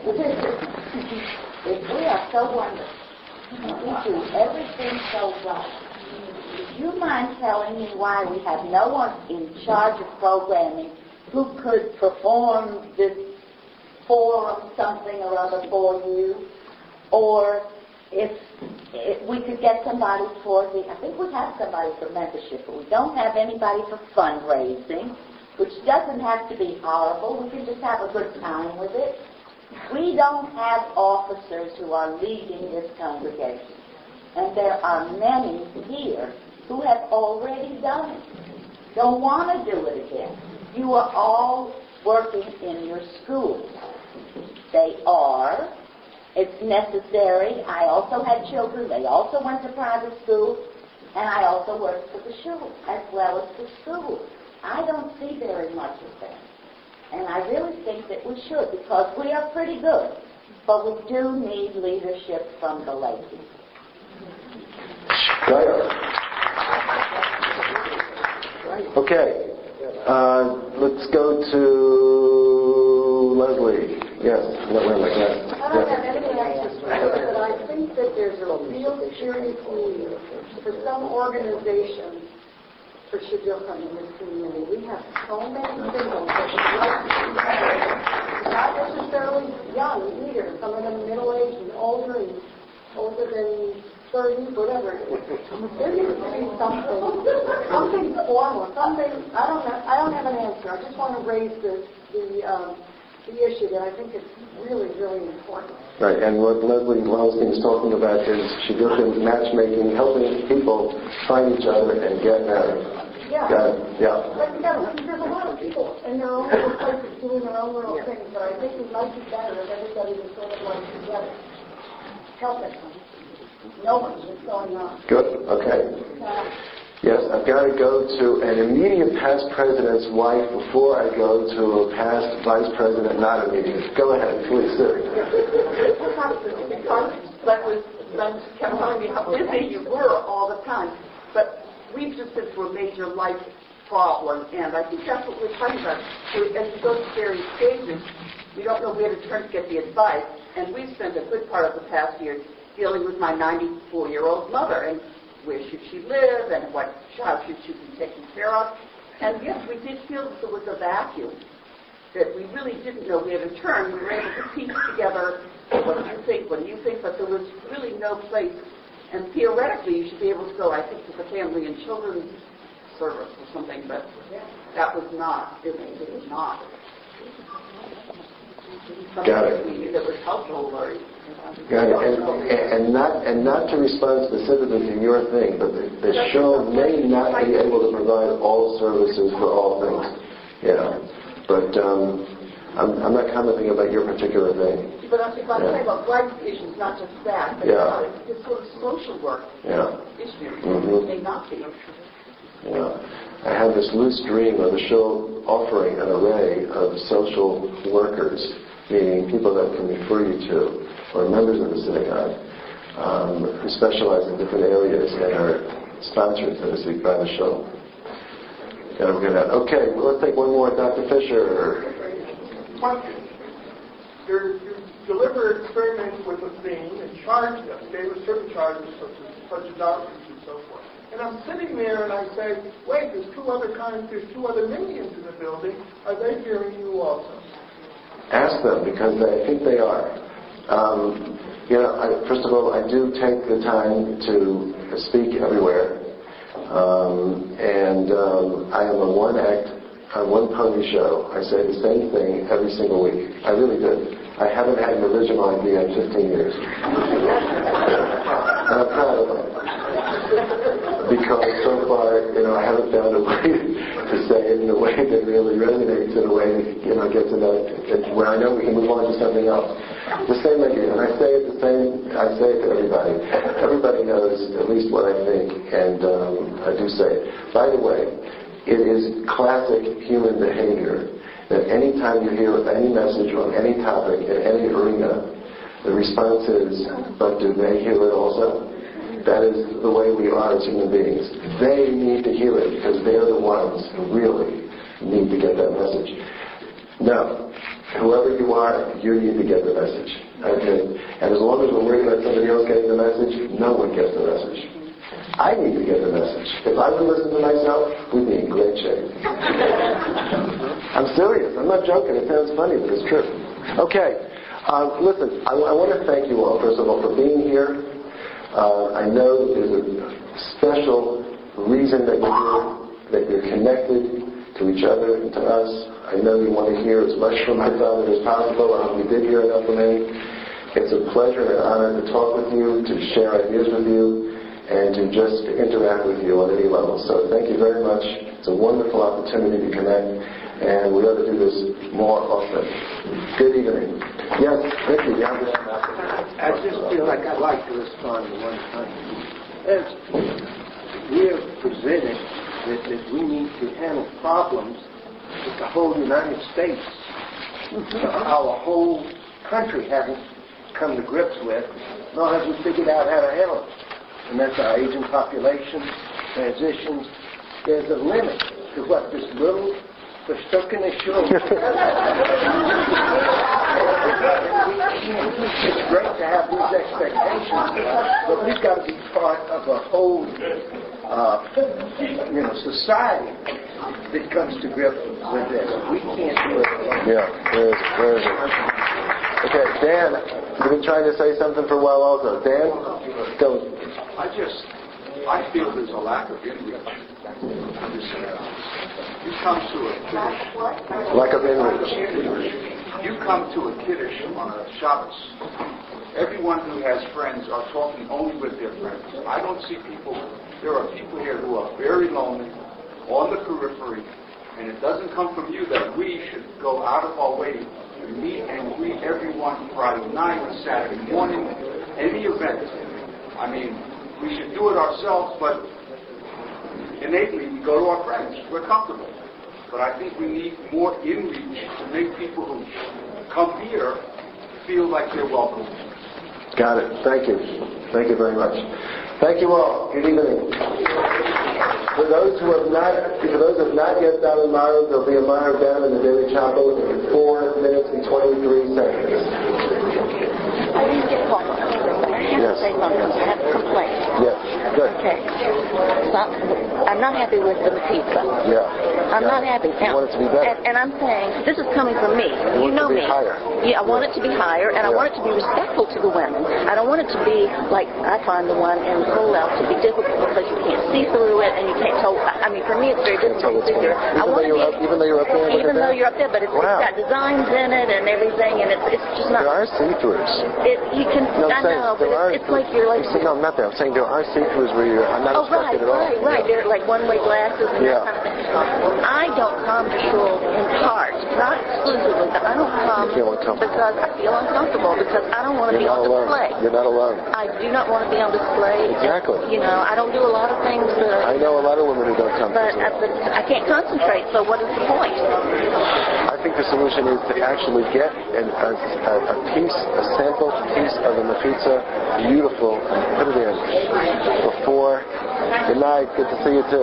we are so wonderful. We do everything so well. Would you mind telling me why we have no one in charge of programming who could perform this forum something or other for you? Or if we could get somebody I think we have somebody for membership, but we don't have anybody for fundraising, which doesn't have to be horrible. We can just have a good time with it. We don't have officers who are leading this congregation. And there are many here who have already done it. Don't want to do it again. You are all working in your schools. They are. It's necessary. I also had children. They also went to private school. And I also worked for the show as well as the school. I don't see very much of that. And I really think that we should, because we are pretty good. But we do need leadership from the ladies. Okay. Let's go to Leslie. Yes. No, wait a minute. Yes. I don't have any answers for this, but I think that there's a real serious need for some organization for shidduchim in this community. We have so many singles that would like to be not necessarily young either. Some of them middle-aged and older than 30, whatever. There needs to be something formal, something. I don't have an answer. I just want to raise the issue that I think is really, really important. Right, and what Leslie Lowenstein is talking about is shidduchim, matchmaking, helping people find each other and get married. Yeah. Got it? Yeah. But there's a lot of people in their own little places doing their own little things, but I think it might be better if everybody was sort of like together, helping, knowing what's going on. Good. Okay. Yes, I've got to go to an immediate past president's wife before I go to a past vice president, not immediate. Go ahead, please, sir. Because Len kept telling me how busy you were all the time. But we've just been through a major life problem, and I think that's what we're talking about. As you go through various stages, you don't know where to turn to get the advice. And we've spent a good part of the past year dealing with my 94-year-old mother, and where should she live, and how should she be taken care of. And yes, we did feel that there was a vacuum, that we really didn't know where to turn. We were able to piece together, what do you think, but there was really no place. And theoretically, you should be able to go, I think, to the Family and Children's Service or something, but that was not, it was not. Got it. That was helpful, or Got it. And not to respond specifically to your thing, but the show may not be able to provide all services for all things. Yeah. But I'm not commenting about your particular thing. But I'm talking about clarification, not just that, but it's sort of social work issue. It may not be. Yeah. I have this loose dream of the show offering an array of social workers, meaning people that can refer you to, or members of the synagogue, who specialize in different areas and are sponsored, so to speak, by the show. Gotta look at that. Okay, well, let's take one more. Dr. Fisher. Question. You deliver experiments with a theme and charge them. They with certain charges such as doctors and so forth. And I'm sitting there and I say, wait, there's two other minions in the building. Are they hearing you also? Ask them, because I think they are. First of all, I do take the time to speak everywhere. I am a one-pony show. I say the same thing every single week. I really do. I haven't had an original idea in 15 years. And I'm proud of it. Because so far, I haven't found a way to say it in a way that really resonates, in a way that gets where I know we can move on to something else. The same idea, and I say it to everybody. Everybody knows at least what I think, and I do say it. By the way, it is classic human behavior that any time you hear any message on any topic in any arena, the response is, but do they hear it also? That is the way we are as human beings. They need to hear it because they're the ones who really need to get that message. Now, whoever you are, you need to get the message. Okay? And as long as we're worried about somebody else getting the message, no one gets the message. I need to get the message. If I would listen to myself, we'd be in great shape. I'm serious. I'm not joking. It sounds funny, but it's true. Okay. Listen, I want to thank you all, first of all, for being here. I know there's a special reason that you're here, that you're connected to each other and to us. I know you want to hear as much from my father as possible. I hope you did hear enough from him. It's a pleasure and an honor to talk with you, to share ideas with you, and to just interact with you on any level. So thank you very much. It's a wonderful opportunity to connect, and we ought to do this more often. Good evening. Yes, Vicki, you have the I just feel like I'd like to respond to one thing. As we have presented that we need to handle problems that the whole United States, our whole country hasn't come to grips with, nor have we figured out how to handle it. And that's our aging population, transitions. There's a limit to what this little verstuckene show. It's great to have these expectations, but we've got to be part of a whole society that comes to grips with this. We can't do it alone. Yeah, where is it? Okay, Dan, you've been trying to say something for a while also. Dan, go. I feel there's a lack of inreach. You come to a lack of inreach. You come to a kiddush on a Shabbos. Everyone who has friends are talking only with their friends. I don't see people. There are people here who are very lonely, on the periphery, and it doesn't come from you that we should go out of our way to meet and greet everyone Friday night, Saturday morning, any event. I mean, we should do it ourselves, but innately we go to our friends. We're comfortable. But I think we need more inreach to make people who come here feel like they're welcome. Got it. Thank you. Thank you very much. Thank you all. Good evening. For those who have not yet found a Mara, there'll be a Mara down in the Daily Chapel in 4 minutes and 23 seconds. I didn't get called. I have to say something. I have a complaint. Yes. Good. Okay. So I'm not happy with the pizza. Yeah. I'm not happy. You want it to be better. And I'm saying, this is coming from me. You know me. Higher. Yeah, I want it to be higher, and I want it to be respectful to the women. I don't want it to be like I find the one in the pull-out to be difficult because you can't see through it and you can't tell. I mean, for me, it's very difficult to see through. Even though you're up there. Even though you're up there, but it's got designs in it and everything, and it's just not. There are see-throughs. You can. No, I know, but it's like you're like. No, I'm not there. I'm saying there are see-throughs where you're. I'm not obstructed at all. Right. They're like one-way glasses and that kind of thing. I don't come to shul in part, not exclusively, but I don't come because I feel uncomfortable because I don't want to be on display. You're not alone. I do not want to be on display. Exactly. I don't do a lot of things that. I know a lot of women who don't come. But I can't concentrate. So what is the point? I think the solution is to actually get a sample piece of the pizza, beautiful, and put it in before. Good night. Good to see you too.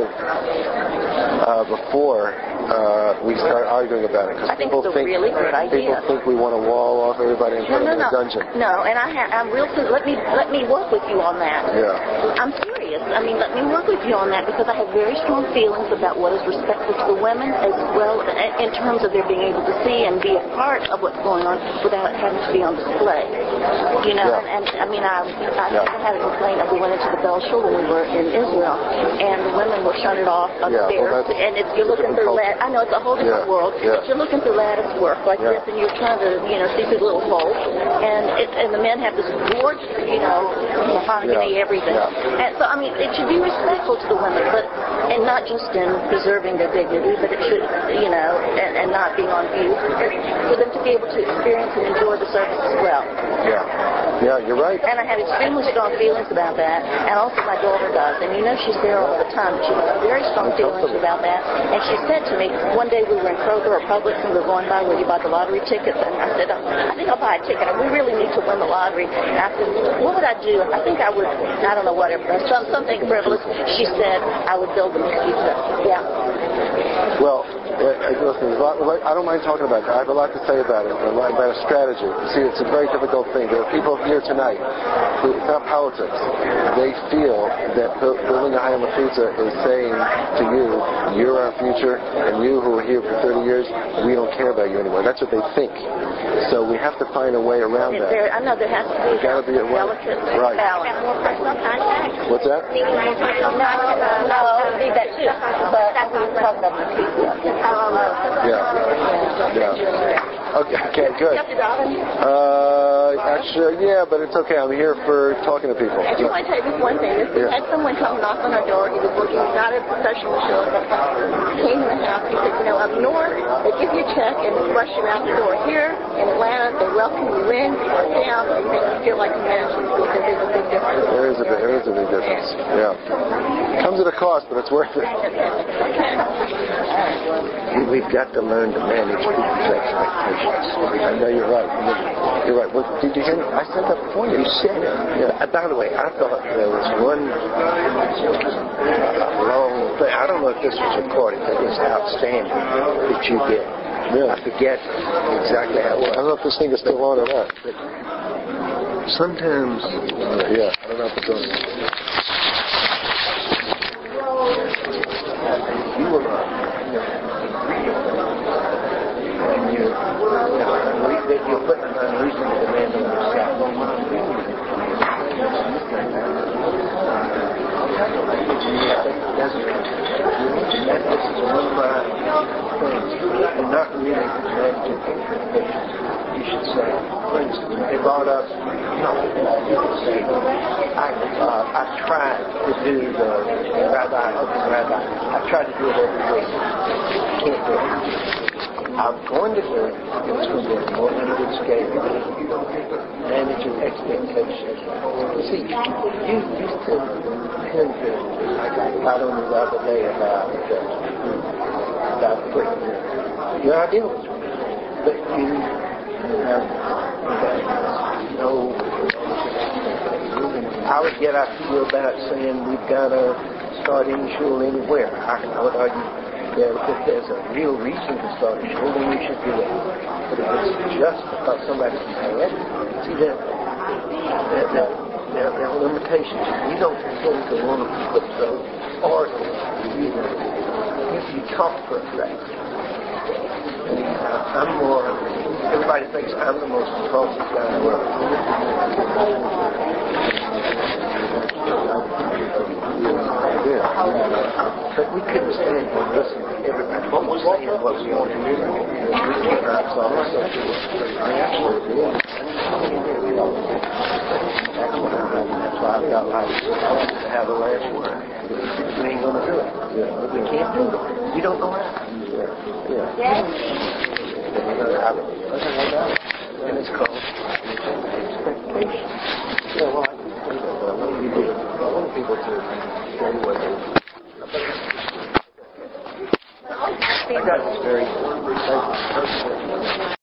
Before we start arguing about it, because people think really good idea. People think we want to wall off everybody and put them in a dungeon. No, and I'm real. Let me work with you on that. Yeah. I'm serious. I mean, let me work with you on that because I have very strong feelings about what is respectful to the women as well in terms of their being able to see and be a part of what's going on without having to be on display. And I mean, I had a complaint that we went into the Bell Shul when we were in Israel, and the women were shunted off upstairs, and you're looking through I know it's a whole different world, but you're looking through lattice work like this, and you're trying to, see through little holes, and the men have this gorgeous, mahogany, everything. And so, I mean, it should be respectful to the women, and not just in preserving their dignity, but it should, and not being on view, for them to be able to experience and enjoy the service as well. Yeah, you're right. And I have extremely strong feelings about that, and also my daughter does, and she's there all the time, but she has very strong feelings about that, and she said to me, one day we were in Kroger or Publix and we were going by where you bought the lottery tickets, and I said, I think I'll buy a ticket, and we really need to win the lottery. And I said, what would I do? I think I would, I don't know, whatever, something frivolous. She said, I would build them a pizza. Yeah. Well, Listen, I don't mind talking about it. I have a lot to say about it, about a strategy. See, it's a very difficult thing. There are people here tonight who, it's not politics. They feel that building a Hayam Mechitza is saying to you, you're our future, and you who are here for 30 years, we don't care about you anymore. That's what they think. So we have to find a way around that. I know there has to be a delicate balance. More personal contact. What's that? No, need that too. But we're talking about the pizza. Yeah. Okay, good. Actually, yeah, but it's okay. I'm here for talking to people. I just want to tell you this one thing. We had someone come knock on our door. He was working, not a professional show. He came to the house. He said, up north, they give you a check and rush you out the door. Here in Atlanta, they welcome you in, you sit down, and you make you feel like a man. Because there's a big difference. There is a big difference. Yeah. It comes at a cost, but it's worth it. We've got to learn to manage people's expectations. I know you're right. You're right. Well, did you hear me? I said that before. You said it. Yeah. By the way, I thought there was one long thing. I don't know if this was recorded, but it was outstanding that you did. Yeah. I forget exactly how it was. I don't know if this thing is still on or not. Sometimes... yeah, I don't know if it's on. You were you're putting an unreasonable demand on yourself. This is one of my things. You're not really managing expectations. You should say, for instance, they brought up, you could say, I tried to do the rabbi. I tried to do it every week. Can't do it. I'm going to do it. It's going to be a more limited scale. Managing expectations. See, you tend to, I got caught on you the other day about your idea was right. But you have no. I would get out to you about saying we've got to start any shul anywhere. I would argue. If there's a real reason to start a show, then we should do it. But if it's just because somebody's bad, see, there are limitations. We don't tend to want to put those order either. If you talk for a fact, I'm more, everybody thinks I'm the most impulsive guy in the world. But we couldn't stand here and listen to everybody. What was saying, what was going to do. We cannot solve our social work. That's why I've got to have the last word. We ain't going to do it. We can't do it. We don't know how. And it's called expectation. Yeah, well, I want people to say what they I got this very